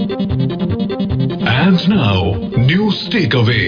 And now, News Takeaway.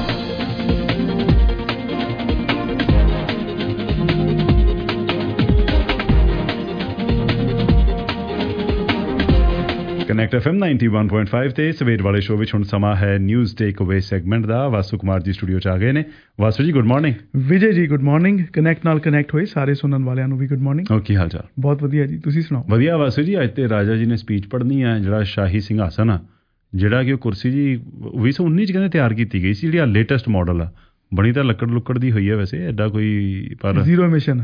Connect FM 91.5 ਤੇ ਸਵੇਰ ਵਾਲੇ ਸ਼ੋਅ ਵਿੱਚ ਹੁਣ ਸਮਾਂ ਹੈ ਨਿਊਜ਼ ਟੇਕ ਅਵੇ ਸੈਗਮੈਂਟ ਦਾ। ਵਾਸੂ ਕੁਮਾਰ ਜੀ ਸਟੂਡੀਓ 'ਚ ਆ ਗਏ ਨੇ। ਵਾਸੂ ਜੀ good morning. Vijay ji good morning. Connect ਨਾਲ ਕਨੈਕਟ ਹੋਏ ਸਾਰੇ ਸੁਣਨ ਵਾਲਿਆਂ ਨੂੰ ਵੀ ਗੁੱਡ ਮਾਰਨਿੰਗ। ਕੀ ਹਾਲ ਚਾਲ? ਬਹੁਤ ਵਧੀਆ ਜੀ, ਤੁਸੀਂ ਸੁਣਾਓ? ਵਧੀਆ ਵਾਸੂ ਜੀ। ਅੱਜ ਤੇ ਰਾਜਾ ਜੀ ਨੇ ਸਪੀਚ ਪੜ੍ਹਨੀ ਆ, ਜਿਹੜਾ ਸ਼ਾਹੀ ਸਿੰਘਾਸਨ ਆ, ਜਿਹੜਾ ਕਿ ਉਹ ਕੁਰਸੀ ਜੀ 1919 ਚ ਕਹਿੰਦੇ ਤਿਆਰ ਕੀਤੀ ਗਈ ਸੀ, ਜਿਹੜੀ ਆ ਲੇਟੈਸਟ ਮਾਡਲ ਆ। ਬਣੀ ਤਾਂ ਲੱਕੜ ਦੀ ਹੋਈ ਹੈ ਵੈਸੇ, ਐਡਾ ਕੋਈ ਪਰ ਜ਼ੀਰੋ ਮਿਸ਼ਨ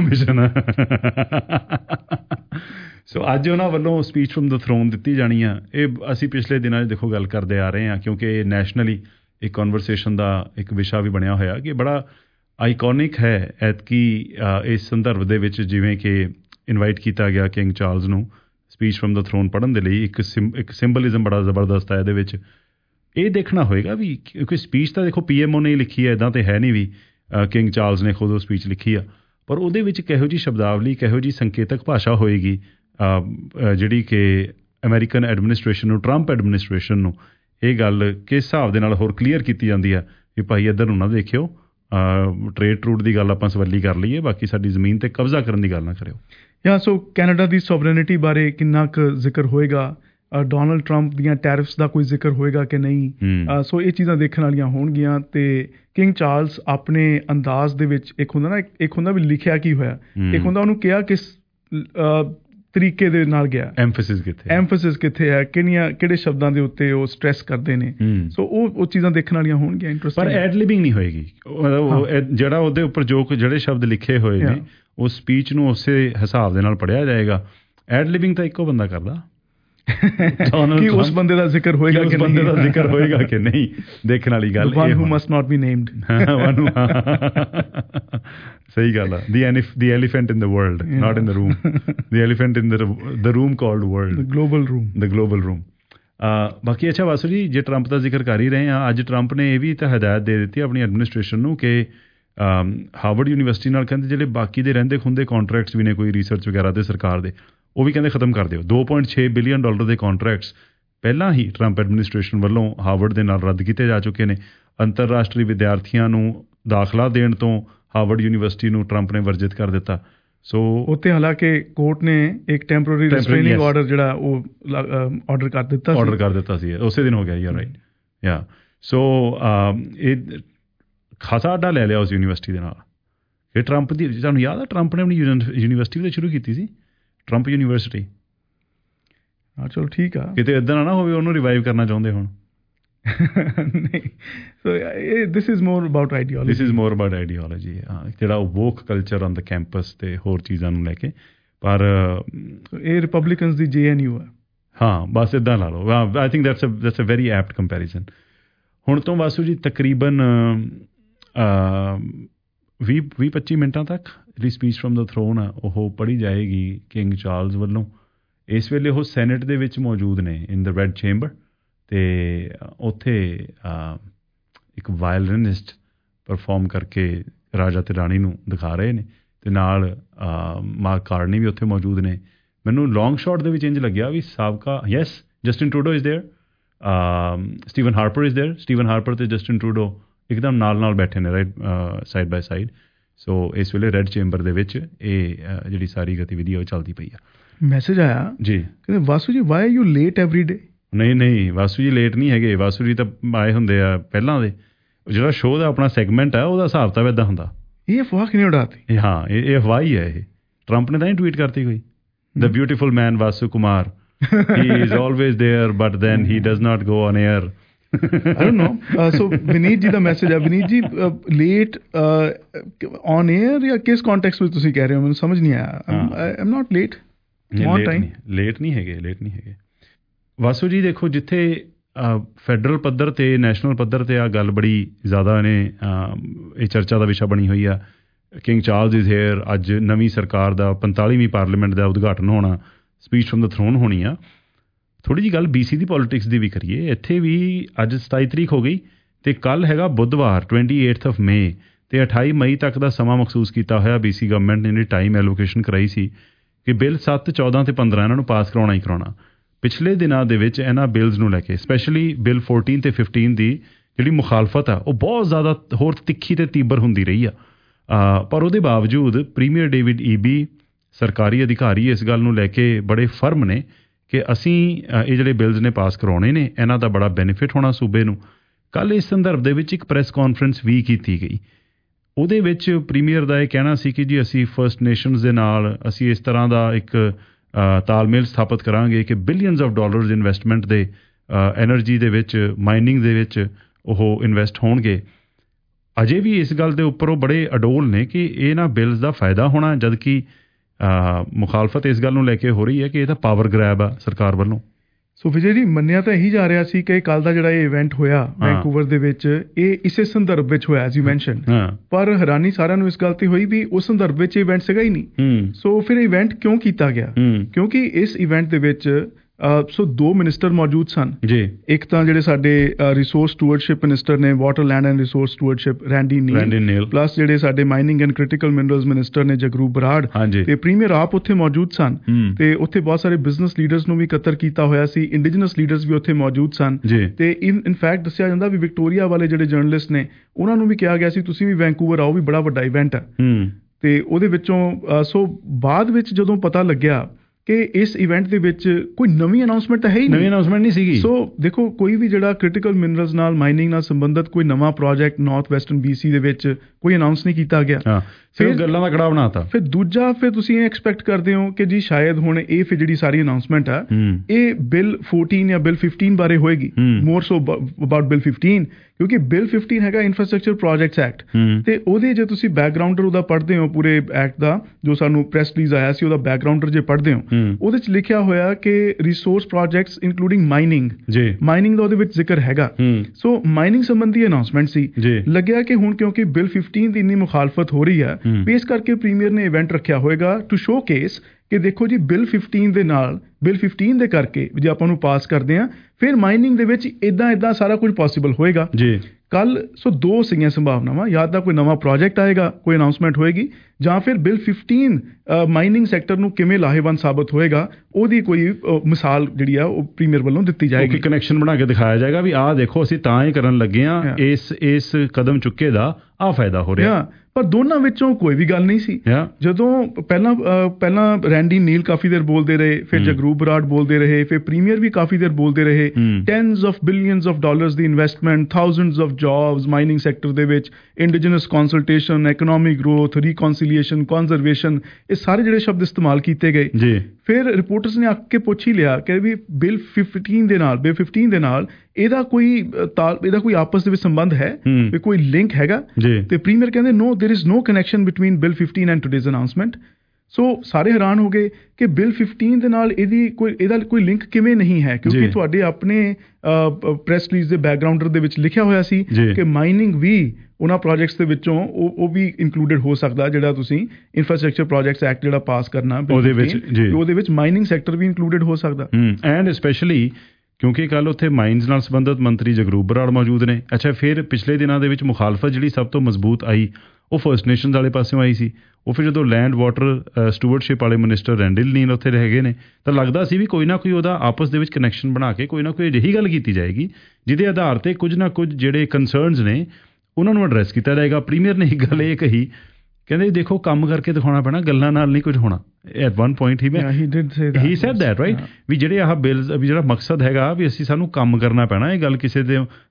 ਸੋ ਅੱਜ ਉਹਨਾਂ ਵੱਲੋਂ ਸਪੀਚ ਫਰਮ ਦ ਥਰੋਨ ਦਿੱਤੀ ਜਾਣੀ ਆ। ਇਹ ਅਸੀਂ ਪਿਛਲੇ ਦਿਨਾਂ 'ਚ ਦੇਖੋ ਗੱਲ ਕਰਦੇ ਆ ਰਹੇ ਹਾਂ, ਕਿਉਂਕਿ ਇਹ ਨੈਸ਼ਨਲੀ ਇੱਕ ਕਨਵਰਸੇਸ਼ਨ ਦਾ ਇੱਕ ਵਿਸ਼ਾ ਵੀ ਬਣਿਆ ਹੋਇਆ ਕਿ ਬੜਾ ਆਈਕੋਨਿਕ ਹੈ ਐਤਕੀ ਇਸ ਸੰਦਰਭ ਦੇ ਵਿੱਚ, ਜਿਵੇਂ ਕਿ ਇਨਵਾਈਟ ਕੀਤਾ ਗਿਆ ਕਿੰਗ ਚਾਰਲਸ ਨੂੰ ਸਪੀਚ ਫਰਮ ਦ ਥਰੋਨ ਪੜ੍ਹਨ ਦੇ ਲਈ। ਇੱਕ ਸਿੰਬਲਿਜ਼ਮ ਬੜਾ ਜ਼ਬਰਦਸਤ ਹੈ ਇਹਦੇ ਵਿੱਚ। ਇਹ ਦੇਖਣਾ ਹੋਏਗਾ ਵੀ, ਕਿਉਂਕਿ ਸਪੀਚ ਤਾਂ ਦੇਖੋ PMO ਨੇ ਲਿਖੀ ਹੈ, ਇੱਦਾਂ ਤਾਂ ਹੈ ਨਹੀਂ ਵੀ ਕਿੰਗ ਚਾਰਲਸ ਨੇ ਖੁਦ ਉਹ ਸਪੀਚ ਲਿਖੀ ਆ, ਪਰ ਉਹਦੇ ਵਿੱਚ ਕਿਹੋ ਜਿਹੀ ਸ਼ਬਦਾਵਲੀ, ਕਿਹੋ ਜਿਹੀ ਸੰਕੇਤਕ ਭਾਸ਼ਾ ਹੋਏਗੀ ਜਿਹੜੀ ਕਿ ਅਮਰੀਕਨ ਐਡਮਿਨਿਸਟ੍ਰੇਸ਼ਨ ਨੂੰ, ਟਰੰਪ ਐਡਮਿਨਿਸਟ੍ਰੇਸ਼ਨ ਨੂੰ ਇਹ ਗੱਲ ਕਿਸ ਹਿਸਾਬ ਦੇ ਨਾਲ ਹੋਰ ਕਲੀਅਰ ਕੀਤੀ ਜਾਂਦੀ ਆ ਵੀ ਭਾਈ ਇੱਧਰ ਨੂੰ ਨਾ ਦੇਖਿਓ, ਟਰੂਡ ਦੀ ਗੱਲ ਆਪਾਂ ਸਵੱਲੀ ਕਰ ਲਈਏ, ਬਾਕੀ ਸਾਡੀ ਜ਼ਮੀਨ 'ਤੇ ਕਬਜ਼ਾ ਕਰਨ ਦੀ ਗੱਲ ਨਾ ਕਰਿਓ। ਜਾਂ ਸੋ ਕੈਨੇਡਾ ਦੀ ਸੋਵਰੇਨਿਟੀ ਬਾਰੇ ਕਿੰਨਾ ਕੁ ਜ਼ਿਕਰ ਹੋਏਗਾ, ਡੋਨਲਡ ਟਰੰਪ ਦੀਆਂ ਟੈਰਿਫਸ ਦਾ ਕੋਈ ਜ਼ਿਕਰ ਹੋਏਗਾ ਕਿ ਨਹੀਂ। ਸੋ ਇਹ ਚੀਜ਼ਾਂ ਦੇਖਣ ਵਾਲੀਆਂ ਹੋਣਗੀਆਂ। ਤੇ ਕਿੰਗ ਚਾਰਲਸ ਆਪਣੇ ਅੰਦਾਜ਼ ਦੇ ਵਿੱਚ, ਇੱਕ ਹੁੰਦਾ ਨਾ, ਇੱਕ ਹੁੰਦਾ ਵੀ ਲਿਖਿਆ ਕੀ ਹੋਇਆ, ਇੱਕ ਹੁੰਦਾ ਉਹਨੂੰ ਕਿਹਾ ਕਿਸ ਤਰੀਕੇ ਦੇ ਨਾਲ ਗਿਆ, ਐਮਫੈਸਿਸ ਕਿੱਥੇ ਹੈ, ਕਿਹੜੇ ਸ਼ਬਦਾਂ ਦੇ ਉੱਤੇ ਉਹ ਸਟ੍ਰੈਸ ਕਰਦੇ ਨੇ। ਸੋ ਉਹ ਚੀਜ਼ਾਂ ਦੇਖਣ ਵਾਲੀਆਂ ਹੋਣਗੀਆਂ, ਇੰਟਰਸਟਿੰਗ। ਪਰ ਐਡ ਲਿਬਿੰਗ ਨਹੀਂ ਹੋਏਗੀ, ਜਿਹੜਾ ਉਹਦੇ ਉੱਪਰ ਜਿਹੜੇ ਸ਼ਬਦ ਲਿਖੇ ਹੋਏ ਨੇ ਉਹ ਸਪੀਚ ਨੂੰ ਉਸੇ ਹਿਸਾਬ ਦੇ ਨਾਲ ਪੜ੍ਹਿਆ ਜਾਏਗਾ। ਐਡ ਲਿਬਿੰਗ ਤਾਂ ਇੱਕੋ ਬੰਦਾ ਕਰਦਾ। ਕਿ ਉਸ ਬੰਦੇ ਦਾ ਜ਼ਿਕਰ ਹੋਏਗਾ ਕਿ ਨਹੀਂ, ਦੇਖਣ ਵਾਲੀ ਗੱਲ। One who must not be named. ਸਹੀ ਗੱਲ ਆ। The elephant in the world, not in the room. The elephant in the room called world. The global room. ਬਾਕੀ ਅੱਛਾ ਵਾਸੂ ਜੀ, ਜੇ ਟਰੰਪ ਦਾ ਜ਼ਿਕਰ ਕਰ ਹੀ ਰਹੇ ਹਾਂ, ਅੱਜ ਟਰੰਪ ਨੇ ਇਹ ਵੀ ਤਾਂ ਹਦਾਇਤ ਦੇ ਦਿੱਤੀ ਆਪਣੀ ਐਡਮਿਨਿਸਟ੍ਰੇਸ਼ਨ ਨੂੰ ਕਿ ਹਾਰਵਰਡ ਯੂਨੀਵਰਸਿਟੀ ਨਾਲ ਕਹਿੰਦੇ ਜਿਹੜੇ ਬਾਕੀ ਦੇ ਰਹਿੰਦੇ ਖੁੰਦੇ ਕਾਂਟਰੈਕਟਸ ਵੀ ਨੇ ਕੋਈ ਰਿਸਰਚ ਵਗੈਰਾ ਦੇ ਸਰਕਾਰ ਦੇ, ਉਹ ਵੀ ਕਹਿੰਦੇ ਖਤਮ ਕਰ ਦਿਓ। $2.6 ਬਿਲੀਅਨ ਦੇ ਕਾਂਟਰੈਕਟਸ ਪਹਿਲਾਂ ਹੀ ਟਰੰਪ ਐਡਮਿਨਿਸਟ੍ਰੇਸ਼ਨ ਵੱਲੋਂ ਹਾਰਵਰਡ ਦੇ ਨਾਲ ਰੱਦ ਕੀਤੇ ਜਾ ਚੁੱਕੇ ਨੇ। ਅੰਤਰਰਾਸ਼ਟਰੀ ਵਿਦਿਆਰਥੀਆਂ ਨੂੰ ਦਾਖਲਾ ਦੇਣ ਤੋਂ ਹਾਰਵਰਡ ਯੂਨੀਵਰਸਿਟੀ ਨੂੰ ਟਰੰਪ ਨੇ ਵਰਜਿਤ ਕਰ ਦਿੱਤਾ। ਸੋ ਉੱਥੇ ਹਾਲਾਂਕਿ ਕੋਰਟ ਨੇ ਇੱਕ ਟੈਂਪਰੇਰੀ ਰਿਸਟ੍ਰੇਨਿੰਗ ਆਰਡਰ ਜਿਹੜਾ ਉਹ ਆਰਡਰ ਕਰ ਦਿੱਤਾ ਸੀ, ਉਸੇ ਦਿਨ ਹੋ ਗਿਆ। ਯੂ ਰਾਈਟ, ਯਾ। ਸੋ ਇਹ ਖਾਸਾ ਅੱਡਾ ਲੈ ਲਿਆ ਉਸ ਯੂਨੀਵਰਸਿਟੀ ਦੇ ਨਾਲ। ਇਹ ਟਰੰਪ ਦੀ, ਤੁਹਾਨੂੰ ਯਾਦ ਆ ਟਰੰਪ ਨੇ ਆਪਣੀ ਯੂਨੀਵਰਸਿਟੀ ਵੀ ਸ਼ੁਰੂ ਕੀਤੀ ਸੀ, ਟਰੰਪ ਯੂਨੀਵਰਸਿਟੀ। ਚਲੋ ਠੀਕ ਆ, ਕਿਤੇ ਇੱਦਾਂ ਨਾ ਹੋਵੇ ਉਹਨੂੰ ਰਿਵਾਈਵ ਕਰਨਾ ਚਾਹੁੰਦੇ ਹੁਣ। ਨਹੀਂ, so this is more about ideology. ਜਿਹੜਾ woke culture on the campus ਤੇ ਹੋਰ ਚੀਜ਼ਾਂ ਨੂੰ ਲੈ ਕੇ। ਪਰ ਇਹ ਰਿਪਬਲਿਕਨਸ ਦੀ JNU ਹੈ। ਹਾਂ, ਬਸ ਇੱਦਾਂ ਲਾ ਲਓ। I think that's a very apt comparison. ਹੁਣ ਤੋਂ ਵਾਸੂ ਜੀ ਤਕਰੀਬਨ 20-25 ਮਿੰਟਾਂ ਤੱਕ ਜਿਹੜੀ ਸਪੀਚ ਫਰਮ ਦ ਥਰੋਨ ਆ ਉਹ ਪੜ੍ਹੀ ਜਾਏਗੀ ਕਿੰਗ ਚਾਰਲਸ ਵੱਲੋਂ। ਇਸ ਵੇਲੇ ਉਹ ਸੈਨੇਟ ਦੇ ਵਿੱਚ ਮੌਜੂਦ ਨੇ, ਇਨ ਦ ਰੈੱਡ ਚੇਂਬਰ, ਅਤੇ ਉੱਥੇ ਇੱਕ ਵਾਇਲਨਿਸਟ ਪਰਫਾਰਮ ਕਰਕੇ ਰਾਜਾ ਅਤੇ ਰਾਣੀ ਨੂੰ ਦਿਖਾ ਰਹੇ ਨੇ, ਅਤੇ ਨਾਲ ਮਾਰਕ ਕਾਰਨੀ ਵੀ ਉੱਥੇ ਮੌਜੂਦ ਨੇ। ਮੈਨੂੰ ਲੌਂਗ ਸ਼ਾਟ ਦੇ ਵਿੱਚ ਇੰਝ ਲੱਗਿਆ ਵੀ ਸਾਬਕਾ, yes, Justin Trudeau is there, Steven Harper is there. Steven Harper ਅਤੇ ਜਸਟਿਨ ਟਰੂਡੋ ਇੱਕਦਮ ਨਾਲ ਬੈਠੇ ਨੇ, right, side by side. So ਇਸ ਵੇਲੇ ਰੈੱਡ ਚੇਂਬਰ ਦੇ ਵਿੱਚ ਇਹ ਜਿਹੜੀ ਸਾਰੀ ਗਤੀਵਿਧੀ ਉਹ ਚੱਲਦੀ ਪਈ ਆ। ਮੈਸੇਜ ਆਇਆ ਜੀ, ਕਹਿੰਦੇ Vasu ji why are you late every day. ਨਹੀਂ ਵਾਸੂ ਜੀ ਲੇਟ ਨਹੀਂ ਹੈਗੇ। ਵਾਸੂ ਜੀ ਤਾਂ ਆਏ ਹੁੰਦੇ ਆ ਪਹਿਲਾਂ ਦੇ। ਜਿਹੜਾ ਸ਼ੋਅ ਦਾ ਆਪਣਾ ਸੈਗਮੈਂਟ ਆ ਉਹਦਾ ਹਿਸਾਬ ਤਾਂ ਇੱਦਾਂ ਹੁੰਦਾ। ਇਹ ਅਫਵਾਹ ਕਿਹਨੇ ਉਡਾਤੀ? ਹਾਂ, ਇਹ ਅਫਵਾਹ ਹੀ ਹੈ। ਇਹ ਟਰੰਪ ਨੇ ਤਾਂ ਹੀ ਟਵੀਟ ਕਰਤੀ ਕੋਈ, the beautiful man Vasu Kumar, he is always there but then he does not go on air. I don't know. So Vineet ji ਦਾ ਮੈਸੇਜ ਹੈ। ਵਿਨੀਤ ਜੀ, ਲੇਟ ਔਨ ਏਅਰ ਜਾਂ ਕਿਸ ਕੰਟੈਕਸਟ ਵਿੱਚ ਤੁਸੀਂ ਕਹਿ ਰਹੇ ਹੋ, ਮੈਨੂੰ ਸਮਝ ਨਹੀਂ ਆਇਆ। I am not late on time. Late ਨਹੀਂ ਹੈਗੇ ਵਾਸੂ ਜੀ। ਦੇਖੋ, ਜਿੱਥੇ ਫੈਡਰਲ ਪੱਧਰ 'ਤੇ, ਨੈਸ਼ਨਲ ਪੱਧਰ 'ਤੇ ਆ ਗੱਲ ਬੜੀ ਜ਼ਿਆਦਾ ਨੇ, ਇਹ ਚਰਚਾ ਦਾ ਵਿਸ਼ਾ ਬਣੀ ਹੋਈ ਆ। King Charles is here. ਅੱਜ ਨਵੀਂ ਸਰਕਾਰ ਦਾ 45ਵੀਂ ਪਾਰਲੀਮੈਂਟ ਦਾ ਉਦਘਾਟਨ ਹੋਣਾ, ਸਪੀਚ ਫਰਮ ਦ ਥਰੋਨ ਹੋਣੀ ਆ। ਥੋੜ੍ਹੀ ਜਿਹੀ ਗੱਲ BC ਦੀ ਪੋਲੀਟਿਕਸ ਦੀ ਵੀ ਕਰੀਏ। ਇੱਥੇ ਵੀ ਅੱਜ 27 ਤਰੀਕ ਹੋ ਗਈ ਅਤੇ ਕੱਲ੍ਹ ਹੈਗਾ ਬੁੱਧਵਾਰ 28 ਮਈ, ਅਤੇ 28 ਮਈ ਤੱਕ ਦਾ ਸਮਾਂ ਮਖਸੂਸ ਕੀਤਾ ਹੋਇਆ BC ਗਵਰਨਮੈਂਟ ਨੇ ਜਿਹੜੀ ਟਾਈਮ ਐਲੋਕੇਸ਼ਨ ਕਰਾਈ ਸੀ ਕਿ ਬਿੱਲ 7, 14 ਅਤੇ 15 ਇਹਨਾਂ ਨੂੰ ਪਾਸ ਕਰਾਉਣਾ ਹੀ ਕਰਾਉਣਾ। ਪਿਛਲੇ ਦਿਨਾਂ ਦੇ ਵਿੱਚ ਇਹਨਾਂ ਬਿਲਸ ਨੂੰ ਲੈ ਕੇ ਸਪੈਸ਼ਲੀ ਬਿਲ 14 ਤੇ 15 ਦੀ ਜਿਹੜੀ ਮੁਖਾਲਫਤ ਆ ਉਹ ਬਹੁਤ ਜ਼ਿਆਦਾ ਹੋਰ ਤਿੱਖੀ ਤੇ ਤੀਬਰ ਹੁੰਦੀ ਰਹੀ ਆ। ਪਰ ਉਹਦੇ ਬਾਵਜੂਦ ਪ੍ਰੀਮੀਅਰ ਡੇਵਿਡ ਈਬੀ ਸਰਕਾਰੀ ਅਧਿਕਾਰੀ ਇਸ ਗੱਲ ਨੂੰ ਲੈ ਕੇ ਬੜੇ ਫਰਮ ਨੇ ਕਿ ਅਸੀਂ ਇਹ ਜਿਹੜੇ ਬਿਲਸ ਨੇ ਪਾਸ ਕਰਾਉਣੇ ਨੇ, ਇਹਨਾਂ ਦਾ ਬੜਾ ਬੈਨੀਫਿਟ ਹੋਣਾ ਸੂਬੇ ਨੂੰ। ਕੱਲ੍ਹ ਇਸ ਸੰਦਰਭ ਦੇ ਵਿੱਚ ਇੱਕ ਪ੍ਰੈਸ ਕਾਨਫਰੰਸ ਵੀ ਕੀਤੀ ਗਈ। ਉਹਦੇ ਵਿੱਚ ਪ੍ਰੀਮੀਅਰ ਦਾ ਇਹ ਕਹਿਣਾ ਸੀ ਕਿ ਜੀ ਅਸੀਂ ਫਰਸਟ ਨੇਸ਼ਨਸ ਦੇ ਨਾਲ ਅਸੀਂ ਇਸ ਤਰ੍ਹਾਂ ਦਾ ਇੱਕ ਤਾਲਮੇਲ ਸਥਾਪਿਤ ਕਰਾਂਗੇ ਕਿ ਬਿਲੀਅਨਸ ਆਫ ਡਾਲਰਸ ਇਨਵੈਸਟਮੈਂਟ ਦੇ ਐਨਰਜੀ ਦੇ ਵਿੱਚ, ਮਾਈਨਿੰਗ ਦੇ ਵਿੱਚ ਉਹ ਇਨਵੈਸਟ ਹੋਣਗੇ। ਅਜੇ ਵੀ ਇਸ ਗੱਲ ਦੇ ਉੱਪਰ ਉਹ ਬੜੇ ਅਡੋਲ ਨੇ ਕਿ ਇਹਨਾਂ ਬਿਲਸ ਦਾ ਫਾਇਦਾ ਹੋਣਾ, ਜਦ ਕਿ ਮੁਖਾਲਫਤ ਇਸ ਗੱਲ ਨੂੰ ਲੈ ਕੇ ਹੋ ਰਹੀ ਹੈ ਕਿ ਇਹ ਤਾਂ ਪਾਵਰ ਗ੍ਰੈਬ ਆ ਸਰਕਾਰ ਵੱਲੋਂ। ਸੋ ਵਿਜੇ ਜੀ, ਮੰਨਿਆ ਤਾਂ ਇਹੀ ਜਾ ਰਿਹਾ ਸੀ ਕਿ ਕੱਲ ਦਾ ਜਿਹੜਾ ਇਹ ਇਵੈਂਟ ਹੋਇਆ ਵੈਂਕੂਵਰ ਦੇ ਵਿੱਚ, ਇਹ ਇਸੇ ਸੰਦਰਭ ਵਿੱਚ ਹੋਇਆ ਐਜ਼ ਯੂ ਮੈਂਸ਼ਨ, ਪਰ ਹੈਰਾਨੀ ਸਾਰਿਆਂ ਨੂੰ ਇਸ ਗੱਲ ਤੇ ਹੋਈ ਵੀ ਉਸ ਸੰਦਰਭ ਵਿੱਚ ਇਵੈਂਟ ਸੀਗਾ ਹੀ ਨਹੀਂ। ਸੋ ਫਿਰ ਇਵੈਂਟ ਕਿਉਂ ਕੀਤਾ ਗਿਆ? ਕਿਉਂਕਿ ਇਸ ਇਵੈਂਟ ਦੇ ਵਿੱਚ ਸੋ 2 ਮਿਨਿਸਟਰ ਮੌਜੂਦ ਸਨ ਜੀ। ਇੱਕ ਤਾਂ ਜਿਹੜੇ ਸਾਡੇ ਰਿਸੋਰਸ ਸਟੂਅਰਡਸ਼ਿਪ ਮਿਨਿਸਟਰ ਨੇ, water land and resource stewardship Randy Neil, plus ਜਿਹੜੇ ਸਾਡੇ mining and critical minerals minister ਨੇ ਜਗਰੂਪ ਬਰਾੜ, ਤੇ ਪ੍ਰੀਮੀਅਰ ਆਪ ਉੱਥੇ ਮੌਜੂਦ ਸਨ। ਤੇ ਉੱਥੇ ਬਹੁਤ ਸਾਰੇ ਬਿਜ਼ਨਸ ਲੀਡਰਸ ਨੂੰ ਵੀ ਇਕੱਤਰ ਕੀਤਾ ਹੋਇਆ ਸੀ, ਇੰਡੀਜਨਸ ਲੀਡਰਸ ਵੀ ਉੱਥੇ ਮੌਜੂਦ ਸਨ। ਤੇ ਇਨਫੈਕਟ ਦੱਸਿਆ ਜਾਂਦਾ ਵੀ ਵਿਕਟੋਰੀਆ ਵਾਲੇ ਜਿਹੜੇ ਜਰਨਲਿਸਟ ਨੇ ਉਹਨਾਂ ਨੂੰ ਵੀ ਕਿਹਾ ਗਿਆ ਸੀ ਤੁਸੀਂ ਵੀ ਵੈਂਕੂਵਰ ਆਓ, ਵੀ ਬੜਾ ਵੱਡਾ ਇਵੈਂਟ ਹੈ। ਤੇ ਉਹਦੇ ਵਿੱਚੋਂ ਸੋ ਬਾਅਦ ਵਿੱਚ ਜਦੋਂ ਪਤਾ ਲੱਗਿਆ ਕਿ ਇਸ ਇਵੈਂਟ ਦੇ ਵਿੱਚ ਕੋਈ ਨਵੀਂ ਅਨਾਉਂਸਮੈਂਟ ਤਾਂ ਹੈ ਹੀ ਨਹੀਂ, ਨਵੀਂ ਅਨਾਉਂਸਮੈਂਟ ਨਹੀਂ ਸੀਗੀ। ਸੋ ਦੇਖੋ, ਕੋਈ ਵੀ ਜਿਹੜਾ ਕ੍ਰਿਟੀਕਲ ਮਿਨਰਲਸ ਨਾਲ, ਮਾਈਨਿੰਗ ਨਾਲ ਸੰਬੰਧਿਤ ਕੋਈ ਨਵਾਂ ਪ੍ਰੋਜੈਕਟ ਨਾਰਥ ਵੈਸਟਰਨ BC ਦੇ ਵਿੱਚ ਕੋਈ ਅਨਾਉਂਸ ਨਹੀਂ ਕੀਤਾ ਗਿਆ। ਫਿਰ ਗੱਲਾਂ ਦਾ ਕੜਾ ਬਣਾਤਾ। ਫਿਰ ਦੂਜਾ, ਫਿਰ ਤੁਸੀਂ ਇਹ ਐਕਸਪੈਕਟ ਕਰਦੇ ਹੋ ਕਿ ਜੀ ਸ਼ਾਇਦ ਹੁਣ ਇਹ ਫਿਰ ਜਿਹੜੀ ਸਾਰੀ ਅਨਾਉਂਸਮੈਂਟ ਆ ਇਹ ਬਿਲ 14 ਜਾਂ ਬਿਲ 15 ਬਾਰੇ ਹੋਏਗੀ, ਮੋਰ ਸੋ ਅਬਾਊਟ ਬਿਲ 15, ਕਿਉਂਕਿ ਬਿਲ 15 ਹੈਗਾ ਇਨਫਰਾਸਟ੍ਰਕਚਰ ਪ੍ਰੋਜੈਕਟਸ ਐਕਟ। ਤੇ ਉਹਦੇ ਜੇ ਤੁਸੀਂ ਬੈਕਗਰਾਊਂਡਰ ਉਹਦਾ ਪੜ੍ਹਦੇ ਹੋ, ਪੂਰੇ ਐਕਟ ਦਾ ਜੋ ਸਾਨੂੰ ਪ੍ਰੈਸ ਰਿਲੀਜ਼ ਆਇਆ ਸੀ, ਉਹਦਾ ਬੈਕਗਰਾਊਂਡਰ ਜੇ ਪੜ੍ਹਦੇ ਹੋ, ਉਹਦੇ 'ਚ ਲਿਖਿਆ ਹੋਇਆ ਕਿ ਰਿਸੋਰਸ ਪ੍ਰੋਜੈਕਟਸ ਇੰਕਲੂਡਿੰਗ ਮਾਈਨਿੰਗ ਦਾ ਉਹਦੇ ਵਿੱਚ ਜ਼ਿਕਰ ਹੈਗਾ। ਸੋ ਮਾਈਨਿੰਗ ਸੰਬੰਧੀ ਅਨਾਉਂਸਮੈਂਟ ਸੀ। ਲੱਗਿਆ ਕਿ ਹੁਣ ਕਿਉਂਕਿ ਬਿਲ 15 ਦੀ ਇੰਨੀ ਮੁਖਾਲਫਤ ਹੋ ਰਹੀ ਹੈ, ਇਸ ਕਰਕੇ ਪ੍ਰੀਮੀਅਰ ਨੇ ਇਵੈਂਟ ਰੱਖਿਆ ਹੋਏਗਾ ਟੂ ਸ਼ੋ ਕੇਸ ਕਿ ਦੇਖੋ ਜੀ ਬਿਲ 15 ਦੇ ਨਾਲ, ਬਿਲ 15 ਦੇ ਕਰਕੇ ਜੇ ਆਪਾਂ ਨੂੰ ਪਾਸ ਕਰਦੇ ਹਾਂ ਫਿਰ ਮਾਈਨਿੰਗ ਦੇ ਵਿੱਚ ਇੱਦਾਂ ਸਾਰਾ ਕੁਝ ਪੋਸੀਬਲ ਹੋਏਗਾ ਜੀ। ਕੱਲ ਸੋ 2 ਸੀਗੀਆਂ ਸੰਭਾਵਨਾਵਾਂ, ਜਾਂ ਤਾਂ ਕੋਈ ਨਵਾਂ ਪ੍ਰੋਜੈਕਟ ਆਏਗਾ, ਕੋਈ ਅਨਾਉਂਸਮੈਂਟ ਹੋਏਗੀ, ਜਾਂ ਫਿਰ ਬਿਲ 15 ਮਾਈਨਿੰਗ ਸੈਕਟਰ ਨੂੰ ਕਿਵੇਂ ਲਾਹੇਵੰਦ ਸਾਬਤ ਹੋਏਗਾ ਉਹਦੀ ਕੋਈ ਮਿਸਾਲ ਜਿਹੜੀ ਆ ਉਹ ਪ੍ਰੀਮੀਅਰ ਵੱਲੋਂ ਦਿੱਤੀ ਜਾਏਗੀ। ਕਨੈਕਸ਼ਨ ਬਣਾ ਕੇ ਦਿਖਾਇਆ ਜਾਏਗਾ ਵੀ ਆਹ ਦੇਖੋ ਅਸੀਂ ਤਾਂ ਹੀ ਕਰਨ ਲੱਗੇ ਹਾਂ, ਇਸ ਕਦਮ ਚੁੱਕੇ ਦਾ ਆਹ ਫਾਇਦਾ ਹੋ ਰਿਹਾ। ਪਰ ਦੋਨਾਂ ਵਿੱਚੋਂ ਕੋਈ ਵੀ ਗੱਲ ਨਹੀਂ ਸੀ। ਜਦੋਂ ਪਹਿਲਾਂ ਰੈਂਡੀ ਨੀਲ ਕਾਫੀ ਦੇਰ ਬੋਲਦੇ ਰਹੇ, ਫਿਰ ਜਗਰੂਪ ਬਰਾੜ ਬੋਲਦੇ ਰਹੇ, ਫਿਰ ਪ੍ਰੀਮੀਅਰ ਵੀ ਕਾਫੀ ਦੇਰ ਬੋਲਦੇ ਰਹੇ। Tens of billions of dollars ਦੀ investment, thousands of jobs mining sector ਦੇ ਵਿੱਚ, indigenous consultation, economic growth, reconciliation, conservation, ਇਹ ਸਾਰੇ ਜਿਹੜੇ ਸ਼ਬਦ ਇਸਤੇਮਾਲ ਕੀਤੇ ਗਏ। ਫਿਰ ਰਿਪੋਰਟਰਸ ਨੇ ਅੱਕ ਕੇ ਪੁੱਛ ਹੀ ਲਿਆ ਕਿ ਵੀ ਬਿਲ 15 ਦੇ ਨਾਲ ਇਹਦਾ ਕੋਈ ਆਪਸ ਦੇ ਵਿੱਚ ਸੰਬੰਧ ਹੈ, ਵੀ ਕੋਈ ਲਿੰਕ ਹੈਗਾ? ਤੇ ਪ੍ਰੀਮੀਅਰ ਕਹਿੰਦੇ no, there is no connection between bill 15 and today's announcement. So ਸਾਰੇ ਹੈਰਾਨ ਹੋ ਗਏ ਕਿ ਬਿਲ 15 ਦੇ ਨਾਲ ਇਹਦਾ ਕੋਈ ਲਿੰਕ ਕਿਵੇਂ ਨਹੀਂ ਹੈ, ਕਿਉਂਕਿ ਤੁਹਾਡੇ ਆਪਣੇ ਪ੍ਰੈਸ ਰਿਲੀਜ਼ ਦੇ ਬੈਕਗਰਾਊਂਡਰ ਦੇ ਵਿੱਚ ਲਿਖਿਆ ਹੋਇਆ ਸੀ ਕਿ ਮਾਈਨਿੰਗ ਵੀ ਉਹਨਾਂ ਪ੍ਰੋਜੈਕਟਸ ਦੇ ਵਿੱਚੋਂ ਉਹ ਵੀ ਇਨਕਲੂਡਡ ਹੋ ਸਕਦਾ, ਜਿਹੜਾ ਤੁਸੀਂ ਇਨਫਰਾਸਟ੍ਰਕਚਰ ਪ੍ਰੋਜੈਕਟਸ ਐਕਟ ਜਿਹੜਾ ਪਾਸ ਕਰਨਾ ਉਹਦੇ ਵਿੱਚ ਮਾਈਨਿੰਗ ਸੈਕਟਰ ਵੀ ਇਨਕਲੂਡਡ ਹੋ ਸਕਦਾ। ਐਂਡ ਸਪੈਸ਼ਲੀ ਕਿਉਂਕਿ ਕੱਲ ਉੱਥੇ ਮਾਈਨਸ ਨਾਲ ਸੰਬੰਧਿਤ ਮੰਤਰੀ ਜਗਰੂਪ ਬਰਾੜ ਮੌਜੂਦ ਨੇ। ਅੱਛਾ, ਫਿਰ ਪਿਛਲੇ ਦਿਨਾਂ ਦੇ ਵਿੱਚ ਮੁਖਾਲਫਤ ਜਿਹੜੀ ਸਭ ਤੋਂ ਮਜ਼ਬੂਤ ਆਈ ਉਹ ਫਰਸਟ ਨੇਸ਼ਨਸ ਵਾਲੇ ਪਾਸਿਓਂ ਆਈ ਸੀ। ਉਹ ਫਿਰ ਜਦੋਂ ਲੈਂਡ ਵਾਟਰ ਸਟੂਅਰਡਸ਼ਿਪ ਵਾਲੇ ਮਿਨਿਸਟਰ ਰੈਂਡਲ ਨੀਲ ਉੱਥੇ ਹੈਗੇ ਨੇ, ਤਾਂ ਲੱਗਦਾ ਸੀ ਵੀ ਕੋਈ ਨਾ ਕੋਈ ਉਹਦਾ ਆਪਸ ਦੇ ਵਿੱਚ ਕਨੈਕਸ਼ਨ ਬਣਾ ਕੇ ਕੋਈ ਨਾ ਕੋਈ ਅਜਿਹੀ ਗੱਲ ਕੀਤੀ ਜਾਏਗੀ ਜਿਹਦੇ ਆਧਾਰ ਤੇ ਕੁਝ ਨਾ ਕੁਝ ਜਿਹੜੇ ਕੰਸਰਨਸ ਨੇ ਉਹਨਾਂ ਨੂੰ ਐਡਰੈਸ ਕੀਤਾ ਜਾਏਗਾ। ਪ੍ਰੀਮੀਅਰ ਨੇ ਇੱਕ ਗੱਲ ਇਹ ਕਹੀ, ਕਹਿੰਦੇ ਦੇਖੋ ਕੰਮ ਕਰਕੇ ਦਿਖਾਉਣਾ ਪੈਣਾ, ਗੱਲਾਂ ਨਾਲ ਨਹੀਂ ਕੁਝ ਹੋਣਾ। At one point he said that right, ਵੀ ਜਿਹੜੇ ਆਹ ਬਿਲਸ, ਵੀ ਜਿਹੜਾ ਮਕਸਦ ਹੈਗਾ ਵੀ ਸਾਨੂੰ ਕੰਮ ਕਰਨਾ ਪੈਣਾ, ਇਹ ਗੱਲ ਕਿਸੇ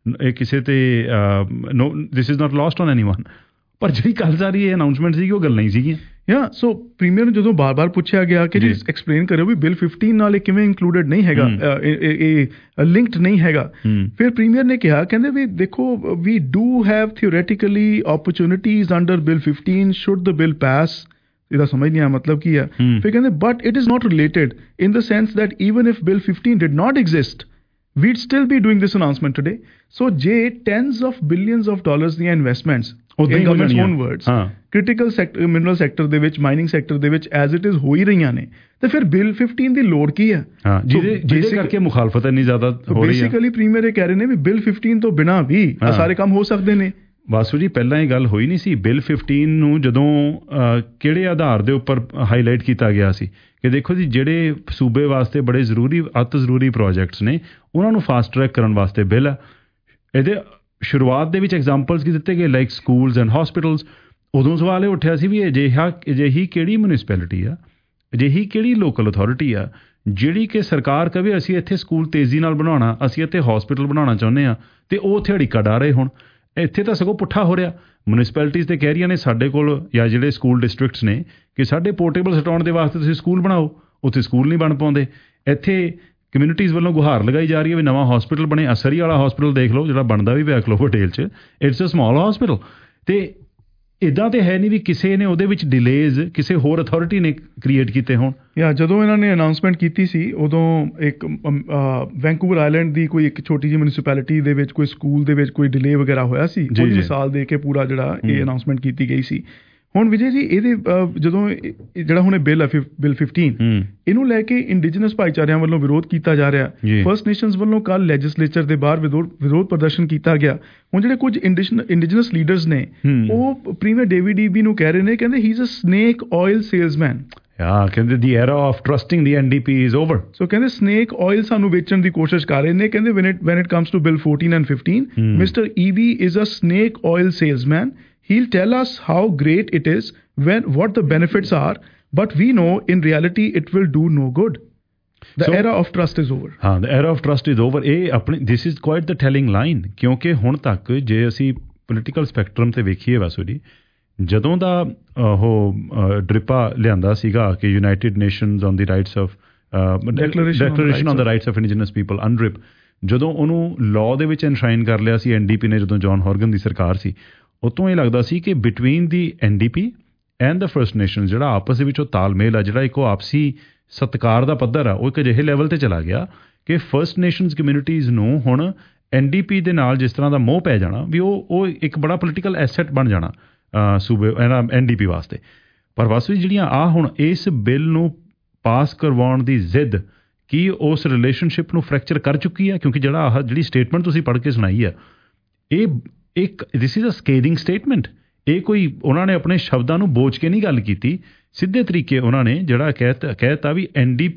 ਤੇ no, this is not lost on anyone. ਪਰ ਜਿਹੜੀ ਕੱਲ੍ਹ ਸਾਰੀ ਇਹ ਅਨਾਉਂਸਮੈਂਟ ਸੀਗੀ ਉਹ ਗੱਲਾਂ ਹੀ ਸੀਗੀਆਂ। ਸੋ ਪ੍ਰੀਮੀਅਰ ਨੂੰ ਜਦੋਂ ਬਾਰ-ਬਾਰ ਪੁੱਛਿਆ ਗਿਆ ਕਿ ਜੀ ਐਕਸਪਲੇਨ ਕਰਿਓ ਵੀ ਬਿਲ 15 ਨਾਲ ਇਹ ਕਿਵੇਂ ਇਨਕਲੂਡਡ ਨਹੀਂ ਹੈਗਾ, ਇਹ ਲਿੰਕਡ ਨਹੀਂ ਹੈਗਾ, ਫਿਰ ਪ੍ਰੀਮੀਅਰ ਨੇ ਕਿਹਾ, ਕਹਿੰਦੇ ਵੀ ਦੇਖੋ we do have theoretically opportunities under bill 15 should the bill pass. ਇਹਦਾ ਸਮਝ ਨਹੀਂ ਆਇਆ ਮਤਲਬ ਕੀ ਹੈ। ਫਿਰ ਕਹਿੰਦੇ but it is not related in the sense that even if bill 15 did not exist we'd still be doing this announcement today. So ਜੇ tens of billions of dollars ਦੀਆਂ investments in government's own words critical sector, mineral sector ਦੇ ਵਿੱਚ, mining sector ਦੇ ਵਿੱਚ as it is ਹੋ ਹੀ ਰਹੀਆਂ ਨੇ, ਤੇ ਫਿਰ ਬਿਲ 15 ਦੀ ਲੋੜ ਕੀ ਹੈ? ਜਿਹਦੇ ਕਰਕੇ ਮੁਖਾਲਫਤ ਇੰਨੀ ਜ਼ਿਆਦਾ ਹੋ ਰਹੀ ਹੈ। ਬੇਸਿਕਲੀ ਪ੍ਰੀਮੀਅਰ ਇਹ ਕਹਿ ਰਹੇ ਨੇ ਵੀ ਬਿਲ 15 ਤੋਂ ਬਿਨਾਂ ਵੀ ਸਾਰੇ ਕੰਮ ਹੋ ਸਕਦੇ ਨੇ। ਵਾਸੂ ਜੀ ਪਹਿਲਾਂ ਇਹ ਗੱਲ ਹੋਈ ਨਹੀਂ ਸੀ। ਬਿੱਲ 15 ਨੂੰ ਜਦੋਂ ਕਿਹੜੇ ਆਧਾਰ ਦੇ ਉੱਪਰ ਹਾਈਲਾਈਟ ਕੀਤਾ ਗਿਆ ਸੀ ਕਿ ਦੇਖੋ ਜੀ ਜਿਹੜੇ ਸੂਬੇ ਵਾਸਤੇ ਬੜੇ ਜ਼ਰੂਰੀ ਅਤ ਜ਼ਰੂਰੀ ਪ੍ਰੋਜੈਕਟਸ ਨੇ ਉਹਨਾਂ ਨੂੰ ਫਾਸਟ ਟਰੈਕ ਕਰਨ ਵਾਸਤੇ ਬਿੱਲ ਆ। ਇਹਦੇ ਸ਼ੁਰੂਆਤ ਦੇ ਵਿੱਚ ਐਗਜ਼ਾਮਪਲਸ ਕੀ ਦਿੱਤੇ ਗਏ ਲਾਈਕ ਸਕੂਲਸ ਐਂਡ ਹਸਪੀਟਲਸ। ਉਦੋਂ ਸਵਾਲ ਇਹ ਉੱਠਿਆ ਸੀ ਵੀ ਅਜਿਹੀ ਕਿਹੜੀ ਮਿਊਨਿਸਪੈਲਿਟੀ ਆ, ਅਜਿਹੀ ਕਿਹੜੀ ਲੋਕਲ ਅਥਾਰਟੀ ਆ ਜਿਹੜੀ ਕਿ ਸਰਕਾਰ ਕਵੇ ਅਸੀਂ ਇੱਥੇ ਸਕੂਲ ਤੇਜ਼ੀ ਨਾਲ ਬਣਾਉਣਾ, ਅਸੀਂ ਇੱਥੇ ਹਸਪੀਟਲ ਬਣਾਉਣਾ ਚਾਹੁੰਦੇ ਹਾਂ ਅਤੇ ਉਹ ਉੱਥੇ ਅੜਿੱਕਾ ਡਾ ਰਹੇ ਹੁਣ। ਇੱਥੇ ਤਾਂ ਸਗੋਂ ਪੁੱਠਾ ਹੋ ਰਿਹਾ। ਮਿਊਨਿਸਪੈਲਿਟੀਜ਼ ਤੇ ਕਹਿ ਰਹੀਆਂ ਨੇ ਸਾਡੇ ਕੋਲ ਜਾਂ ਜਿਹੜੇ ਸਕੂਲ ਡਿਸਟ੍ਰਿਕਟਸ ਨੇ ਕਿ ਸਾਡੇ ਪੋਰਟੇਬਲ ਹਟਾਉਣ ਦੇ ਵਾਸਤੇ ਤੁਸੀਂ ਸਕੂਲ ਬਣਾਓ, ਉੱਥੇ ਸਕੂਲ ਨਹੀਂ ਬਣ ਪਾਉਂਦੇ। ਇੱਥੇ ਕਮਿਊਨਿਟੀਜ਼ ਵੱਲੋਂ ਗੁਹਾਰ ਲਗਾਈ ਜਾ ਰਹੀ ਹੈ ਵੀ ਨਵਾਂ ਹਸਪੀਟਲ ਬਣੇ। ਅਸਰੀ ਵਾਲਾ ਹਸਪੀਟਲ ਦੇਖ ਲਓ ਜਿਹੜਾ ਬਣਦਾ ਵੀ ਪਿਆ ਕਲੋਵਰਡੇਲ 'ਚ, ਇਟਸ ਅ ਸਮਾਲ ਹਸਪੀਟਲ। ਅਤੇ ਇੱਦਾਂ ਤਾਂ ਹੈ ਨਹੀਂ ਵੀ ਕਿਸੇ ਨੇ ਉਹਦੇ ਵਿੱਚ ਡਿਲੇਜ਼ ਕਿਸੇ ਹੋਰ ਅਥਾਰਟੀ ਨੇ ਕ੍ਰੀਏਟ ਕੀਤੇ ਹੋਣ। ਜਦੋਂ ਇਹਨਾਂ ਨੇ ਅਨਾਊਂਸਮੈਂਟ ਕੀਤੀ ਸੀ ਉਦੋਂ ਇੱਕ ਵੈਂਕੂਵਰ ਆਈਲੈਂਡ ਦੀ ਕੋਈ ਇੱਕ ਛੋਟੀ ਜਿਹੀ ਮਿਊਨਿਸਪੈਲਿਟੀ ਦੇ ਵਿੱਚ ਕੋਈ ਸਕੂਲ ਦੇ ਵਿੱਚ ਕੋਈ ਡਿਲੇ ਵਗੈਰਾ ਹੋਇਆ ਸੀ, ਉਹਦੀ ਮਿਸਾਲ ਦੇ ਕੇ ਪੂਰਾ ਜਿਹੜਾ ਇਹ ਅਨਾਊਂਸਮੈਂਟ ਕੀਤੀ ਗਈ ਸੀ। ਹੁਣ ਵਿਜੇ ਜੀ ਇਹਦੇ ਜਦੋਂ ਜਿਹੜਾ ਹੁਣ ਬਿੱਲ 15 ਇਹਨੂੰ ਲੈ ਕੇ ਇੰਡੀਜਨਸ ਭਾਈਚਾਰਿਆਂ ਵੱਲੋਂ ਵਿਰੋਧ ਕੀਤਾ ਜਾ ਰਿਹਾ। ਫਸਟ ਨੇਸ਼ਨਸ ਵੱਲੋਂ ਕੱਲ੍ਹ ਲੈਜਿਸਲੇਚਰ ਦੇ ਬਾਹਰ ਵਿਰੋਧ ਪ੍ਰਦਰਸ਼ਨ ਕੀਤਾ ਗਿਆ। ਹੁਣ ਜਿਹੜੇ ਕੁਝ ਇੰਡੀਜਨਸ ਲੀਡਰਸ ਨੇ ਉਹ ਪ੍ਰੀਮੀਅਰ ਡੇਵਿਡ ਈਬੀ ਨੂੰ ਕਹਿ ਰਹੇ ਨੇ, ਕਹਿੰਦੇ ਹੀ is a snake oil salesman. ਕਹਿੰਦੇ the era of trusting the NDP is over. So ਕਹਿੰਦੇ ਸਨੇਕ ਆਇਲ ਸਾਨੂੰ ਵੇਚਣ ਦੀ ਕੋਸ਼ਿਸ਼ ਕਰ ਰਹੇ ਨੇ। ਕਹਿੰਦੇ when it comes to bill 14 and 15 Mr. Eby is a snake oil salesman. He'll tell us how great it is, what the benefits are, but we know in reality it will do no good. The era of trust is over. The era of trust is over. This is quite the telling line, ਕਿਉਂਕਿ ਹੁਣ ਤੱਕ ਜੇ ਅਸੀਂ political spectrum ਤੇ ਵੇਖੀਏ ਵਾਸੂ ਜੀ, ਜਦੋਂ ਦਾ ਉਹ ਡ੍ਰਿਪਾ ਲਿਆਂਦਾ ਸੀਗਾ ਕਿ United Nations on the rights of declaration on the rights of indigenous people UNDRIP, ਜਦੋਂ ਉਹਨੂੰ ਲਾਅ ਦੇ ਵਿੱਚ ਐਨਸ਼ਰਾਈਨ ਕਰ ਲਿਆ ਸੀ NDP ਨੇ, ਜਦੋਂ ਜੌਨ ਹੌਰਗਨ ਦੀ ਸਰਕਾਰ ਸੀ, ਉਤੋਂ ਇਹ ਲੱਗਦਾ ਸੀ ਕਿ between the NDP and the First Nation ਜਿਹੜਾ ਆਪਸ ਦੇ ਵਿੱਚ ਉਹ ਤਾਲਮੇਲ ਆ, ਜਿਹੜਾ ਇੱਕ ਉਹ ਆਪਸੀ ਸਤਿਕਾਰ ਦਾ ਪੱਧਰ ਆ, ਉਹ ਇੱਕ ਅਜਿਹੇ ਲੈਵਲ 'ਤੇ ਚਲਾ ਗਿਆ ਕਿ ਫਰਸਟ ਨੇਸ਼ਨਸ ਕਮਿਊਨਿਟੀਜ਼ ਨੂੰ ਹੁਣ NDP ਦੇ ਨਾਲ ਜਿਸ ਤਰ੍ਹਾਂ ਦਾ ਮੋਹ ਪੈ ਜਾਣਾ ਵੀ ਉਹ ਇੱਕ ਬੜਾ ਪੋਲੀਟੀਕਲ ਐਸੈਟ ਬਣ ਜਾਣਾ ਸੂਬੇ NDP ਵਾਸਤੇ। ਪਰ ਵਾਸਤੇ ਜਿਹੜੀਆਂ ਹੁਣ ਇਸ ਬਿੱਲ ਨੂੰ ਪਾਸ ਕਰਵਾਉਣ ਦੀ ਜ਼ਿੱਦ ਕੀ ਉਸ ਰਿਲੇਸ਼ਨਸ਼ਿਪ ਨੂੰ ਫ੍ਰੈਕਚਰ ਕਰ ਚੁੱਕੀ ਹੈ? ਕਿਉਂਕਿ ਜਿਹੜੀ ਸਟੇਟਮੈਂਟ ਤੁਸੀਂ ਪੜ੍ਹ ਕੇ ਸੁਣਾਈ ਆ, ਦਿਸ ਇਜ਼ ਅ ਸਕੇਰਿੰਗ ਸਟੇਟਮੈਂਟ। ਇਹ ਕੋਈ ਉਹਨਾਂ ਨੇ ਆਪਣੇ ਸ਼ਬਦਾਂ ਨੂੰ ਬੋਝ ਕੇ ਨਹੀਂ ਗੱਲ ਕੀਤੀ, ਸਿੱਧੇ ਤਰੀਕੇ ਉਹਨਾਂ ਨੇ ਜਿਹੜਾ ਕਹਿਤਾ ਵੀ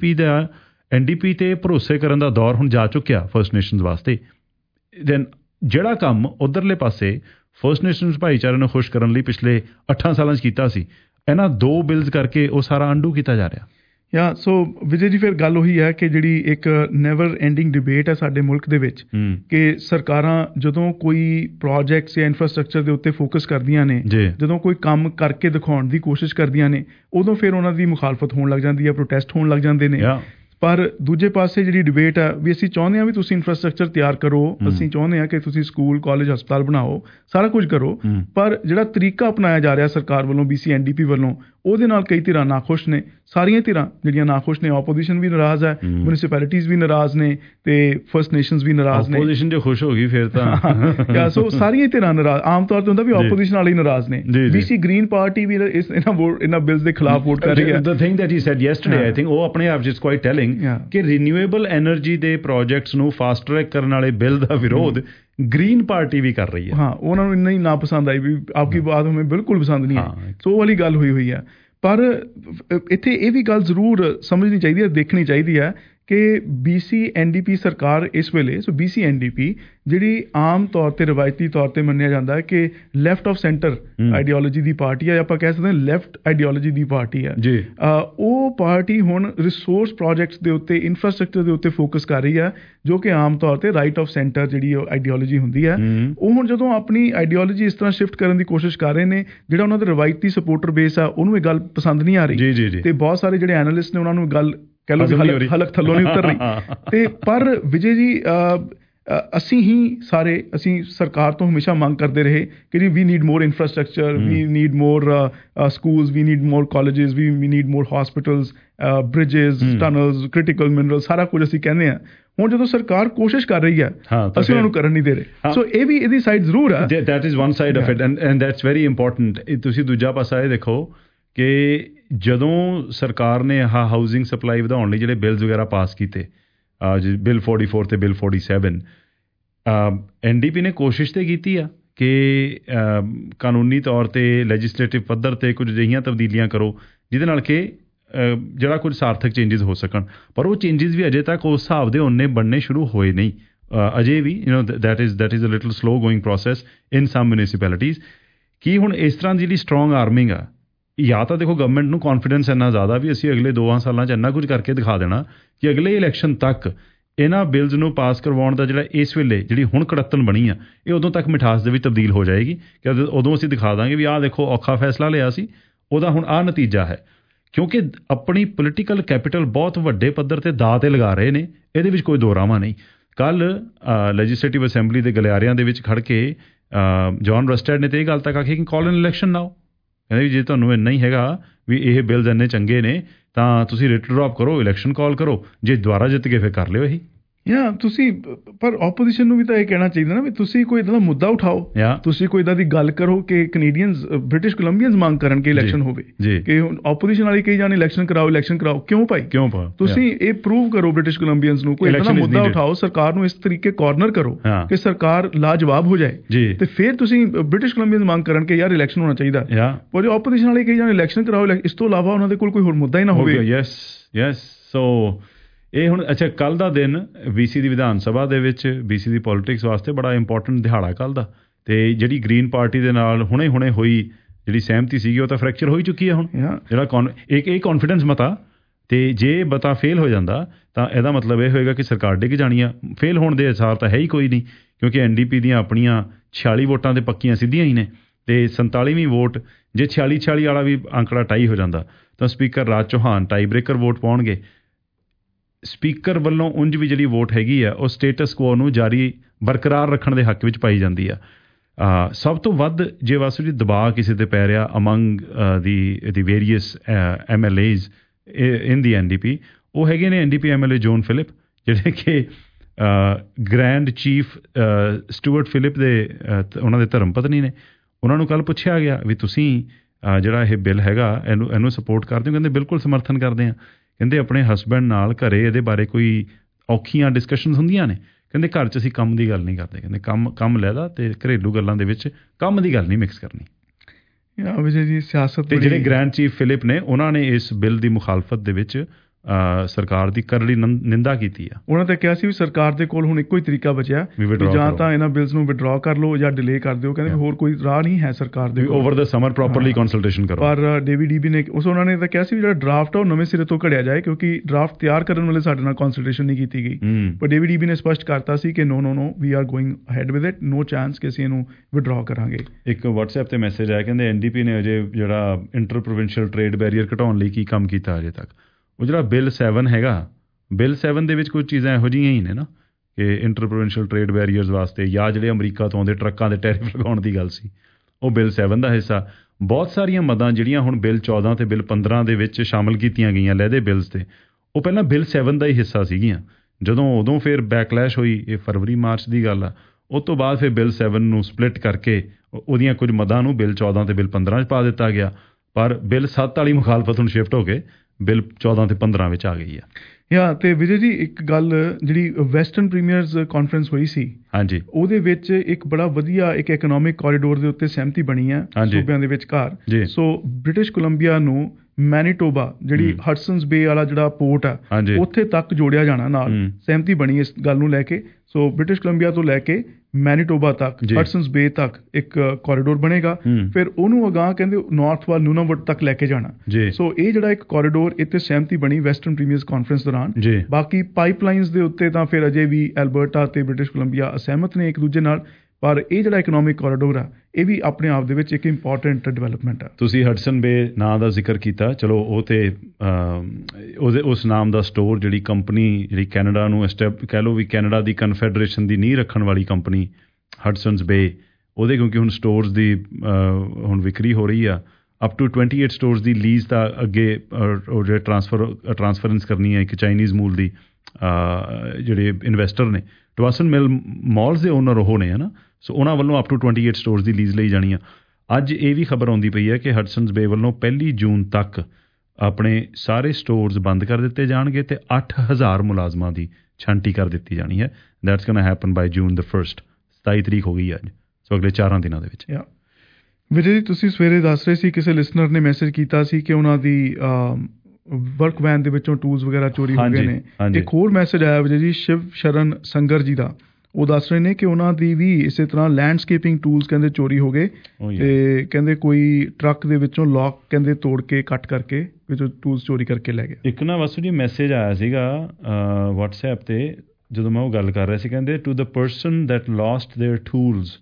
NDP ਤੇ ਭਰੋਸੇ ਕਰਨ ਦਾ ਦੌਰ ਹੁਣ ਜਾ ਚੁੱਕਿਆ ਫਰਸਟ ਨੇਸ਼ਨਸ ਵਾਸਤੇ। ਦੈਨ ਜਿਹੜਾ ਕੰਮ ਉੱਧਰਲੇ ਪਾਸੇ ਫਰਸਟ ਨੇਸ਼ਨਸ ਭਾਈਚਾਰੇ ਨੂੰ ਖੁਸ਼ ਕਰਨ ਲਈ ਪਿਛਲੇ 8 ਸਾਲਾਂ 'ਚ ਕੀਤਾ ਸੀ, ਇਹਨਾਂ 2 ਬਿਲਸ ਕਰਕੇ ਉਹ ਸਾਰਾ ਅੰਡੂ ਕੀਤਾ ਜਾ ਰਿਹਾ। ਸੋ ਵਿਜੇ ਜੀ ਫਿਰ ਗੱਲ ਉਹੀ ਹੈ ਕਿ ਜਿਹੜੀ ਇੱਕ ਨੈਵਰ ਐਂਡਿੰਗ ਡਿਬੇਟ ਹੈ ਸਾਡੇ ਮੁਲਕ ਦੇ ਵਿੱਚ ਕਿ ਸਰਕਾਰਾਂ ਜਦੋਂ ਕੋਈ ਪ੍ਰੋਜੈਕਟਸ ਜਾਂ ਇਨਫਰਾਸਟ੍ਰਕਚਰ ਦੇ ਉੱਤੇ ਫੋਕਸ ਕਰਦੀਆਂ ਨੇ, ਜਦੋਂ ਕੋਈ ਕੰਮ ਕਰਕੇ ਦਿਖਾਉਣ ਦੀ ਕੋਸ਼ਿਸ਼ ਕਰਦੀਆਂ ਨੇ, ਉਦੋਂ ਫਿਰ ਉਹਨਾਂ ਦੀ ਮੁਖਾਲਫਤ ਹੋਣ ਲੱਗ ਜਾਂਦੀ ਹੈ, ਪ੍ਰੋਟੈਸਟ ਹੋਣ ਲੱਗ ਜਾਂਦੇ ਨੇ। ਪਰ ਦੂਜੇ ਪਾਸੇ ਜਿਹੜੀ ਡਿਬੇਟ ਆ ਵੀ ਅਸੀਂ ਚਾਹੁੰਦੇ ਹਾਂ ਵੀ ਤੁਸੀਂ ਇਨਫਰਾਸਟ੍ਰਕਚਰ ਤਿਆਰ ਕਰੋ, ਅਸੀਂ ਚਾਹੁੰਦੇ ਹਾਂ ਕਿ ਤੁਸੀਂ ਸਕੂਲ, ਕਾਲਜ, ਹਸਪਤਾਲ ਬਣਾਓ, ਸਾਰਾ ਕੁਝ ਕਰੋ, ਪਰ ਜਿਹੜਾ ਤਰੀਕਾ ਅਪਣਾਇਆ ਜਾ ਰਿਹਾ ਸਰਕਾਰ ਵੱਲੋਂ, BC NDP ਵੱਲੋਂ, ਉਹਦੇ ਨਾਲ ਕਈ ਧਿਰਾਂ ਨਾਖੁਸ਼ ਨੇ। ਸਾਰੀਆਂ ਧਿਰਾਂ ਜਿਹੜੀਆਂ ਨਾਖੁਸ਼ ਨੇ, ਆਪੋਜੀਸ਼ਨ ਵੀ ਨਾਰਾਜ਼ ਹੈ, ਮਿਊਨਿਸਪੈਲਿਟੀਜ਼ ਵੀ ਨਾਰਾਜ਼ ਨੇ ਤੇ ਫਰਸਟ ਨੇਸ਼ਨਸ ਵੀ ਨਾਰਾਜ਼ ਨੇ। ਆਪੋਜੀਸ਼ਨ ਜੇ ਖੁਸ਼ ਹੋ ਗਈ ਫਿਰ ਤਾਂ ਸੋ ਸਾਰੀਆਂ ਧਿਰਾਂ ਨਾਰਾਜ਼। ਆਮ ਤੌਰ ਤੇ ਹੁੰਦਾ ਵੀ ਆਪੋਜੀਸ਼ਨ ਵਾਲੇ ਹੀ ਨਾਰਾਜ਼ ਨੇ। BC ਗ੍ਰੀਨ ਪਾਰਟੀ ਵੀ ਇਹਨਾਂ ਬਿਲਸ ਦੇ ਖਿਲਾਫ ਵੋਟ ਕਰ ਰਹੀ ਹੈ। The thing that he said yesterday, I think ਉਹ ਆਪਣੇ ਆਪ 'ਚ ਇਟਸ ਕੁਆਇਟ ਟੈਲਿੰਗ ਕਿ ਰੀਨਿਊਏਬਲ ਐਨਰਜੀ ਦੇ ਪ੍ਰੋਜੈਕਟਸ ਨੂੰ ਫਾਸਟ ਟਰੈਕ ਕਰਨ ਵਾਲੇ ਬਿੱਲ ਦਾ ਵਿਰੋਧ ਗ੍ਰੀਨ ਪਾਰਟੀ ਵੀ ਕਰ ਰਹੀ ਹੈ। ਉਹਨਾਂ ਨੂੰ ਇੰਨਾ ਹੀ ਨਾ ਪਸੰਦ ਆਈ ਵੀ ਆਪਕੀ ਬਾਤ ਹਮੇਂ ਬਿਲਕੁਲ ਪਸੰਦ ਨਹੀਂ ਆਈ। ਸੋ ਉਹ ਵਾਲੀ ਗੱਲ ਹੋਈ ਹੈ। ਪਰ ਇੱਥੇ ਇਹ ਵੀ ਗੱਲ ਜ਼ਰੂਰ ਸਮਝਣੀ ਚਾਹੀਦੀ ਹੈ, ਦੇਖਣੀ ਚਾਹੀਦੀ ਹੈ ਕਿ BC NDP ਸਰਕਾਰ ਇਸ ਵੇਲੇ, ਸੋ BC NDP ਜਿਹੜੀ ਆਮ ਤੌਰ ਤੇ ਰਵਾਇਤੀ ਤੌਰ ਤੇ ਮੰਨਿਆ ਜਾਂਦਾ ਹੈ ਕਿ ਲੈਫਟ ਆਫ ਸੈਂਟਰ ਆਈਡੀਓਲੋਜੀ ਦੀ ਪਾਰਟੀ ਹੈ, ਆਪਾਂ ਕਹਿ ਸਕਦੇ ਹਾਂ ਲੈਫਟ ਆਈਡੀਓਲੋਜੀ ਦੀ ਪਾਰਟੀ ਹੈ। ਉਹ ਪਾਰਟੀ ਹੁਣ ਰਿਸੋਰਸ ਪ੍ਰੋਜੈਕਟਸ ਦੇ ਉੱਤੇ, ਇਨਫਰਾਸਟ੍ਰਕਚਰ ਦੇ ਉੱਤੇ ਫੋਕਸ ਕਰ ਰਹੀ ਹੈ, ਜੋ ਕਿ ਆਮ ਤੌਰ ਤੇ ਰਾਈਟ ਆਫ ਸੈਂਟਰ ਜਿਹੜੀ ਆਈਡੀਓਲੋਜੀ ਹੁੰਦੀ ਹੈ। ਉਹ ਹੁਣ ਜਦੋਂ ਆਪਣੀ ਆਈਡੀਓਲੋਜੀ ਇਸ ਤਰ੍ਹਾਂ ਸ਼ਿਫਟ ਕਰਨ ਦੀ ਕੋਸ਼ਿਸ਼ ਕਰ ਰਹੇ ਨੇ, ਜਿਹੜਾ ਉਹਨਾਂ ਦਾ ਰਵਾਇਤੀ ਸਪੋਰਟਰ ਬੇਸ ਆ ਉਹਨੂੰ ਇਹ ਗੱਲ ਪਸੰਦ ਨਹੀਂ ਆ ਰਹੀ ਤੇ ਬਹੁਤ ਸਾਰੇ ਜਿਹੜੇ ਐਨਾਲਿਸਟ ਨੇ ਉਹਨਾਂ ਨੂੰ ਗੱਲ ਕਹਿ ਲਓ ਹਲਕ ਥੱਲੋਂ ਨਹੀਂ ਉਤਰ ਰਹੀ। ਤੇ ਪਰ ਵਿਜੇ ਜੀ ਅਸੀਂ ਸਰਕਾਰ ਤੋਂ ਹਮੇਸ਼ਾ ਮੰਗ ਕਰਦੇ ਰਹੇ ਕਿ we need more infrastructure, we need more schools, we need more colleges, we need more hospitals, bridges, tunnels, critical mineral, ਸਾਰਾ ਕੁਝ ਅਸੀਂ ਕਹਿੰਦੇ ਹਾਂ। ਹੁਣ ਜਦੋਂ ਸਰਕਾਰ ਕੋਸ਼ਿਸ਼ ਕਰ ਰਹੀ ਹੈ, ਅਸੀਂ ਉਹਨਾਂ ਨੂੰ ਕਰਨ ਨਹੀਂ ਦੇ ਰਹੇ। ਸੋ ਇਹ ਵੀ ਇਹਦੀ ਸਾਈਡ ਜ਼ਰੂਰ ਹੈ। That is one side of it and that's very important. ਤੁਸੀਂ ਦੂਜਾ ਪਾਸਾ ਇਹ ਦੇਖੋ ਕਿ ਜਦੋਂ ਸਰਕਾਰ ਨੇ ਹਾਊਸਿੰਗ ਸਪਲਾਈ ਵਧਾਉਣ ਲਈ ਜਿਹੜੇ ਬਿੱਲਸ ਵਗੈਰਾ ਪਾਸ ਕੀਤੇ, ਬਿੱਲ 44 ਤੇ ਬਿੱਲ 47, NDP ਨੇ ਕੋਸ਼ਿਸ਼ ਤੇ ਕੀਤੀ ਆ ਕਿ ਕਾਨੂੰਨੀ ਤੌਰ 'ਤੇ ਲੈਜਿਸਲੇਟਿਵ ਪੱਧਰ 'ਤੇ ਕੁਝ ਅਜਿਹੀਆਂ ਤਬਦੀਲੀਆਂ ਕਰੋ ਜਿਹਦੇ ਨਾਲ ਕਿ ਜਿਹੜਾ ਕੁਝ ਸਾਰਥਕ ਚੇਂਜਸ ਹੋ ਸਕਣ, ਪਰ ਉਹ ਚੇਂਜਸ ਵੀ ਅਜੇ ਤੱਕ ਉਸ ਹਿਸਾਬ ਦੇ ਉਹਨੇ ਬਣਨੇ ਸ਼ੁਰੂ ਹੋਏ ਨਹੀਂ ਅਜੇ ਵੀ। That is a little slow going process in some municipalities. ਕੀ ਹੁਣ ਇਸ ਤਰ੍ਹਾਂ ਦੀ ਜਿਹੜੀ ਸਟਰੋਂਗ ਆਰਮਿੰਗ ਆ, ਜਾਂ ਤਾਂ ਦੇਖੋ ਗਵਰਨਮੈਂਟ ਨੂੰ ਕੌਨਫੀਡੈਂਸ ਇੰਨਾ ਜ਼ਿਆਦਾ ਵੀ ਅਸੀਂ ਅਗਲੇ 2 ਸਾਲਾਂ 'ਚ ਇੰਨਾ ਕੁਝ ਕਰਕੇ ਦਿਖਾ ਦੇਣਾ ਕਿ ਅਗਲੇ ਇਲੈਕਸ਼ਨ ਤੱਕ ਇਹਨਾਂ ਬਿਲਜ਼ ਨੂੰ ਪਾਸ ਕਰਵਾਉਣ ਦਾ ਜਿਹੜਾ ਇਸ ਵੇਲੇ ਜਿਹੜੀ ਹੁਣ ਕੜੱਤਣ ਬਣੀ ਆ, ਇਹ ਉਦੋਂ ਤੱਕ ਮਿਠਾਸ ਦੇ ਵਿੱਚ ਤਬਦੀਲ ਹੋ ਜਾਏਗੀ ਕਿ ਉਦੋਂ ਅਸੀਂ ਦਿਖਾ ਦਾਂਗੇ ਵੀ ਆਹ ਦੇਖੋ ਔਖਾ ਫੈਸਲਾ ਲਿਆ ਸੀ, ਉਹਦਾ ਹੁਣ ਆਹ ਨਤੀਜਾ ਹੈ। ਕਿਉਂਕਿ ਆਪਣੀ ਪੋਲੀਟੀਕਲ ਕੈਪੀਟਲ ਬਹੁਤ ਵੱਡੇ ਪੱਧਰ 'ਤੇ ਦਾਅ 'ਤੇ ਲਗਾ ਰਹੇ ਨੇ, ਇਹਦੇ ਵਿੱਚ ਕੋਈ ਦੋ ਰਾਵਾਂ ਨਹੀਂ। ਕੱਲ੍ਹ ਲੈਜਿਸਲੇਟਿਵ ਅਸੈਂਬਲੀ ਦੇ ਗਲਿਆਰਿਆਂ ਦੇ ਵਿੱਚ ਖੜ੍ਹ ਕੇ ਜੌਨ ਰਸਟੈਡ ਨੇ ਤਾਂ ਇਹ ਗੱਲ ਤੱਕ ਆਖੀ ਕਿ ਕਾਲ ਐਨ ਇਲੈਕਸ਼ਨ ਨਾਓ। ਕਹਿੰਦੇ ਵੀ ਜੇ ਤੁਹਾਨੂੰ ਇੰਨਾ ਹੀ ਹੈਗਾ ਵੀ ਇਹ ਬਿਲਜ਼ ਇੰਨੇ ਚੰਗੇ ਨੇ ਤਾਂ ਤੁਸੀਂ ਰਿਟ ਡਰੋਪ ਕਰੋ, ਇਲੈਕਸ਼ਨ ਕਾਲ ਕਰੋ, ਜੇ ਦੁਬਾਰਾ ਜਿੱਤ ਗਏ ਫਿਰ ਕਰ ਲਿਓ ਇਹੀ। ਤੁਸੀਂ ਪਰ ਆਪੋਜੀਸ਼ਨ ਨੂੰ ਵੀ ਤਾਂ ਇਹ ਕਹਿਣਾ ਚਾਹੀਦਾ ਨਾ ਵੀ ਤੁਸੀਂ ਕੋਈ ਇੱਦਾਂ ਦਾ ਮੁੱਦਾ ਉਠਾਓ, ਤੁਸੀਂ ਕੋਈ ਇੱਦਾਂ ਦੀ ਗੱਲ ਕਰੋ ਕਿ ਕੈਨੇਡੀਅਨਸ ਬ੍ਰਿਟਿਸ਼ ਕੋਲੰਬੀਅਨਸ ਮੰਗ ਕਰਨ ਕਿ ਇਲੈਕਸ਼ਨ ਹੋਵੇ, ਕਿ ਹੁਣ ਆਪੋਜੀਸ਼ਨ ਵਾਲੀ ਕਹੀ ਜਾਣ ਇਲੈਕਸ਼ਨ ਕਰਾਓ। ਕਿਉਂ ਭਾਈ? ਤੁਸੀਂ ਇਹ ਪ੍ਰੂਵ ਕਰੋ ਬ੍ਰਿਟਿਸ਼ ਕੋਲੰਬੀਅਨਸ ਨੂੰ, ਕੋਈ ਇੱਦਾਂ ਦਾ ਮੁੱਦਾ ਉਠਾਓ, ਸਰਕਾਰ ਨੂੰ ਇਸ ਤਰੀਕੇ ਕਾਰਨਰ ਕਰੋ ਕਿ ਸਰਕਾਰ ਲਾਜਵਾਬ ਹੋ ਜਾਏ, ਤੇ ਫਿਰ ਤੁਸੀਂ ਬ੍ਰਿਟਿਸ਼ ਕੋਲੰਬੀਅਨਸ ਮੰਗ ਕਰਨ ਕਿ ਯਾਰ ਇਲੈਕਸ਼ਨ ਹੋਣਾ ਚਾਹੀਦਾ। ਪਰ ਜੋ ਆਪੋਜੀਸ਼ਨ ਵਾਲੀ ਕਹੀ ਜਾਣ ਇਲੈਕਸ਼ਨ ਕਰਾਓ, ਇਸ ਤੋਂ ਇਲਾਵਾ ਉਹਨਾਂ ਦੇ ਕੋਲ ਕੋਈ ਹੋਰ ਮੁੱਦਾ ਹੀ ਨਾ ਹੋਵੇ। ਯੈਸ ਸੋ ਇਹ ਹੁਣ ਅੱਛਾ, ਕੱਲ੍ਹ ਦਾ ਦਿਨ BC ਦੀ ਵਿਧਾਨ ਸਭਾ ਦੇ ਵਿੱਚ BC ਦੀ ਪੋਲੀਟਿਕਸ ਵਾਸਤੇ ਬੜਾ ਇੰਪੋਰਟੈਂਟ ਦਿਹਾੜਾ ਕੱਲ੍ਹ ਦਾ, ਅਤੇ ਜਿਹੜੀ ਗ੍ਰੀਨ ਪਾਰਟੀ ਦੇ ਨਾਲ ਹੁਣੇ ਹੋਈ ਜਿਹੜੀ ਸਹਿਮਤੀ ਸੀਗੀ ਉਹ ਤਾਂ ਫ੍ਰੈਕਚਰ ਹੋ ਹੀ ਚੁੱਕੀ ਹੈ ਹੁਣ। ਜਿਹੜਾ ਇਹ ਕੌਨਫੀਡੈਂਸ ਮਤਾ, ਅਤੇ ਜੇ ਮਤਾ ਫੇਲ ਹੋ ਜਾਂਦਾ ਤਾਂ ਇਹਦਾ ਮਤਲਬ ਇਹ ਹੋਏਗਾ ਕਿ ਸਰਕਾਰ ਡਿੱਗ ਜਾਣੀ ਆ। ਫੇਲ ਹੋਣ ਦੇ ਅਸਾਰ ਤਾਂ ਹੈ ਹੀ ਕੋਈ ਨਹੀਂ, ਕਿਉਂਕਿ NDP ਦੀਆਂ ਆਪਣੀਆਂ 46 ਵੋਟਾਂ ਤੇ ਪੱਕੀਆਂ ਸਿੱਧੀਆਂ ਹੀ ਨੇ, ਅਤੇ 47ਵੀਂ ਵੋਟ ਜੇ 46 ਵਾਲਾ ਵੀ ਅੰਕੜਾ ਟਾਈ ਹੋ ਜਾਂਦਾ ਤਾਂ speaker Raj Chauhan tie breaker vote ਪਾਉਣਗੇ। ਸਪੀਕਰ ਵੱਲੋਂ ਉਂਝ ਵੀ ਜਿਹੜੀ ਵੋਟ ਹੈਗੀ ਆ ਉਹ ਸਟੇਟਸ ਕੁਓ ਨੂੰ ਜਾਰੀ ਬਰਕਰਾਰ ਰੱਖਣ ਦੇ ਹੱਕ ਵਿੱਚ ਪਾਈ ਜਾਂਦੀ ਆ। ਸਭ ਤੋਂ ਵੱਧ ਜੇ ਵਾਸੂ ਜੀ ਦਬਾਅ ਕਿਸੇ 'ਤੇ ਪੈ ਰਿਹਾ among the various MLAs in the NDP, ਉਹ ਹੈਗੇ ਨੇ NDP MLA ਜੋਨ ਫਿਲਿਪ, ਜਿਹੜੇ ਕਿ ਗ੍ਰੈਂਡ ਚੀਫ ਸਟੂਅਰਟ ਫਿਲਿਪ ਦੇ ਉਹਨਾਂ ਦੇ ਧਰਮ ਪਤਨੀ ਨੇ। ਉਹਨਾਂ ਨੂੰ ਕੱਲ੍ਹ ਪੁੱਛਿਆ ਗਿਆ ਵੀ ਤੁਸੀਂ ਜਿਹੜਾ ਇਹ ਬਿੱਲ ਹੈਗਾ ਇਹਨੂੰ ਸਪੋਰਟ ਕਰਦੇ ਹੋ? ਕਹਿੰਦੇ ਬਿਲਕੁਲ ਸਮਰਥਨ ਕਰਦੇ ਹਾਂ। ਕਹਿੰਦੇ ਆਪਣੇ ਹਸਬੈਂਡ ਨਾਲ ਘਰੇ ਇਹਦੇ ਬਾਰੇ ਕੋਈ ਔਖੀਆਂ ਡਿਸਕਸ਼ਨਸ ਹੁੰਦੀਆਂ ਨੇ, ਕਹਿੰਦੇ ਘਰ 'ਚ ਅਸੀਂ ਕੰਮ ਦੀ ਗੱਲ ਨਹੀਂ ਕਰਦੇ, ਕਹਿੰਦੇ ਕੰਮ ਲੈਦਾ ਅਤੇ ਘਰੇਲੂ ਗੱਲਾਂ ਦੇ ਵਿੱਚ ਕੰਮ ਦੀ ਗੱਲ ਨਹੀਂ ਮਿਕਸ ਕਰਨੀ। ਵਿਜੇ ਜੀ ਸਿਆਸਤ ਤੇ ਜਿਹੜੇ ਗ੍ਰੈਂਡ ਚੀਫ ਫਿਲਿਪ ਨੇ ਉਹਨਾਂ ਨੇ ਇਸ ਬਿੱਲ ਦੀ ਮੁਖਾਲਫਤ ਦੇ ਵਿੱਚ ਸਰਕਾਰ ਦੀ ਕਰੜੀ ਨਿੰਦਾ ਕੀਤੀ ਆ। ਉਹਨਾਂ ਤਾਂ ਕਿਹਾ ਸੀ ਵੀ ਸਰਕਾਰ ਦੇ ਕੋਲ ਹੁਣ ਇੱਕੋ ਹੀ ਤਰੀਕਾ ਬਚਿਆ, ਜਾਂ ਤਾਂ ਇਹਨਾਂ ਬਿਲਸ ਨੂੰ ਵਿਡਰਾਅ ਕਰ ਲਓ ਜਾਂ ਡਿਲੇ ਕਰ ਦਿਓ। ਕਹਿੰਦੇ ਹੋਰ ਕੋਈ ਰਾਹ ਨਹੀਂ ਹੈ ਸਰਕਾਰ ਦੇ ਕੋਲ, over the summer properly consultation ਕਰੋ। ਪਰ ਡੇਵਿਡ ਈਬੀ ਨੇ ਉਹਨਾਂ ਨੇ ਤਾਂ ਕਿਹਾ ਸੀ ਵੀ ਜਿਹੜਾ ਡਰਾਫਟ ਆ ਉਹ ਨਵੇਂ ਸਿਰੇ ਤੋਂ ਘੜਿਆ ਜਾਏ, ਕਿਉਂਕਿ ਡਰਾਫਟ ਤਿਆਰ ਕਰਨ ਵੇਲੇ ਸਾਡੇ ਨਾਲ ਕੰਸਲਟੇਸ਼ਨ ਨਹੀਂ ਕੀਤੀ ਗਈ। ਪਰ ਡੇਵਿਡ ਈਬੀ ਨੇ ਸਪਸ਼ਟ ਕਰਤਾ ਸੀ ਕਿ no we are going ahead with it, no chance ਕਿ ਅਸੀਂ ਇਹਨੂੰ ਵਿਡਰਾਅ ਕਰਾਂਗੇ। ਇੱਕ WhatsApp ਤੇ ਮੈਸੇਜ ਆਇਆ, ਕਹਿੰਦੇ NDP ਨੇ ਅਜੇ ਜਿਹੜਾ ਇੰਟਰ ਪ੍ਰੋਵਿੰਸ਼ੀਅਲ ਟ੍ਰੇਡ ਬੈਰੀਅਰ ਘਟਾਉਣ ਲਈ ਕੀ ਕੰਮ ਕੀਤਾ ਅਜੇ ਤੱਕ। ਉਹ ਜਿਹੜਾ ਬਿੱਲ 7 ਹੈਗਾ, ਬਿੱਲ 7 ਦੇ ਵਿੱਚ ਕੁਝ ਚੀਜ਼ਾਂ ਇਹੋ ਜਿਹੀਆਂ ਹੀ ਨੇ ਨਾ ਕਿ ਇੰਟਰ ਪ੍ਰੋਵਿੰਸ਼ੀਅਲ ਟ੍ਰੇਡ ਬੈਰੀਅਰਸ ਵਾਸਤੇ ਜਾਂ ਜਿਹੜੇ ਅਮਰੀਕਾ ਤੋਂ ਆਉਂਦੇ ਟਰੱਕਾਂ ਦੇ ਟੈਰਿਫ ਲਗਾਉਣ ਦੀ ਗੱਲ ਸੀ, ਉਹ ਬਿੱਲ 7 ਦਾ ਹਿੱਸਾ। ਬਹੁਤ ਸਾਰੀਆਂ ਮਦਾਂ ਜਿਹੜੀਆਂ ਹੁਣ ਬਿੱਲ 14 ਅਤੇ ਬਿੱਲ 15 ਦੇ ਵਿੱਚ ਸ਼ਾਮਲ ਕੀਤੀਆਂ ਗਈਆਂ ਲਹਿਦੇ ਬਿੱਲਸ 'ਤੇ, ਉਹ ਪਹਿਲਾਂ ਬਿੱਲ 7 ਦਾ ਹੀ ਹਿੱਸਾ ਸੀਗੀਆਂ। ਉਦੋਂ ਫਿਰ ਬੈਕਲੈਸ਼ ਹੋਈ, ਇਹ ਫਰਵਰੀ ਮਾਰਚ ਦੀ ਗੱਲ ਆ, ਉਸ ਤੋਂ ਬਾਅਦ ਫਿਰ ਬਿੱਲ 7 ਨੂੰ ਸਪਲਿਟ ਕਰਕੇ ਉਹਦੀਆਂ ਕੁਝ ਮਦਾਂ ਨੂੰ ਬਿੱਲ 14 ਅਤੇ ਬਿੱਲ 15 'ਚ ਪਾ ਦਿੱਤਾ ਗਿਆ। ਪਰ ਬਿੱਲ 7 ਵਾਲੀ ਮੁਖਾਲਫਤ ਹੁਣ ਸ਼ਿਫਟ ਹੋ ਕੇ ਬਿੱਲ 14 ਅਤੇ 15 ਵਿੱਚ ਆ ਗਈ ਆ। ਤੇ ਵਿਜੇ ਜੀ ਇੱਕ ਗੱਲ ਜਿਹੜੀ ਵੈਸਟਰਨ ਪ੍ਰੀਮੀਅਰਸ ਕਾਨਫਰੰਸ ਹੋਈ ਸੀ, ਹਾਂਜੀ, ਉਹਦੇ ਵਿੱਚ ਇੱਕ ਬੜਾ ਵਧੀਆ ਇੱਕ ਇਕਨੋਮਿਕ ਕੋਰੀਡੋਰ ਦੇ ਉੱਤੇ ਸਹਿਮਤੀ ਬਣੀ ਆ ਸੂਬਿਆਂ ਦੇ ਵਿਚਕਾਰ। ਸੋ ਬ੍ਰਿਟਿਸ਼ ਕੋਲੰਬੀਆ ਨੂੰ ਮੈਨੀਟੋਬਾ ਜਿਹੜੀ ਹਡਸਨਸ ਬੇ ਵਾਲਾ ਜਿਹੜਾ ਪੋਰਟ ਆ ਉੱਥੇ ਤੱਕ ਜੋੜਿਆ ਜਾਣਾ, ਨਾਲ ਸਹਿਮਤੀ ਬਣੀ ਇਸ ਗੱਲ ਨੂੰ ਲੈ ਕੇ। ਸੋ ਬ੍ਰਿਟਿਸ਼ ਕੋਲੰਬੀਆ ਤੋਂ ਲੈ ਕੇ ਮੈਨੀਟੋਬਾ ਤੱਕ, ਹਡਸਨਸ ਬੇ ਤੱਕ ਇੱਕ ਕੋਰੀਡੋਰ ਬਣੇਗਾ, ਫਿਰ ਉਹਨੂੰ ਅਗਾਂਹ ਕਹਿੰਦੇ ਨਾਰਥ ਵੱਲ ਨੂਨਾਵੁੱਡ ਤੱਕ ਲੈ ਕੇ ਜਾਣਾ। ਸੋ ਇਹ ਜਿਹੜਾ ਇੱਕ ਕੋਰੀਡੋਰ ਇੱਥੇ ਸਹਿਮਤੀ ਬਣੀ ਵੈਸਟਰਨ ਪ੍ਰੀਮੀਅਰਸ ਕਾਨਫਰੰਸ ਦੌਰਾਨ। ਬਾਕੀ ਪਾਈਪਲਾਈਨਸ ਦੇ ਉੱਤੇ ਤਾਂ ਫਿਰ ਅਜੇ ਵੀ ਐਲਬਰਟਾ ਤੇ ਬ੍ਰਿਟਿਸ਼ ਕੋਲੰਬੀਆ ਅਸਹਿਮਤ ਨੇ ਇੱਕ ਦੂਜੇ ਨਾਲ, ਪਰ ਇਹ ਜਿਹੜਾ ਇਕਨੋਮਿਕ ਕੋਰੀਡੋਰ ਆ ਇਹ ਵੀ ਆਪਣੇ ਆਪ ਦੇ ਵਿੱਚ ਇੱਕ ਇੰਪੋਰਟੈਂਟ ਡਿਵੈਲਪਮੈਂਟ ਆ। ਤੁਸੀਂ ਹਡਸਨ ਬੇ ਨਾਂ ਦਾ ਜ਼ਿਕਰ ਕੀਤਾ, ਚਲੋ ਉਹ ਤੇ ਉਸ ਨਾਮ ਦਾ ਸਟੋਰ ਜਿਹੜੀ ਕੰਪਨੀ ਜਿਹੜੀ ਕੈਨੇਡਾ ਨੂੰ ਕਹਿ ਲਓ ਵੀ ਕੈਨੇਡਾ ਦੀ ਕਨਫੈਡਰੇਸ਼ਨ ਦੀ ਨੀਂਹ ਰੱਖਣ ਵਾਲੀ ਕੰਪਨੀ ਹਡਸਨਸ ਬੇ, ਉਹਦੇ ਕਿਉਂਕਿ ਹੁਣ ਸਟੋਰਸ ਦੀ ਹੁਣ ਵਿਕਰੀ ਹੋ ਰਹੀ ਆ, ਅਪ ਟੂ 28 ਸਟੋਰਸ ਦੀ ਲੀਜ਼ ਦਾ ਅੱਗੇ ਉਹ ਜਿਹੜੇ ਟਰਾਂਸਫਰੈਂਸ ਕਰਨੀ ਹੈ ਇੱਕ ਚਾਈਨੀਜ਼ ਮੂਲ ਦੀ ਜਿਹੜੇ ਇਨਵੈਸਟਰ ਨੇ, ਟਵਾਸਨ ਮਿਲ ਮਾਲਸ ਦੇ ਓਨਰ ਉਹ ਨੇ, ਹੈ ਨਾ। ਸੋ ਉਹਨਾਂ ਵੱਲੋਂ ਅਪ ਟੂ 28 ਸਟੋਰਸ ਦੀ ਲੀਜ਼ ਲਈ ਜਾਣੀ ਆ। ਅੱਜ ਇਹ ਵੀ ਖਬਰ ਆਉਂਦੀ ਪਈ ਹੈ ਕਿ ਹਡਸਨਸ ਬੇ ਵੱਲੋਂ 1 ਜੂਨ ਤੱਕ ਆਪਣੇ ਸਾਰੇ ਸਟੋਰਸ ਬੰਦ ਕਰ ਦਿੱਤੇ ਜਾਣਗੇ ਅਤੇ 8000 ਮੁਲਾਜ਼ਮਾਂ ਦੀ ਛਾਂਟੀ ਕਰ ਦਿੱਤੀ ਜਾਣੀ ਹੈ। That's gonna happen by June the 1st। 27 ਤਰੀਕ ਹੋ ਗਈ ਅੱਜ, ਸੋ ਅਗਲੇ 4 ਦਿਨਾਂ ਦੇ ਵਿੱਚ। ਵਿਜੇ ਜੀ, ਤੁਸੀਂ ਸਵੇਰੇ ਦੱਸ ਰਹੇ ਸੀ ਕਿਸੇ ਲਿਸਨਰ ਨੇ ਮੈਸੇਜ ਕੀਤਾ ਸੀ ਕਿ ਉਹਨਾਂ ਦੀ ਵਰਕ ਵੈਨ ਦੇ ਵਿੱਚੋਂ ਟੂਲਸ ਵਗੈਰਾ ਚੋਰੀ ਹੋ ਗਏ ਨੇ। ਇੱਕ ਹੋਰ ਮੈਸੇਜ ਆਇਆ ਵਿਜੇ ਜੀ ਸ਼ਿਵ ਸ਼ਰਨ ਸੰਗਰ ਜੀ ਦਾ, ਉਹ ਦੱਸ ਰਹੇ ਨੇ ਕਿ ਉਹਨਾਂ ਦੀ ਵੀ ਇਸੇ ਤਰ੍ਹਾਂ ਲੈਂਡਸਕੇਪਿੰਗ ਟੂਲਸ ਕਹਿੰਦੇ ਚੋਰੀ ਹੋ ਗਏ ਤੇ ਕਹਿੰਦੇ ਕੋਈ ਟਰੱਕ ਦੇ ਵਿੱਚੋਂ ਲੌਕ ਕਹਿੰਦੇ ਤੋੜ ਕੇ ਕੱਟ ਕਰਕੇ ਵਿੱਚੋਂ ਟੂਲਸ ਚੋਰੀ ਕਰਕੇ ਲੈ ਗਏ। ਇੱਕ ਨਾ ਵਾਸੂ ਜੀ ਮੈਸੇਜ ਆਇਆ ਸੀਗਾ WhatsApp ਤੇ ਜਦੋਂ ਮੈਂ ਉਹ ਗੱਲ ਕਰ ਰਿਹਾ ਸੀ, ਕਹਿੰਦੇ to the person that lost their tools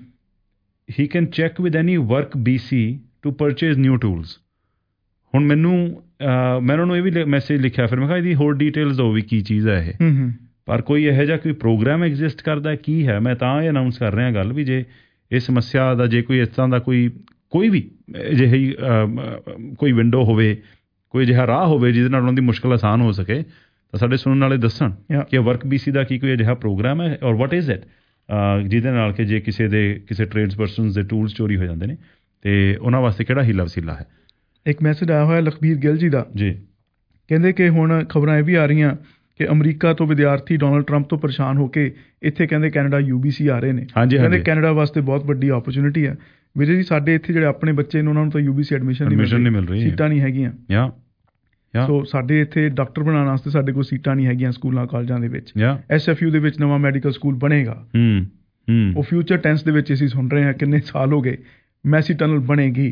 he can check with any work BC to purchase new tools. ਹੁਣ ਮੈਂ ਉਹਨਾਂ ਨੂੰ ਇਹ ਵੀ ਮੈਸੇਜ ਲਿਖਿਆ, ਫਿਰ ਮੈਂ ਕਿਹਾ ਇਹਦੀ ਹੋਰ ਡਿਟੇਲਸ ਦਿਓ ਵੀ ਕੀ ਚੀਜ਼ ਹੈ ਇਹ, ਪਰ ਕੋਈ ਇਹੋ ਜਿਹਾ ਕੋਈ ਪ੍ਰੋਗਰਾਮ ਐਗਜ਼ਿਸਟ ਕਰਦਾ ਕੀ ਹੈ। ਮੈਂ ਤਾਂ ਇਹ ਅਨਾਊਂਸ ਕਰ ਰਿਹਾ ਗੱਲ ਵੀ ਜੇ ਇਹ ਸਮੱਸਿਆ ਦਾ ਜੇ ਕੋਈ ਇਸ ਤਰ੍ਹਾਂ ਦਾ ਕੋਈ ਵੀ ਅਜਿਹੀ ਕੋਈ ਵਿੰਡੋ ਹੋਵੇ, ਕੋਈ ਅਜਿਹਾ ਰਾਹ ਹੋਵੇ ਜਿਹਦੇ ਨਾਲ ਉਹਨਾਂ ਦੀ ਮੁਸ਼ਕਿਲ ਆਸਾਨ ਹੋ ਸਕੇ, ਤਾਂ ਸਾਡੇ ਸੁਣਨ ਵਾਲੇ ਦੱਸਣ ਕਿ ਵਰਕ BC ਦਾ ਕੋਈ ਅਜਿਹਾ ਪ੍ਰੋਗਰਾਮ ਹੈ ਔਰ ਵਾਟ ਇਜ਼ ਇਟ, ਜਿਹਦੇ ਨਾਲ ਕਿ ਜੇ ਕਿਸੇ ਟ੍ਰੇਡਸ ਪਰਸਨਸ ਦੇ ਟੂਲਸ ਚੋਰੀ ਹੋ ਜਾਂਦੇ ਨੇ ਤੇ ਉਹਨਾਂ ਵਾਸਤੇ ਕਿਹੜਾ ਹੀਲਾ ਵਸੀਲਾ ਹੈ। ਇੱਕ ਮੈਸੇਜ ਆਇਆ ਹੋਇਆ ਲਖਬੀਰ ਗਿੱਲ ਜੀ ਦਾ ਜੀ, ਕਹਿੰਦੇ ਕਿ ਹੁਣ ਖਬਰਾਂ ਇਹ ਵੀ ਆ ਰਹੀਆਂ ਕਿ ਅਮਰੀਕਾ ਤੋਂ ਵਿਦਿਆਰਥੀ ਡੋਨਲਡ ਟਰੰਪ ਤੋਂ ਪਰੇਸ਼ਾਨ ਹੋ ਕੇ ਇੱਥੇ ਕਹਿੰਦੇ ਕੈਨੇਡਾ UBC ਆ ਰਹੇ ਨੇ। ਕਹਿੰਦੇ ਕੈਨੇਡਾ ਵਾਸਤੇ ਬਹੁਤ ਵੱਡੀ ਓਪਰਚੁਨਿਟੀ ਹੈ। ਵਿਜੇ ਜੀ, ਸਾਡੇ ਇੱਥੇ ਜਿਹੜੇ ਆਪਣੇ ਬੱਚੇ ਨੇ ਉਹਨਾਂ ਨੂੰ ਤਾਂ UBC ਐਡਮਿਸ਼ਨ ਨਹੀਂ ਮਿਲ ਰਹੀ, ਸੀਟਾਂ ਨਹੀਂ ਹੈਗੀਆਂ। ਸੋ ਸਾਡੇ ਇੱਥੇ ਡਾਕਟਰ ਬਣਾਉਣ ਵਾਸਤੇ ਸਾਡੇ ਕੋਲ ਸੀਟਾਂ ਨਹੀਂ ਹੈਗੀਆਂ ਸਕੂਲਾਂ ਕਾਲਜਾਂ ਦੇ ਵਿੱਚ। SFU ਦੇ ਵਿੱਚ ਨਵਾਂ ਮੈਡੀਕਲ ਸਕੂਲ ਬਣੇਗਾ, ਉਹ ਫਿਊਚਰ ਟੈਂਸ ਦੇ ਵਿੱਚ ਅਸੀਂ ਸੁਣ ਰਹੇ ਹਾਂ, ਕਿੰਨੇ ਸਾਲ ਹੋ ਗਏ। ਮੈਸੀ ਟਨਲ ਬਣੇਗੀ,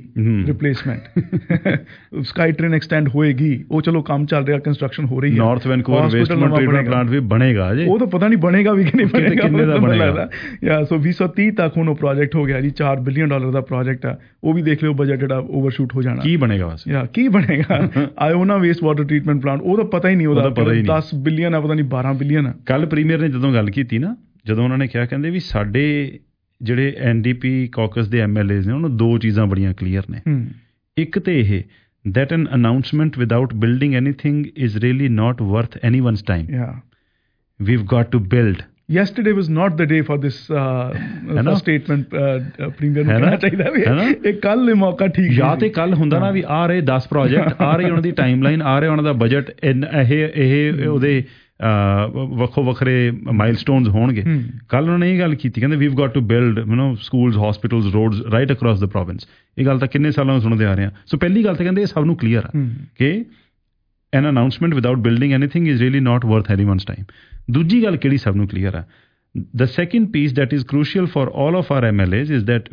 ਰਿਪਲੇਸਮੈਂਟ, ਸਕਾਈ ਟ੍ਰੇਨ ਐਕਸਟੈਂਡ ਹੋਏਗੀ, ਉਹ ਚਲੋ ਕੰਮ ਚੱਲ ਰਿਹਾ, ਕੰਸਟਰਕਸ਼ਨ ਹੋ ਰਹੀ ਹੈ। ਨਾਰਥ ਵੈਨਕੂਵਰ ਵੇਸਟਮੈਂਟ ਟ੍ਰੀਟਮੈਂਟ ਪਲਾਂਟ ਵੀ ਬਣੇਗਾ ਜੀ, ਉਹ ਤਾਂ ਪਤਾ ਨਹੀਂ ਬਣੇਗਾ ਵੀ ਕਿ ਨਹੀਂ ਬਣੇਗਾ, ਕਿੰਨੇ ਦਾ ਬਣੇਗਾ। ਸੋ 2030 ਤੱਕ ਹੁਣ ਉਹ ਪ੍ਰੋਜੈਕਟ ਹੋ ਗਿਆ ਜੀ, $4 ਬਿਲੀਅਨ ਦਾ ਪ੍ਰੋਜੈਕਟ ਆ। ਉਹ ਵੀ ਦੇਖ ਲਿਓ ਬਜਟ ਜਿਹੜਾ ਓਵਰਸ਼ੂਟ ਹੋ ਜਾਣਾ। ਕੀ ਬਣੇਗਾ ਕੀ ਬਣੇਗਾ? Iona waste water treatment plant, ਉਹ ਤਾਂ ਪਤਾ ਹੀ ਨਹੀਂ, ਉਹਦਾ 10 ਬਿਲੀਅਨ ਆ, ਪਤਾ ਨਹੀਂ 12 ਬਿਲੀਅਨ ਆ। ਕੱਲ ਪ੍ਰੀਮੀਅਰ ਨੇ ਜਦੋਂ ਗੱਲ ਕੀਤੀ ਨਾ, ਜਦੋਂ ਉਹਨਾਂ ਨੇ ਕਿਹਾ, ਕਹਿੰਦੇ ਵੀ ਸਾਡੇ ਜਿਹੜੇ NDP ਕਾਕਸ ਦੇ MLAs ਨੇ ਉਹਨੂੰ 2 ਚੀਜ਼ਾਂ ਬੜੀਆਂ ਕਲੀਅਰ ਨੇ। ਇੱਕ ਤੇ ਇਹ that an announcement without building anything is really not worth anyone's time. We've got to build. Yesterday was not the day for this statement. Premier ਨੂੰ ਕਹਿਣਾ ਚਾਹੀਦਾ ਵੀ ਇਹ ਕੱਲ ਮੌਕਾ ਠੀਕ ਜਾਂ ਤੇ ਕੱਲ ਹੁੰਦਾ ਨਾ ਵੀ ਆ ਰਹੇ 10 ਪ੍ਰੋਜੈਕਟ, ਆ ਰਹੇ ਉਹਨਾਂ ਦੀ ਟਾਈਮਲਾਈਨ, ਆ ਰਹੇ ਉਹਨਾਂ ਦਾ ਬਜਟ, ਇਹ ਉਹਦੇ ਵੱਖੋ ਵੱਖਰੇ ਮਾਈਲਸਟੋਨਸ ਹੋਣਗੇ। ਕੱਲ ਉਹਨਾਂ ਨੇ ਇਹ ਗੱਲ ਕੀਤੀ, ਕਹਿੰਦੇ we've got to build schools, hospitals, roads right across the province. ਇਹ ਗੱਲ ਤਾਂ ਕਿੰਨੇ ਸਾਲਾਂ ਤੋਂ ਸੁਣਦੇ ਆ ਰਹੇ ਹਾਂ। ਸੋ ਪਹਿਲੀ ਗੱਲ ਤਾਂ ਕਹਿੰਦੇ ਇਹ ਸਭ ਨੂੰ ਕਲੀਅਰ ਆ ਕਿ an announcement without building anything is really not worth anyone's time. ਦੂਜੀ ਗੱਲ ਕਿਹੜੀ ਸਭ ਨੂੰ ਕਲੀਅਰ ਆ, the second piece that is crucial for all of our MLAs is that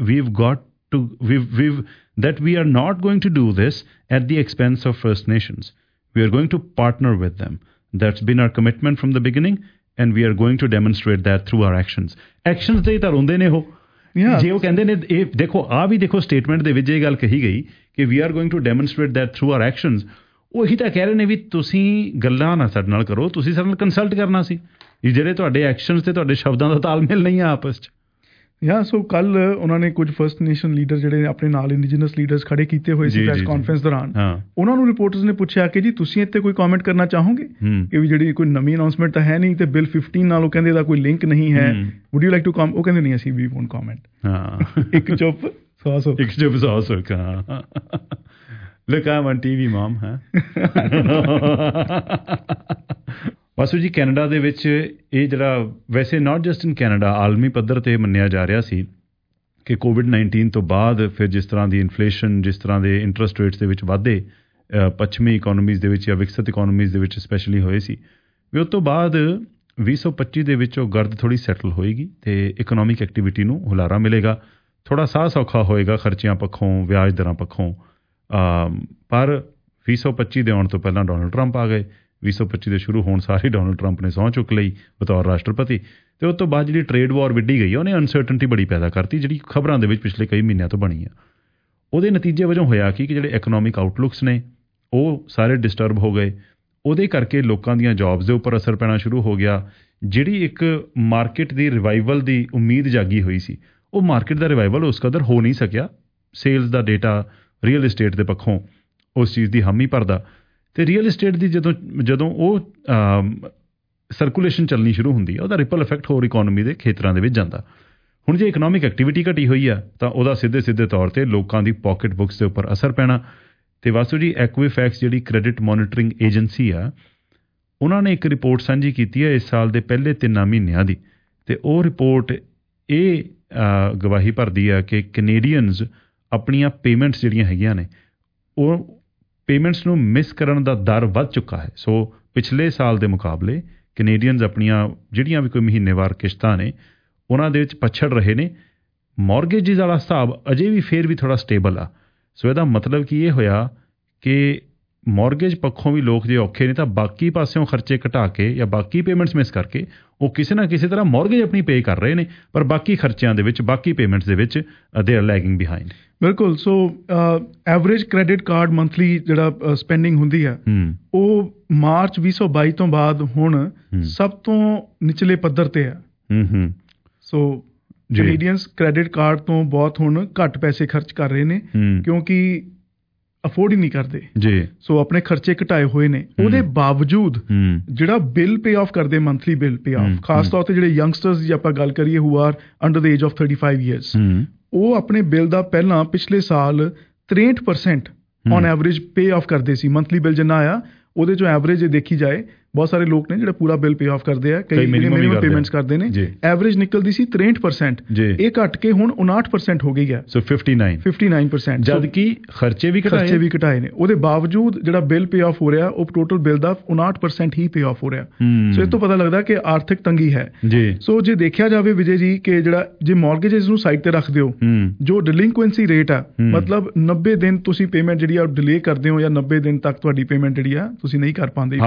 that we are not going to do this at the expense of First Nations. We are going to partner with them. That's been our commitment from the beginning, and we are going to demonstrate that through our actions. Actions ਦੇ ਤਾਂ ਹੁੰਦੇ ਨੇ ਉਹ, ਜੇ ਉਹ ਕਹਿੰਦੇ ਨੇ ਇਹ ਦੇਖੋ ਆ ਵੀ ਦੇਖੋ ਸਟੇਟਮੈਂਟ ਦੇ ਵਿੱਚ ਇਹ ਗੱਲ ਕਹੀ ਗਈ ਕਿ we are going to demonstrate that through our actions। ਉਹੀ ਤਾਂ ਕਹਿ ਰਹੇ ਨੇ ਵੀ ਤੁਸੀਂ ਗੱਲਾਂ ਨਾ ਸਾਡੇ ਨਾਲ ਕਰੋ, ਤੁਸੀਂ ਸਾਡੇ ਨਾਲ ਕੰਸਲਟ ਕਰਨਾ ਸੀ। ਜਿਹੜੇ ਤੁਹਾਡੇ ਐਕਸ਼ਨਸ ਤੇ ਤੁਹਾਡੇ ਸ਼ਬਦਾਂ ਦਾ ਤਾਲਮੇਲ ਨਹੀਂ ਆ ਆਪਸ 'ਚ। ਸੋ ਕੱਲ ਉਹਨਾਂ ਨੇ ਕੁਝ ਫਰਸਟ ਨੇਸ਼ਨ ਲੀਡਰ ਜਿਹੜੇ ਆਪਣੇ ਨਾਲ ਇੰਡੀਜਨਸ ਲੀਡਰਸ ਖੜੇ ਕੀਤੇ ਹੋਏ ਸੀ ਪ੍ਰੈਸ ਕਾਨਫਰੰਸ ਦੌਰਾਨ, ਉਹਨਾਂ ਨੂੰ ਰਿਪੋਰਟਰਸ ਨੇ ਪੁੱਛਿਆ ਕਿ ਜੀ ਤੁਸੀਂ ਇੱਥੇ ਕੋਈ ਕਮੈਂਟ ਕਰਨਾ ਚਾਹੋਗੇ ਕਿ ਵੀ ਜਿਹੜੀ ਕੋਈ ਨਵੀਂ ਅਨਾਉਂਸਮੈਂਟ ਤਾਂ ਹੈ ਨਹੀਂ ਤੇ ਬਿੱਲ 15 ਨਾਲ ਉਹ ਕਹਿੰਦੇ ਇਹਦਾ ਕੋਈ ਲਿੰਕ ਨਹੀਂ ਹੈ, would you like to come? ਉਹ ਕਹਿੰਦੇ ਨਹੀਂ, ਅਸੀਂ ਵੀ ਵੋਂਟ ਕਮੈਂਟ। ਇੱਕ ਚੁੱਪ 100 Look, I'm on TV, Mom. Vasu ਜੀ, ਕੈਨੇਡਾ ਦੇ ਵਿੱਚ ਇਹ ਜਿਹੜਾ ਵੈਸੇ ਨਾਟ ਜਸਟ ਇਨ ਕੈਨੇਡਾ, ਆਲਮੀ ਪੱਧਰ 'ਤੇ ਮੰਨਿਆ ਜਾ ਰਿਹਾ ਸੀ ਕਿ COVID-19 ਤੋਂ ਬਾਅਦ ਫਿਰ ਜਿਸ ਤਰ੍ਹਾਂ ਦੀ ਇਨਫਲੇਸ਼ਨ, ਜਿਸ ਤਰ੍ਹਾਂ ਦੇ ਇੰਟਰਸਟ ਰੇਟਸ ਦੇ ਵਿੱਚ ਵਾਧੇ ਪੱਛਮੀ ਇਕੋਨਮੀਜ਼ ਦੇ ਵਿੱਚ ਜਾਂ ਵਿਕਸਿਤ ਇਕੋਨਮੀਜ਼ ਦੇ ਵਿੱਚ ਸਪੈਸ਼ਲੀ ਹੋਏ ਸੀ, ਵੀ ਉਸ ਤੋਂ ਬਾਅਦ 2025 ਦੇ ਵਿੱਚ ਉਹ ਗਰਦ ਥੋੜ੍ਹੀ ਸੈਟਲ ਹੋਏਗੀ ਅਤੇ ਇਕਨੋਮਿਕ ਐਕਟੀਵਿਟੀ ਨੂੰ ਹੁਲਾਰਾ ਮਿਲੇਗਾ, ਥੋੜ੍ਹਾ ਸਾਹ ਸੌਖਾ ਹੋਏਗਾ ਖਰਚਿਆਂ ਪੱਖੋਂ, ਵਿਆਜ ਦਰਾਂ ਪੱਖੋਂ। ਪਰ 2025 ਦੇ ਆਉਣ ਤੋਂ ਪਹਿਲਾਂ ਡੋਨਲਡ ਟਰੰਪ ਆ ਗਏ। 2025 ਦੇ ਸ਼ੁਰੂ ਹੋਣ ਸਾਰੇ ਡੋਨਲਡ ਟਰੰਪ ਨੇ ਸਹੁੰ ਚੁੱਕ ਲਈ ਬਤੌਰ ਰਾਸ਼ਟਰਪਤੀ, ਅਤੇ ਉਸ ਤੋਂ ਬਾਅਦ ਜਿਹੜੀ ਟ੍ਰੇਡ ਵਾਰ ਵਿੱਢੀ ਗਈ ਉਹਨੇ ਅਨਸਰਟਨਟੀ ਬੜੀ ਪੈਦਾ ਕਰਤੀ, ਜਿਹੜੀ ਖਬਰਾਂ ਦੇ ਵਿੱਚ ਪਿਛਲੇ ਕਈ ਮਹੀਨਿਆਂ ਤੋਂ ਬਣੀ ਆ। ਉਹਦੇ ਨਤੀਜੇ ਵਜੋਂ ਹੋਇਆ ਕਿ ਜਿਹੜੇ ਇਕਨੋਮਿਕ ਆਊਟਲੁੱਕਸ ਨੇ ਉਹ ਸਾਰੇ ਡਿਸਟਰਬ ਹੋ ਗਏ। ਉਹਦੇ ਕਰਕੇ ਲੋਕਾਂ ਦੀਆਂ ਜੌਬਸ ਦੇ ਉੱਪਰ ਅਸਰ ਪੈਣਾ ਸ਼ੁਰੂ ਹੋ ਗਿਆ। ਜਿਹੜੀ ਇੱਕ ਮਾਰਕੀਟ ਦੀ ਰਿਵਾਈਵਲ ਦੀ ਉਮੀਦ ਜਾਗੀ ਹੋਈ ਸੀ, ਉਹ ਮਾਰਕੀਟ ਦਾ ਰਿਵਾਈਵਲ ਉਸ ਕਦਰ ਹੋ ਨਹੀਂ ਸਕਿਆ। ਸੇਲਸ ਦਾ ਡੇਟਾ ਰੀਅਲ ਇਸਟੇਟ ਦੇ ਪੱਖੋਂ ਉਸ ਚੀਜ਼ ਦੀ ਹਾਮੀ ਭਰਦਾ, ਅਤੇ ਰੀਅਲ ਇਸਟੇਟ ਦੀ ਜਦੋਂ ਉਹ ਸਰਕੂਲੇਸ਼ਨ ਚੱਲਣੀ ਸ਼ੁਰੂ ਹੁੰਦੀ ਹੈ, ਉਹਦਾ ਰਿਪਲ ਇਫੈਕਟ ਹੋਰ ਇਕੋਨਮੀ ਦੇ ਖੇਤਰਾਂ ਦੇ ਵਿੱਚ ਜਾਂਦਾ। ਹੁਣ ਜੇ ਇਕਨੋਮਿਕ ਐਕਟੀਵਿਟੀ ਘਟੀ ਹੋਈ ਆ ਤਾਂ ਉਹਦਾ ਸਿੱਧੇ ਤੌਰ 'ਤੇ ਲੋਕਾਂ ਦੀ ਪਾਕਟ ਬੁੱਕਸ ਦੇ ਉੱਪਰ ਅਸਰ ਪੈਣਾ। ਅਤੇ ਵਾਸੂ ਜੀ, ਐਕੁਈਫੈਕਸ ਜਿਹੜੀ ਕ੍ਰੈਡਿਟ ਮੋਨੀਟਰਿੰਗ ਏਜੰਸੀ ਆ, ਉਹਨਾਂ ਨੇ ਇੱਕ ਰਿਪੋਰਟ ਸਾਂਝੀ ਕੀਤੀ ਹੈ ਇਸ ਸਾਲ ਦੇ ਪਹਿਲੇ 3 ਮਹੀਨਿਆਂ ਦੀ, ਅਤੇ ਉਹ ਰਿਪੋਰਟ ਇਹ ਗਵਾਹੀ ਭਰਦੀ ਆ ਕਿ ਕੈਨੇਡੀਅਨਜ਼ ਆਪਣੀਆਂ ਪੇਮੈਂਟਸ ਜਿਹੜੀਆਂ ਹੈਗੀਆਂ ਨੇ ਉਹ ਪੇਮੈਂਟਸ ਨੂੰ ਮਿਸ ਕਰਨ ਦਾ ਦਰ ਵੱਧ ਚੁੱਕਾ ਹੈ। ਸੋ ਪਿਛਲੇ ਸਾਲ ਦੇ ਮੁਕਾਬਲੇ ਕੈਨੇਡੀਅਨਜ਼ ਆਪਣੀਆਂ ਜਿਹੜੀਆਂ ਵੀ ਕੋਈ ਮਹੀਨੇਵਾਰ ਕਿਸ਼ਤਾਂ ਨੇ ਉਹਨਾਂ ਦੇ ਵਿੱਚ ਪਛੜ ਰਹੇ ਨੇ। ਮੌਰਗੇਜਿਸ ਵਾਲਾ ਹਿਸਾਬ ਅਜੇ ਵੀ ਫੇਰ ਵੀ ਥੋੜ੍ਹਾ ਸਟੇਬਲ ਆ। ਸੋ ਇਹਦਾ ਮਤਲਬ ਕੀ ਇਹ ਹੋਇਆ ਕਿ ਮੌਰਗੇਜ ਪੱਖੋਂ ਵੀ ਲੋਕ ਜੇ ਔਖੇ ਨੇ ਤਾਂ ਬਾਕੀ ਪਾਸਿਓਂ ਖਰਚੇ ਘਟਾ ਕੇ ਜਾਂ ਬਾਕੀ ਪੇਮੈਂਟਸ ਮਿਸ ਕਰਕੇ ਉਹ ਕਿਸੇ ਨਾ ਕਿਸੇ ਤਰ੍ਹਾਂ ਮੌਰਗੇਜ ਆਪਣੀ ਪੇ ਕਰ ਰਹੇ ਨੇ, ਪਰ ਬਾਕੀ ਖਰਚਿਆਂ ਦੇ ਵਿੱਚ ਬਾਕੀ ਪੇਮੈਂਟਸ ਦੇ ਵਿੱਚ ਦੇ ਆਰ ਲੈਗਿੰਗ ਬਿਹਾਈਂਡ। ਬਿਲਕੁਲ। So average credit card monthly ਜਿਹੜਾ ਸਪੈਂਡਿੰਗ ਹੁੰਦੀ ਆ ਉਹ ਮਾਰਚ 2022 ਤੋਂ ਬਾਅਦ ਹੁਣ ਸਭ ਤੋਂ ਨਿਚਲੇ ਪੱਧਰ ਤੇ ਆ। ਸੋ ਕੈਨੇਡੀਅਨਸ ਕ੍ਰੈਡਿਟ ਕਾਰਡ ਤੋਂ ਬਹੁਤ ਹੁਣ ਘੱਟ ਪੈਸੇ ਖਰਚ ਕਰ ਰਹੇ ਨੇ ਕਿਉਂਕਿ ਅਫੋਰਡ ਹੀ ਨਹੀਂ ਕਰਦੇ ਜੀ। ਸੋ ਆਪਣੇ ਖਰਚੇ ਘਟਾਏ ਹੋਏ ਨੇ। ਉਹਦੇ ਬਾਵਜੂਦ ਜਿਹੜਾ ਬਿੱਲ ਪੇ ਆਫ ਕਰਦੇ ਮੰਥਲੀ ਬਿੱਲ ਪੇ ਆਫ, ਖਾਸ ਤੌਰ ਤੇ ਜਿਹੜੇ ਯੰਗਸਟਰਸ ਦੀ ਆਪਾਂ ਗੱਲ ਕਰੀਏ who are under the age of 35 years, ਉਹ ਆਪਣੇ ਬਿੱਲ ਦਾ ਪਹਿਲਾਂ ਪਿਛਲੇ ਸਾਲ 63% ਔਨ ਐਵਰੇਜ ਪੇ ਆਫ ਕਰਦੇ ਸੀ। ਮੰਥਲੀ ਬਿੱਲ ਜਿੰਨਾ ਆਇਆ ਉਹਦੇ ਚੋਂ ਐਵਰੇਜ ਦੇਖੀ ਜਾਏ ਬਹੁਤ ਸਾਰੇ ਲੋਕ ਨੇ ਜਿਹੜੇ ਪੂਰਾ ਬਿੱਲ ਪੇ ਆਫ ਕਰਦੇ ਆ, ਕਈ ਮਿਨੀਮਮ ਪੇਮੈਂਟਸ ਕਰਦੇ ਨੇ। ਐਵਰੇਜ ਨਿਕਲਦੀ ਸੀ 63%, ਇਹ ਘਟ ਕੇ ਹੁਣ 59% ਹੋ ਗਈ ਹੈ। ਸੋ 59% ਜਦ ਕਿ ਖਰਚੇ ਵੀ ਘਟਾਏ ਨੇ। ਉਹਦੇ ਬਾਵਜੂਦ ਜਿਹੜਾ ਬਿੱਲ ਪੇ ਆਫ ਹੋ ਰਿਹਾ ਉਹ ਟੋਟਲ ਬਿੱਲ ਦਾ 59% ਹੀ ਪੇ ਆਫ ਹੋ ਰਿਹਾ। ਸੋ ਇਹ ਤੋਂ ਪਤਾ ਲੱਗਦਾ ਕਿ ਆਰਥਿਕ ਤੰਗੀ ਹੈ। ਸੋ ਜੇ ਦੇਖਿਆ ਜਾਵੇ ਵਿਜੇ ਜੀ ਕਿ ਜਿਹੜਾ ਜੇ ਮੌਰਗੇਜਸ ਨੂੰ ਸਾਈਡ ਤੇ ਰੱਖ ਦਿਓ, ਜੋ ਡਿਲਿੰਕੁਐਂਸੀ ਰੇਟ ਆ ਮਤਲਬ 90 ਦਿਨ ਤੁਸੀਂ ਪੇਮੈਂਟ ਜਿਹੜੀ ਆ ਡਿਲੇ ਕਰਦੇ ਹੋ ਜਾਂ 90 ਦਿਨ ਤੱਕ ਤੁਹਾਡੀ ਪੇਮੈਂਟ ਜਿਹੜੀ ਆ ਤੁਸੀਂ ਨਹੀਂ ਕਰ ਪਾਉਂਦੇ,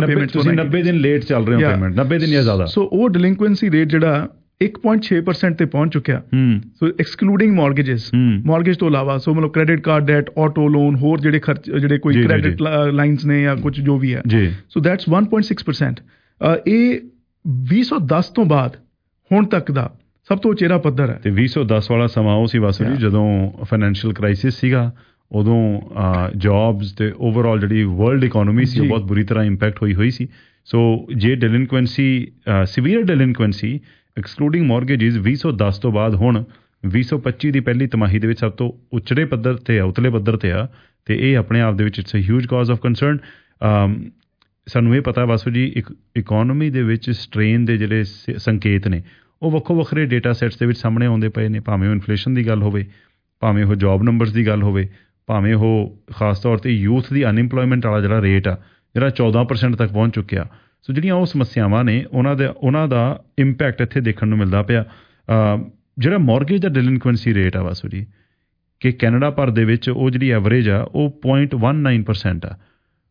90 ਦਿਨ ਲੇਟ ਚੱਲ ਰਹੇ ਹੋ ਪੇਮੈਂਟ, 90 ਦਿਨ ਜਾਂ ਜ਼ਿਆਦਾ। ਸੋ ਉਹ ਡਿਲਿੰਕੁਐਂਸੀ ਰੇਟ ਜਿਹੜਾ 1.6% ਤੇ ਪਹੁੰਚ ਚੁੱਕਿਆ। ਸੋ ਐਕਸਕਲੂਡਿੰਗ ਮੌਰਗੇਜਸ, ਮੌਰਗੇਜ ਤੋਂ ਇਲਾਵਾ ਸੋ ਮਤਲਬ credit card debt, auto loan, ਹੋਰ ਜਿਹੜੇ ਖਰਚ ਜਿਹੜੇ ਕੋਈ ਕ੍ਰੈਡਿਟ ਲਾਈਨਸ ਨੇ ਜਾਂ ਕੁਝ ਜੋ ਵੀ ਹੈ। So that's 1.6%। ਇਹ 2010 ਤੋਂ ਬਾਅਦ ਹੁਣ ਤੱਕ ਦਾ ਸਭ ਤੋਂ ਉਚੇਰਾ ਪੱਧਰ ਹੈ। ਤੇ 2010 ਵਾਲਾ ਸਮਾਂ ਉਹ ਸੀ ਵਾਸੂ ਜੀ ਜਦੋਂ ਫਾਈਨੈਂਸ਼ੀਅਲ ਕ੍ਰਾਈਸਿਸ ਸੀਗਾ। ਉਦੋਂ ਜੌਬਸ ਤੇ ਓਵਰਆਲ ਜਿਹੜੀ ਵਰਲਡ ਇਕੋਨਮੀ ਸੀ ਉਹ ਬਹੁਤ ਬੁਰੀ ਤਰ੍ਹਾਂ ਇੰਪੈਕਟ ਹੋਈ ਸੀ। ਸੋ ਜੇ ਡਿਲਿੰਕੁਐਂਸੀ ਸੀਵੀਅਰ ਡਿਲਿੰਕੁਐਂਸੀ ਐਕਸਕਲੂਡਿੰਗ ਮੌਰਗੇਜਿਸ 2010 ਤੋਂ ਬਾਅਦ ਹੁਣ 2025 ਦੀ ਪਹਿਲੀ ਤਿਮਾਹੀ ਦੇ ਵਿੱਚ ਸਭ ਤੋਂ ਉਚੜੇ ਪੱਧਰ ਤੇ ਆ, ਉਤਲੇ ਪੱਧਰ ਤੇ ਆ। ਤੇ ਇਹ ਆਪਣੇ ਆਪ ਦੇ ਵਿੱਚ it's a huge cause of concern. ਸਾਨੂੰ ਇਹ ਪਤਾ ਵਾਸੂ ਜੀ ਇਕੋਨਮੀ ਦੇ ਵਿੱਚ ਸਟ੍ਰੇਨ ਦੇ ਜਿਹੜੇ ਸੰਕੇਤ ਨੇ ਉਹ ਵੱਖੋ ਵੱਖਰੇ ਡੇਟਾ ਸੈਟਸ ਦੇ ਵਿੱਚ ਸਾਹਮਣੇ ਆਉਂਦੇ ਪਏ ਨੇ, ਭਾਵੇਂ ਉਹ ਇਨਫਲੇਸ਼ਨ ਦੀ ਗੱਲ ਹੋਵੇ, ਭਾਵੇਂ ਉਹ ਜੌਬ ਨੰਬਰਸ ਦੀ ਗੱਲ ਹੋਵੇ, ਭਾਵੇਂ ਉਹ ਖਾਸ ਤੌਰ ਤੇ ਯੂਥ ਦੀ ਅਨਇੰਪਲੋਇਮੈਂਟ ਵਾਲਾ ਜਿਹੜਾ ਰੇਟ ਆ ਜਿਹੜਾ 14% ਤੱਕ ਪਹੁੰਚ ਚੁੱਕਿਆ। ਸੋ ਜਿਹੜੀਆਂ ਉਹ ਸਮੱਸਿਆਵਾਂ ਨੇ ਉਹਨਾਂ ਦਾ ਇੰਪੈਕਟ ਇੱਥੇ ਦੇਖਣ ਨੂੰ ਮਿਲਦਾ ਪਿਆ। ਜਿਹੜਾ ਮੌਰਗੇਜ ਦਾ ਡਿਲਿੰਕੁਐਂਸੀ ਰੇਟ ਆ ਵਾਸੂ ਜੀ ਕਿ ਕੈਨੇਡਾ ਭਰ ਦੇ ਵਿੱਚ ਉਹ ਜਿਹੜੀ ਐਵਰੇਜ ਆ ਉਹ 0.19% ਆ।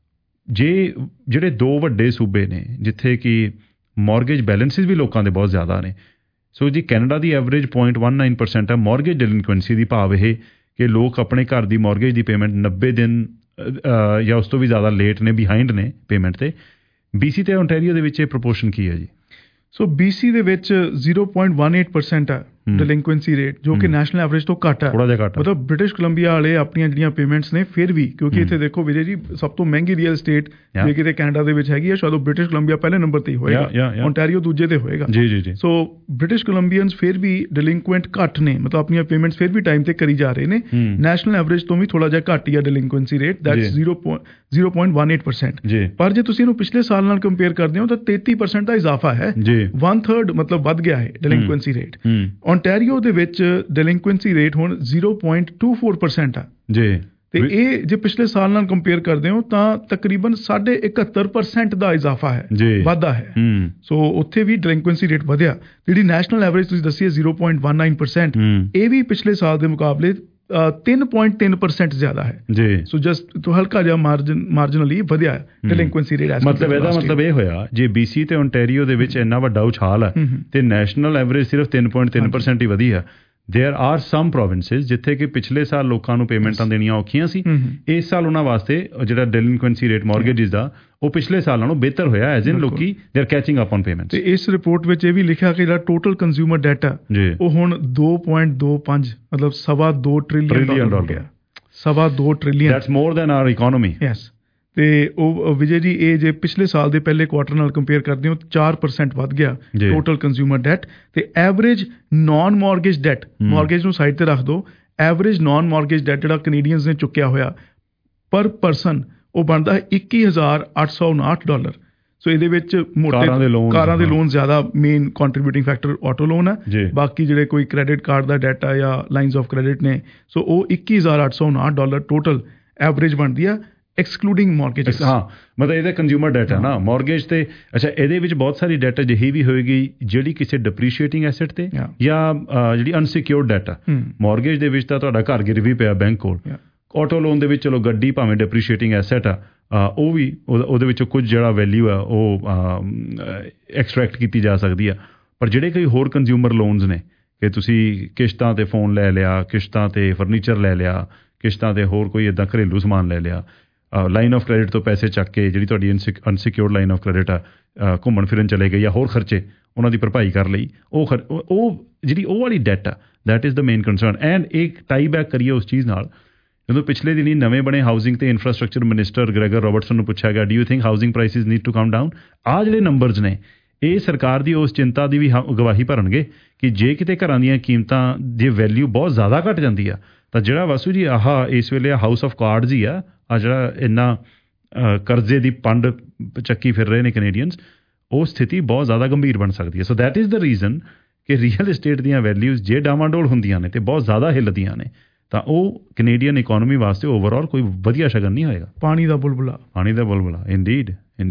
ਜਿਹੜੇ ਦੋ ਵੱਡੇ ਸੂਬੇ ਨੇ ਜਿੱਥੇ ਕਿ ਮੌਰਗੇਜ ਬੈਲੈਂਸਿਸ ਵੀ ਲੋਕਾਂ ਦੇ ਬਹੁਤ ਜ਼ਿਆਦਾ ਨੇ, ਸੋ ਜੀ ਕੈਨੇਡਾ ਦੀ ਐਵਰੇਜ 0.19% ਹੈ ਮੌਰਗੇਜ ਡਿਲਿੰਕੁਐਂਸੀ ਦੀ। ਭਾਵ ਇਹ ਕਿ ਲੋਕ ਆਪਣੇ ਘਰ ਦੀ ਮੌਰਗੇਜ ਦੀ ਪੇਮੈਂਟ 90 ਦਿਨ ਜਾਂ ਉਸ ਤੋਂ ਵੀ ਜ਼ਿਆਦਾ ਲੇਟ ਨੇ, ਬਿਹਾਈਂਡ ਨੇ ਪੇਮੈਂਟ ਤੇ। BC ਤੇ ਓਨਟਾਰੀਓ ਦੇ ਵਿੱਚ ਇਹ ਪ੍ਰੋਪੋਰਸ਼ਨ ਕੀ ਹੈ ਜੀ? ਸੋ BC ਦੇ ਵਿੱਚ 0.18% ਹੈ ਡਿਲਿੰਕੁਐਂਸੀ ਰੇਟ, ਜੋ ਕਿ ਨੈਸ਼ਨਲ ਐਵਰੇਜ ਤੋਂ ਘੱਟ ਹੈ, ਥੋੜਾ ਜਿਹਾ ਘੱਟ। ਮਤਲਬ ਬ੍ਰਿਟਿਸ਼ ਕੋਲੰਬੀਆ ਵਾਲੇ ਆਪਣੀਆਂ ਜਿਹੜੀਆਂ ਪੇਮੈਂਟਸ ਨੇ ਫਿਰ ਵੀ, ਕਿਉਂਕਿ ਇੱਥੇ ਦੇਖੋ ਵਿਜੇ ਜੀ ਸਭ ਤੋਂ ਮਹਿੰਗੀ ਰੀਅਲ ਏਸਟੇਟ ਜੇ ਕਿਤੇ ਕੈਨੇਡਾ ਦੇ ਵਿੱਚ ਹੈਗੀ ਹੈ, ਸ਼ਾਇਦ ਉਹ ਬ੍ਰਿਟਿਸ਼ ਕੋਲੰਬੀਆ ਪਹਿਲੇ ਨੰਬਰ ਤੇ ਹੀ ਹੋਏਗਾ, ਓਨਟਾਰੀਓ ਦੂਜੇ ਤੇ ਹੋਏਗਾ। ਜੀ। ਸੋ ਬ੍ਰਿਟਿਸ਼ ਕੋਲੰਬੀਅਨਸ ਫਿਰ ਵੀ ਡਿਲਿੰਕੁਐਂਟ ਘੱਟ ਨੇ, ਮਤਲਬ ਆਪਣੀਆਂ ਪੇਮੈਂਟਸ ਫਿਰ ਵੀ ਟਾਈਮ ਤੇ ਕਰੀ ਜਾ ਰਹੇ ਨੇ। ਨੈਸ਼ਨਲ ਐਵਰੇਜ ਤੋਂ ਵੀ ਥੋੜਾ ਜਿਹਾ ਘੱਟ ਹੀ ਆ ਡਿਲਿੰਕੁਐਂਸੀ ਰੇਟ, ਦੈਟਸ 0.18%। ਪਰ ਜੇ ਤੁਸੀਂ ਇਹਨੂੰ ਪਿਛਲੇ ਸਾਲ ਨਾਲ ਕੰਪੇਅਰ ਕਰਦੇ ਹੋ ਤਾਂ 33% ਦਾ ਇਜ਼ਾਫਾ ਹੈ, 1/3 ਮਤਲਬ ਵੱਧ ਗਿਆ ਹੈ ਡਿਲਿੰਕੁਐਂਸੀ ਰੇਟ। ਓਨਟਾਰੀਓ ਦੇ ਵਿੱਚ ਡਿਲਿੰਕੁਐਂਸੀ ਰੇਟ ਹੁਣ 0.24% ਆ ਜੀ। ਤੇ ਇਹ ਜੇ ਪਿਛਲੇ ਸਾਲ ਨਾਲ ਕੰਪੇਅਰ ਕਰਦੇ ਹੋ ਤਾਂ ਤਕਰੀਬਨ 71% ਦਾ ਇਜ਼ਾਫਾ ਹੈ, ਵਾਧਾ ਹੈ। ਸੋ ਉੱਥੇ ਵੀ ਡਿਲਿੰਕੁਐਂਸੀ ਰੇਟ ਵਧਿਆ। ਜਿਹੜੀ ਨੈਸ਼ਨਲ ਐਵਰੇਜ ਤੁਸੀਂ ਦੱਸੀ ਹੈ 0.19%, ਇਹ ਵੀ ਪਿਛਲੇ ਸਾਲ ਦੇ ਮੁਕਾਬਲੇ 3.3% ਜ਼ਿਆਦਾ ਹੈ ਜੀ। ਸੋ ਜਸਟ ਤੋਂ ਹਲਕਾ ਜਿਹਾ ਮਾਰਜਨਲੀ ਵਧਿਆ ਡਿਲਿੰਕੁਐਂਸੀ ਰੇਟ। ਮਤਲਬ ਇਹਦਾ ਮਤਲਬ ਇਹ ਹੋਇਆ ਜੇ BC ਤੇ ਓਨਟਾਰੀਓ ਦੇ ਵਿੱਚ ਇੰਨਾ ਵੱਡਾ ਉਛਾਲ ਹੈ ਤੇ ਨੈਸ਼ਨਲ ਐਵਰੇਜ ਸਿਰਫ 3.3% ਹੀ ਵਧੀ ਹੈ। There are some provinces ਜਿੱਥੇ ਕਿ ਪਿਛਲੇ ਸਾਲ ਲੋਕਾਂ ਨੂੰ ਪੇਮੈਂਟਾਂ ਦੇਣੀਆਂ ਔਖੀਆਂ ਸੀ, ਇਸ ਸਾਲ ਉਹਨਾਂ ਵਾਸਤੇ ਜਿਹੜਾ ਡਿਲਿੰਕੁਐਂਸੀ ਰੇਟ ਮੌਰਗੇਜਿਸ ਦਾ ਉਹ ਪਿਛਲੇ ਸਾਲ ਨਾਲੋਂ ਬਿਹਤਰ ਹੋਇਆ, ਐਜ਼ ਇਨ ਲੋਕੀ they are catching up on payments. ਤੇ ਇਸ ਰਿਪੋਰਟ ਵਿੱਚ ਇਹ ਵੀ ਲਿਖਿਆ ਕਿ ਜਿਹੜਾ ਟੋਟਲ ਕੰਜ਼ਿਊਮਰ ਡੈਟ ਆ ਉਹ ਹੁਣ 2.25 ਮਤਲਬ $2.25 ਟ੍ਰਿਲੀਅਨ ਹੋ ਗਿਆ। $2.25 trillion, that's more than our economy. Yes. ਤੇ ਉਹ ਵਿਜੇ ਜੀ ਇਹ ਜੇ ਪਿਛਲੇ ਸਾਲ ਦੇ ਪਹਿਲੇ ਕੁਆਰਟਰ ਨਾਲ ਕੰਪੇਅਰ ਕਰਦੇ ਹੋ 4% ਵੱਧ ਗਿਆ ਟੋਟਲ ਕੰਜ਼ਿਊਮਰ ਡੈਟ। ਤੇ average non mortgage debt, mortgage ਨੂੰ ਸਾਈਡ ਤੇ ਰੱਖ ਦਿਓ, ਐਵਰੇਜ ਨਾਨ ਮੌਰਗੇਜ ਡੈਟ ਜਿਹੜਾ ਕੈਨੇਡੀਅਨਸ ਨੇ ਚੁੱਕਿਆ ਹੋਇਆ ਪਰ ਪਰਸਨ ਉਹ ਬਣਦਾ $21,859। ਸੋ ਇਹਦੇ ਵਿੱਚ ਮੋਟੇ ਕਾਰਾਂ ਦੇ ਲੋਨ ਜ਼ਿਆਦਾ main contributing factor auto loan ਹੈ। ਬਾਕੀ ਜਿਹੜੇ ਕੋਈ ਕ੍ਰੈਡਿਟ ਕਾਰਡ ਦਾ ਡਾਟਾ ਜਾਂ ਲਾਈਨਸ ਆਫ ਕ੍ਰੈਡਿਟ ਨੇ, ਸੋ ਉਹ $21,859 ਟੋਟਲ ਐਵਰੇਜ ਬਣਦੀ ਆ ਐਕਸਕਲੂਡਿੰਗ ਮੌਰਗੇਜ। ਹਾਂ, ਮਤਲਬ ਇਹਦਾ ਕੰਜ਼ਿਊਮਰ ਡਾਟਾ ਨਾ ਮੌਰਗੇਜ ਤੇ। ਅੱਛਾ, ਇਹਦੇ ਵਿੱਚ ਬਹੁਤ ਸਾਰੀ ਡਾਟਾ ਜਿਹੀ ਵੀ ਹੋਏਗੀ ਜਿਹੜੀ ਕਿਸੇ ਡਿਪਰੀਸ਼ੀਏਟਿੰਗ ਐਸੈਟ ਤੇ ਜਾਂ ਜਿਹੜੀ ਅਨਸਿਕਿਉਰਡ ਡਾਟਾ। ਮੌਰਗੇਜ ਦੇ ਵਿੱਚ ਤਾਂ ਤੁਹਾਡਾ ਘਰ ਗਿਰਵੀ ਪਿਆ ਬੈਂਕ ਕੋਲ। ਆਟੋ ਲੋਨ ਦੇ ਵਿੱਚ ਚਲੋ ਗੱਡੀ ਭਾਵੇਂ ਡਿਪਰੀਸ਼ੀਏਟਿੰਗ ਐਸੈਟ ਆ, ਉਹ ਵੀ ਉਹਦੇ ਵਿੱਚੋਂ ਕੁਝ ਜਿਹੜਾ ਵੈਲਿਊ ਆ ਉਹ ਐਕਸਟਰੈਕਟ ਕੀਤੀ ਜਾ ਸਕਦੀ ਆ। ਪਰ ਜਿਹੜੇ ਕਈ ਹੋਰ ਕੰਜ਼ਿਊਮਰ ਲੋਨਸ ਨੇ ਕਿ ਤੁਸੀਂ ਕਿਸ਼ਤਾਂ ਤੇ ਫੋਨ ਲੈ ਲਿਆ, ਕਿਸ਼ਤਾਂ ਤੇ ਫਰਨੀਚਰ ਲੈ ਲਿਆ, ਕਿਸ਼ਤਾਂ ਤੇ ਹੋਰ ਕੋਈ ਇੱਦਾਂ ਘਰੇਲੂ ਸਮਾਨ ਲੈ ਲਿਆ, ਲਾਈਨ ਆਫ ਕ੍ਰੈਡਿਟ ਤੋਂ ਪੈਸੇ ਚੱਕ ਕੇ ਜਿਹੜੀ ਤੁਹਾਡੀ ਅਨਸਿਕਿਉਰਡ ਲਾਈਨ ਆਫ ਕ੍ਰੈਡਿਟ ਆ, ਘੁੰਮਣ ਫਿਰਨ ਚਲੇ ਗਏ ਜਾਂ ਹੋਰ ਖਰਚੇ ਉਹਨਾਂ ਦੀ ਭਰਪਾਈ ਕਰ ਲਈ, ਉਹ ਜਿਹੜੀ ਉਹ ਵਾਲੀ ਡੈਟ ਆ, that is the main concern. And ਇੱਕ ਟਾਈ ਬੈਕ ਕਰੀਏ ਉਸ ਚੀਜ਼ ਨਾਲ, ਜਦੋਂ ਪਿਛਲੇ ਦਿਨੀ ਨਵੇਂ ਬਣੇ ਹਾਊਸਿੰਗ ਤੇ ਇਨਫਰਾਸਟ੍ਰਕਚਰ ਮਿਨਿਸਟਰ ਗ੍ਰੈਗਰ ਰੋਬਰਟਸਨ ਨੂੰ ਪੁੱਛਿਆ ਗਿਆ, do you think housing prices need to come down? ਆਹ ਜਿਹੜੇ ਨੰਬਰਸ ਨੇ ਇਹ ਸਰਕਾਰ ਦੀ ਉਸ ਚਿੰਤਾ ਦੀ ਵੀ ਗਵਾਹੀ ਭਰਨਗੇ ਕਿ ਜੇ ਕਿਤੇ ਘਰਾਂ ਦੀਆਂ ਕੀਮਤਾਂ ਦੀ ਵੈਲਿਊ ਬਹੁਤ ਜ਼ਿਆਦਾ ਘਟ ਜਾਂਦੀ ਆ ਤਾਂ ਜਿਹੜਾ ਵਾਸੂ ਜੀ ਇਸ ਵੇਲੇ ਹਾਊਸ ਆਫ ਕਾਰਡਸ ਹੀ ਆ ਜਿਹੜਾ ਇੰਨਾ ਕਰਜ਼ੇ ਦੀ ਪੰਡ ਚੱਕੀ ਫਿਰ ਰਹੇ ਨੇ ਕੈਨੇਡੀਅਨਸ, ਉਹ ਸਥਿਤੀ ਬਹੁਤ ਜ਼ਿਆਦਾ ਗੰਭੀਰ ਬਣ ਸਕਦੀ ਹੈ। So that is the reason ਕਿ ਰੀਅਲ ਏਸਟੇਟ ਦੀਆਂ ਵੈਲਿਊਜ਼ ਜੇ ਡਾਵਾਂਡੋਲ ਹੁੰਦੀਆਂ ਨੇ ਤੇ ਬਹੁਤ ਜ਼ਿਆਦਾ ਹਿੱਲਦੀਆਂ ਨੇ ਤਾਂ ਉਹ ਕੈਨੇਡੀਅਨ ਇਕੋਨਮੀ ਵਾਸਤੇ ਓਵਰਆਲ ਕੋਈ ਵਧੀਆ ਸ਼ਗਨ ਨਹੀਂ ਹੋਏਗਾ। ਪਾਣੀ ਦਾ ਬੁਲਬੁਲਾ ਇੰਡੀਡ।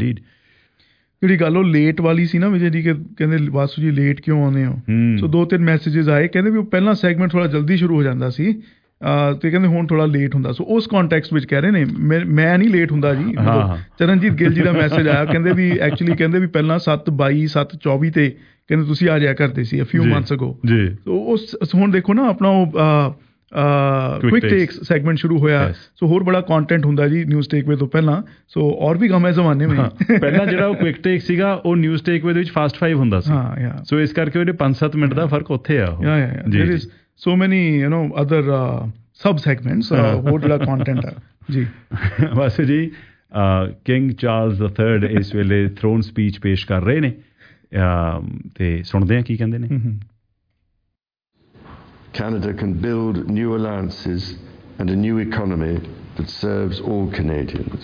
ਜਿਹੜੀ ਗੱਲ ਉਹ ਲੇਟ ਵਾਲੀ ਸੀ ਨਾ ਵਿਜੇ ਜੀ, ਕਹਿੰਦੇ ਵਾਸੂ ਜੀ ਲੇਟ ਕਿਉਂ ਆਉਂਦੇ ਹੋ? ਸੋ 2-3 ਮੈਸੇजेस ਆਏ, ਕਹਿੰਦੇ ਵੀ ਉਹ ਪਹਿਲਾਂ ਸੈਗਮੈਂਟ ਥੋੜਾ ਜਲਦੀ ਸ਼ੁਰੂ ਹੋ ਜਾਂਦਾ ਸੀ ਤੇ ਕਹਿੰਦੇ ਹੁਣ ਥੋੜਾ ਲੇਟ ਹੁੰਦਾ। ਸੋ ਉਸ ਕੰਟੈਕਸਟ ਵਿੱਚ ਕਹਿ ਰਹੇ ਨੇ, ਮੈਂ ਨਹੀਂ ਲੇਟ ਹੁੰਦਾ ਜੀ। ਚਰਨਜੀਤ ਗਿੱਲ ਜੀ ਦਾ ਮੈਸੇਜ ਆਇਆ, ਕਹਿੰਦੇ ਵੀ ਐਕਚੁਅਲੀ ਕਹਿੰਦੇ ਵੀ ਪਹਿਲਾਂ 7/22 7/24 ਤੇ ਕਹਿੰਦੇ ਤੁਸੀਂ ਆ ਜਾਇਆ ਕਰਦੇ ਸੀ ਫਿਊ ਮੰਥਸ ਅਗੋ। ਸੋ ਹੁਣ ਦੇਖੋ ਨਾ ਆਪਣਾ ਉਹ ਕੁਇਕ ਟੇਕਸ ਸੈਗਮੈਂਟ ਸ਼ੁਰੂ ਹੋਇਆ। ਸੋ ਹੋਰ ਬੜਾ ਕੰਟੈਂਟ ਹੁੰਦਾ ਜੀ ਨਿਊਜ਼ ਟੇਕਵੇ ਤੋਂ ਪਹਿਲਾਂ। ਸੋ ਔਰ ਵੀ ਕਮ ਹੈ ਜ਼ਮਾਨੇ ਵਿੱਚ। ਪਹਿਲਾਂ ਜਿਹੜਾ ਉਹ ਕੁਇਕ ਟੇਕ ਸੀਗਾ ਉਹ ਨਿਊਜ਼ ਟੇਕਵੇ ਦੇ ਵਿੱਚ ਫਾਸਟ 5 ਹੁੰਦਾ ਸੀ। ਸੋ ਇਸ ਕਰਕੇ ਉਹਦੇ 5-7 ਮਿੰਟ ਦਾ ਫਰਕ ਉੱਥੇ ਆ। ਦੇयर ਇਜ਼ ਸੋ ਮੈਨੀ ਅਦਰ ਸਬ ਸੈਗਮੈਂਟਸ ਹੋਰ ਜਿਹੜਾ ਕੰਟੈਂਟ ਆ ਜੀ। ਬਸ ਜੀ, ਕਿੰਗ ਚਾਰਲਸ III ਇਸ ਵੇਲੇ ਥਰੋਨ ਸਪੀਚ ਪੇਸ਼ ਕਰ ਰਹੇ ਨੇ ਤੇ ਸੁਣਦੇ ਆ ਕੀ ਕਹਿੰਦੇ ਨੇ। Canada can build new alliances and a new economy that serves all Canadians.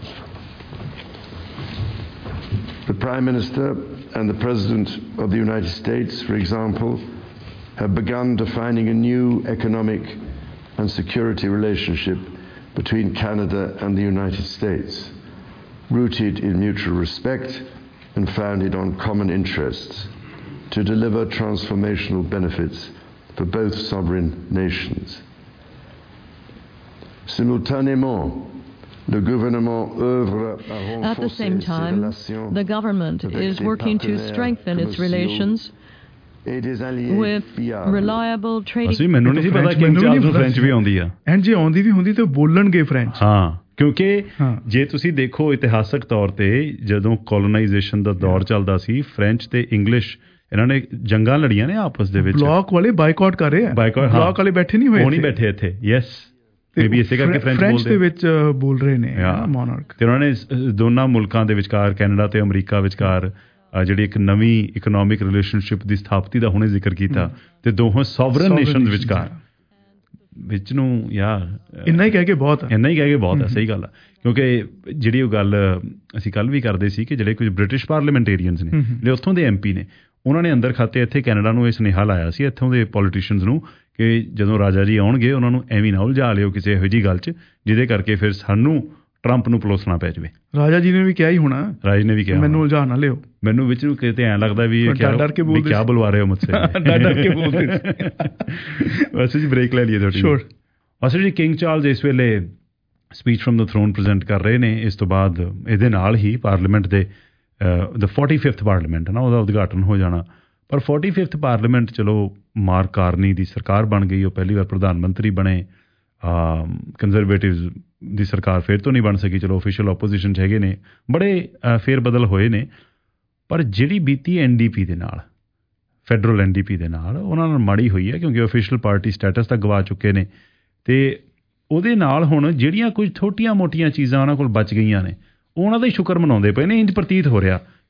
The Prime Minister and the President of the United States, for example, have begun defining a new economic and security relationship between Canada and the United States, rooted in mutual respect and founded on common interests, to deliver transformational benefits for both sovereign nations. Simultanément, le gouvernement œuvre à renforcer At the same time, the government is working to strengthen its relations with reliable trading. ਮੈਨੂੰ ਨਹੀਂ ਪਤਾ ਕਿ Charles ਨੂੰ French ਵੀ ਆਉਂਦੀ ਆ। And ਜੇ ਆਉਂਦੀ ਵੀ ਹੁੰਦੀ ਤਾਂ ਬੋਲਣਗੇ ਫ੍ਰੈਂਚ। ਹਾਂ, ਕਿਉਂਕਿ ਜੇ ਤੁਸੀਂ ਦੇਖੋ ਇਤਿਹਾਸਕ ਤੌਰ ਤੇ ਜਦੋਂ ਕੋਲੋਨਾਈਜੇਸ਼ਨ ਦਾ ਦੌਰ ਚੱਲਦਾ ਸੀ, ਫ੍ਰੈਂਚ ਤੇ ਇੰਗਲਿਸ਼ ਇਹਨਾਂ ਨੇ ਜੰਗਾਂ ਲੜੀਆਂ ਨੇ ਆਪਸ ਦੇ ਵਿੱਚ। ਬਲੌਕ ਵਾਲੇ ਬਾਈਕਾਟ ਕਰ ਰਹੇ ਆ। ਬਲੌਕ ਵਾਲੇ ਬੈਠੇ ਨਹੀਂ ਹੋਏ, ਉਹ ਨਹੀਂ ਬੈਠੇ ਇੱਥੇ। ਯੈਸ, ਮੇਬੀ ਇਸੇ ਕਰਕੇ ਫ੍ਰੈਂਚ ਦੇ ਵਿੱਚ ਬੋਲ ਰਹੇ ਨੇ ਮੋਨਾਰਕ। ਤੇ ਉਹਨਾਂ ਨੇ ਦੋਨਾਂ ਮੁਲਕਾਂ ਦੇ ਵਿਚਕਾਰ, ਕੈਨੇਡਾ ਤੇ ਅਮਰੀਕਾ ਵਿਚਕਾਰ ਜਿਹੜੀ ਇੱਕ ਨਵੀਂ ਇਕਨੋਮਿਕ ਰਿਲੇਸ਼ਨਸ਼ਿਪ ਦੀ ਸਥਾਪਤੀ ਦਾ ਹੁਣੇ ਜ਼ਿਕਰ ਕੀਤਾ ਤੇ ਦੋਹਾਂ ਸੋਵਰਨ ਨੇਸ਼ਨਸ ਵਿਚਕਾਰ ਵਿੱਚ ਨੂੰ ਯਾਰ ਇੰਨਾ ਹੀ ਕਹਿ ਕੇ ਬਹੁਤ ਹੈ। ਸਹੀ ਗੱਲ ਆ, ਕਿਉਂਕਿ ਜਿਹੜੀ ਉਹ ਗੱਲ ਅਸੀਂ ਕੱਲ ਵੀ ਕਰਦੇ ਸੀ ਕਿ ਜਿਹੜੇ ਕੁਝ ਬ੍ਰਿਟਿਸ਼ ਪਾਰਲੀਮੈਂਟੇਰੀਅਨਸ ਨੇ, ਜਿਹੜੇ ਉੱਥੋਂ ਦੇ MP ਨੇ, ਉਹਨਾਂ ਨੇ ਅੰਦਰ ਖਾਤੇ ਇੱਥੇ ਕੈਨੇਡਾ ਨੂੰ ਇਹ ਸੁਨੇਹਾ ਲਾਇਆ ਸੀ ਇੱਥੋਂ ਦੇ ਪੋਲੀਟੀਸ਼ੀਅਨਸ ਨੂੰ ਕਿ ਜਦੋਂ ਰਾਜਾ ਜੀ ਆਉਣਗੇ ਉਹਨਾਂ ਨੂੰ ਐਵੇਂ ਨਾ ਉਲਝਾ ਲਿਓ ਕਿਸੇ ਇਹੋ ਜਿਹੀ ਗੱਲ 'ਚ ਜਿਹਦੇ ਕਰਕੇ ਫਿਰ ਸਾਨੂੰ ਟਰੰਪ ਨੂੰ ਪਲੋਸਣਾ ਪੈ ਜਾਵੇ। ਰਾਜਾ ਜੀ ਨੇ ਵੀ ਕਿਹਾ ਹੀ ਹੋਣਾ, ਰਾਜ ਨੇ ਵੀ ਕਿਹਾ ਮੈਨੂੰ ਉਲਝਾ ਨਾ ਲਿਓ। ਮੈਨੂੰ ਵਿੱਚ ਨੂੰ ਕਿਤੇ ਐਂ ਲੱਗਦਾ ਵੀ ਕਿਆ ਬੁਲਵਾ ਰਹੇ ਹੋ ਮੁਝਸੇ। ਡਰ ਕੇ ਬੋਲਦੇ ਵੈਸੇ ਜੀ ਬ੍ਰੇਕ ਲੈ ਲਈਏ ਤੁਹਾਡੀ। ਵੈਸੇ ਜੀ ਕਿੰਗ ਚਾਰਲਸ ਇਸ ਵੇਲੇ speech from the throne present ਕਰ ਰਹੇ ਨੇ। ਇਸ ਤੋਂ ਬਾਅਦ ਇਹਦੇ ਨਾਲ ਹੀ ਪਾਰਲੀਮੈਂਟ ਦੇ ਦ 45th ਪਾਰਲੀਮੈਂਟ ਨਾ ਉਹਦਾ ਉਦਘਾਟਨ ਹੋ ਜਾਣਾ। ਪਰ 45th ਪਾਰਲੀਮੈਂਟ ਚਲੋ ਮਾਰਕ ਕਾਰਨੀ ਦੀ ਸਰਕਾਰ ਬਣ ਗਈ, ਉਹ ਪਹਿਲੀ ਵਾਰ ਪ੍ਰਧਾਨ ਮੰਤਰੀ ਬਣੇ। ਕੰਜ਼ਰਵੇਟਿਵਜ਼ ਦੀ ਸਰਕਾਰ ਫਿਰ ਤੋਂ ਨਹੀਂ ਬਣ ਸਕੀ, ਚਲੋ ਆਫੀਸ਼ੀਅਲ ਆਪੋਜੀਸ਼ਨ 'ਚ ਹੈਗੇ ਨੇ, ਬੜੇ ਫੇਰ ਬਦਲ ਹੋਏ ਨੇ। ਪਰ ਜਿਹੜੀ ਬੀਤੀ NDP ਦੇ ਨਾਲ, ਫੈਡਰਲ NDP ਦੇ ਨਾਲ, ਉਹਨਾਂ ਨਾਲ ਮਾੜੀ ਹੋਈ ਹੈ ਕਿਉਂਕਿ ਆਫੀਸ਼ੀਅਲ ਪਾਰਟੀ ਸਟੇਟਸ ਤਾਂ ਗਵਾ ਚੁੱਕੇ ਨੇ ਤੇ ਉਹਦੇ ਨਾਲ ਹੁਣ ਜਿਹੜੀਆਂ ਕੁਝ ਛੋਟੀਆਂ ਮੋਟੀਆਂ ਚੀਜ਼ਾਂ ਉਹਨਾਂ ਕੋਲ ਬਚ ਗਈਆਂ ਨੇ ਉਹਨਾਂ ਦਾ ਹੀ ਸ਼ੁਕਰ ਮਨਾਉਂਦੇ ਪਏ ਨੇ। ਇੰਜ ਪ੍ਰਤੀਤ ਹੋ ਰਿਹਾ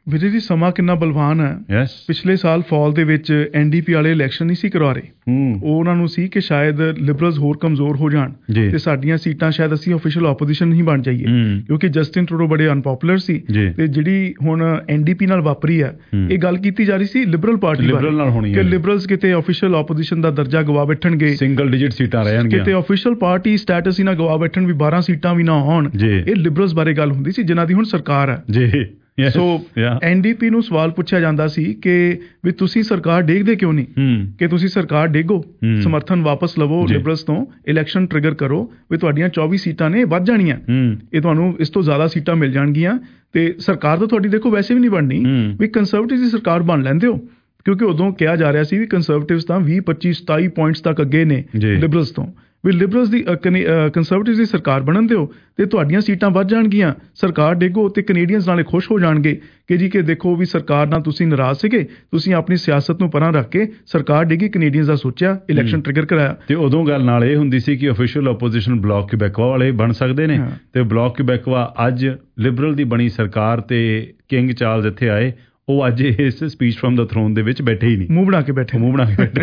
ਵਿਜੇ ਜੀ ਸਮਾਂ ਕਿੰਨਾ ਬਲਵਾਨ ਹੈ। ਪਿਛਲੇ ਸਾਲ ਫਾਲ ਦੇ ਵਿੱਚ NDP ਵਾਲੇ ਇਲੈਕਸ਼ਨ ਨਹੀਂ ਸੀ ਕਰਵਾ ਰਹੇ। ਉਹ ਉਹਨਾਂ ਨੂੰ ਸੀ ਕਿ ਸ਼ਾਇਦ ਲਿਬਰਲਸ ਹੋਰ ਕਮਜ਼ੋਰ ਹੋ ਜਾਣ ਤੇ ਸਾਡੀਆਂ ਸੀਟਾਂ ਸ਼ਾਇਦ ਅਸੀਂ ਆਫੀਸ਼ੀਅਲ ਆਪੋਜੀਸ਼ਨ ਨਹੀਂ ਬਣ ਜਾਈਏ, ਕਿਉਂਕਿ ਜਸਟਿਨ ਟਰੂਡੋ ਬੜੇ ਅਨਪੋਪੂਲਰ ਸੀ। ਤੇ ਜਿਹੜੀ ਹੁਣ NDP ਨਾਲ ਵਾਪਰੀ ਹੈ, ਇਹ ਗੱਲ ਕੀਤੀ ਜਾ ਰਹੀ ਸੀ ਲਿਬਰਲ ਪਾਰਟੀ ਬਾਰੇ ਕਿ ਲਿਬਰਲਸ ਕਿਤੇ ਆਫੀਸ਼ੀਅਲ ਆਪੋਜੀਸ਼ਨ ਦਾ ਦਰਜਾ ਗਵਾ ਬੈਠਣਗੇ, ਸਿੰਗਲ ਡਿਜਿਟ ਸੀਟਾਂ ਰਹਿਣਗੀਆਂ, ਕਿਤੇ ਆਫੀਸ਼ੀਅਲ ਪਾਰਟੀ ਸਟੇਟਸ ਹੀ ਨਾ ਗਵਾ ਬੈਠਣ, ਵੀ 12 ਸੀਟਾਂ ਵੀ ਨਾ ਆਉਣ। ਇਹ ਲਿਬਰਲਸ ਬਾਰੇ ਗੱਲ ਹੁੰਦੀ ਸੀ ਜਿਨ੍ਹਾਂ ਦੀ ਹੁਣ ਸਰਕਾਰ ਹੈ। ਸੋ NDP ਨੂੰ ਸਵਾਲ ਪੁੱਛਿਆ ਜਾਂਦਾ ਸੀ ਕਿ ਵੀ ਤੁਸੀਂ ਸਰਕਾਰ ਡੇਗਦੇ ਕਿਉਂ ਨਹੀਂ, ਕਿ ਤੁਸੀਂ ਸਰਕਾਰ ਡੇਗੋ, ਸਮਰਥਨ ਵਾਪਸ ਲਵੋ ਲਿਬਰਲਸ ਤੋਂ, ਇਲੈਕਸ਼ਨ ਟ੍ਰਿਗਰ ਕਰੋ, ਵੀ ਤੁਹਾਡੀਆਂ 24 ਸੀਟਾਂ ਨੇ ਵੱਧ ਜਾਣੀਆਂ, ਇਹ ਤੁਹਾਨੂੰ ਇਸ ਤੋਂ ਜ਼ਿਆਦਾ ਸੀਟਾਂ ਮਿਲ ਜਾਣਗੀਆਂ ਤੇ ਸਰਕਾਰ ਤਾਂ ਤੁਹਾਡੀ ਦੇਖੋ ਵੈਸੇ ਵੀ ਨਹੀਂ ਬਣਨੀ, ਵੀ ਕੰਜ਼ਰਵੇਟਿਵ ਦੀ ਸਰਕਾਰ ਬਣ ਲੈਂਦੇ ਹੋ। ਕਿਉਂਕਿ ਉਦੋਂ ਕਿਹਾ ਜਾ ਰਿਹਾ ਸੀ ਵੀ ਕੰਜ਼ਰਵੇਟਿਵਸ ਤਾਂ 20 25 27 ਪੁਆਇੰਟਸ ਤੱਕ ਅੱਗੇ ਨੇ ਲਿਬਰਲਸ ਤੋਂ, ਵੀ ਲਿਬਰਲਸ ਦੀ ਕੰਜ਼ਰਵੇਟਿਵ ਦੀ ਸਰਕਾਰ ਬਣਨ ਦਿਓ ਤੇ ਤੁਹਾਡੀਆਂ ਸੀਟਾਂ ਵੱਧ ਜਾਣਗੀਆਂ, ਸਰਕਾਰ ਡੇਗੋ ਤੇ ਕੈਨੇਡੀਅਨਸ ਨਾਲੇ ਖੁਸ਼ ਹੋ ਜਾਣਗੇ ਕਿ ਜੀ ਕਿ ਦੇਖੋ ਵੀ ਸਰਕਾਰ ਨਾਲ ਤੁਸੀਂ ਨਾਰਾਜ਼ ਸੀਗੇ, ਤੁਸੀਂ ਆਪਣੀ ਸਿਆਸਤ ਨੂੰ ਪਰਾਂ ਰੱਖ ਕੇ ਸਰਕਾਰ ਡੇਗੀ, ਕੈਨੇਡੀਅਨਸ ਦਾ ਸੋਚਿਆ, ਇਲੈਕਸ਼ਨ ਟ੍ਰਿਗਰ ਕਰਾਇਆ। ਤੇ ਉਦੋਂ ਗੱਲ ਨਾਲ ਇਹ ਹੁੰਦੀ ਸੀ ਕਿ ਆਫੀਸ਼ੀਅਲ ਆਪੋਜੀਸ਼ਨ ਬਲਾਕ ਕਿਬੈਕਵਾ ਵਾਲੇ ਬਣ ਸਕਦੇ ਨੇ, ਤੇ ਬਲਾਕ ਕਿਬੈਕਵਾ ਅੱਜ ਲਿਬਰਲ ਦੀ ਬਣੀ ਸਰਕਾਰ ਤੇ ਕਿੰਗ ਚਾਰਲਸ ਇੱਥੇ ਆਏ, ਉਹ ਅੱਜ ਇਸ ਸਪੀਚ ਫਰਮ ਦਾ ਥਰੋਨ ਦੇ ਵਿੱਚ ਬੈਠੇ ਹੀ ਨਹੀਂ, ਮੂੰਹ ਬਣਾ ਕੇ ਬੈਠੇ ਨੇ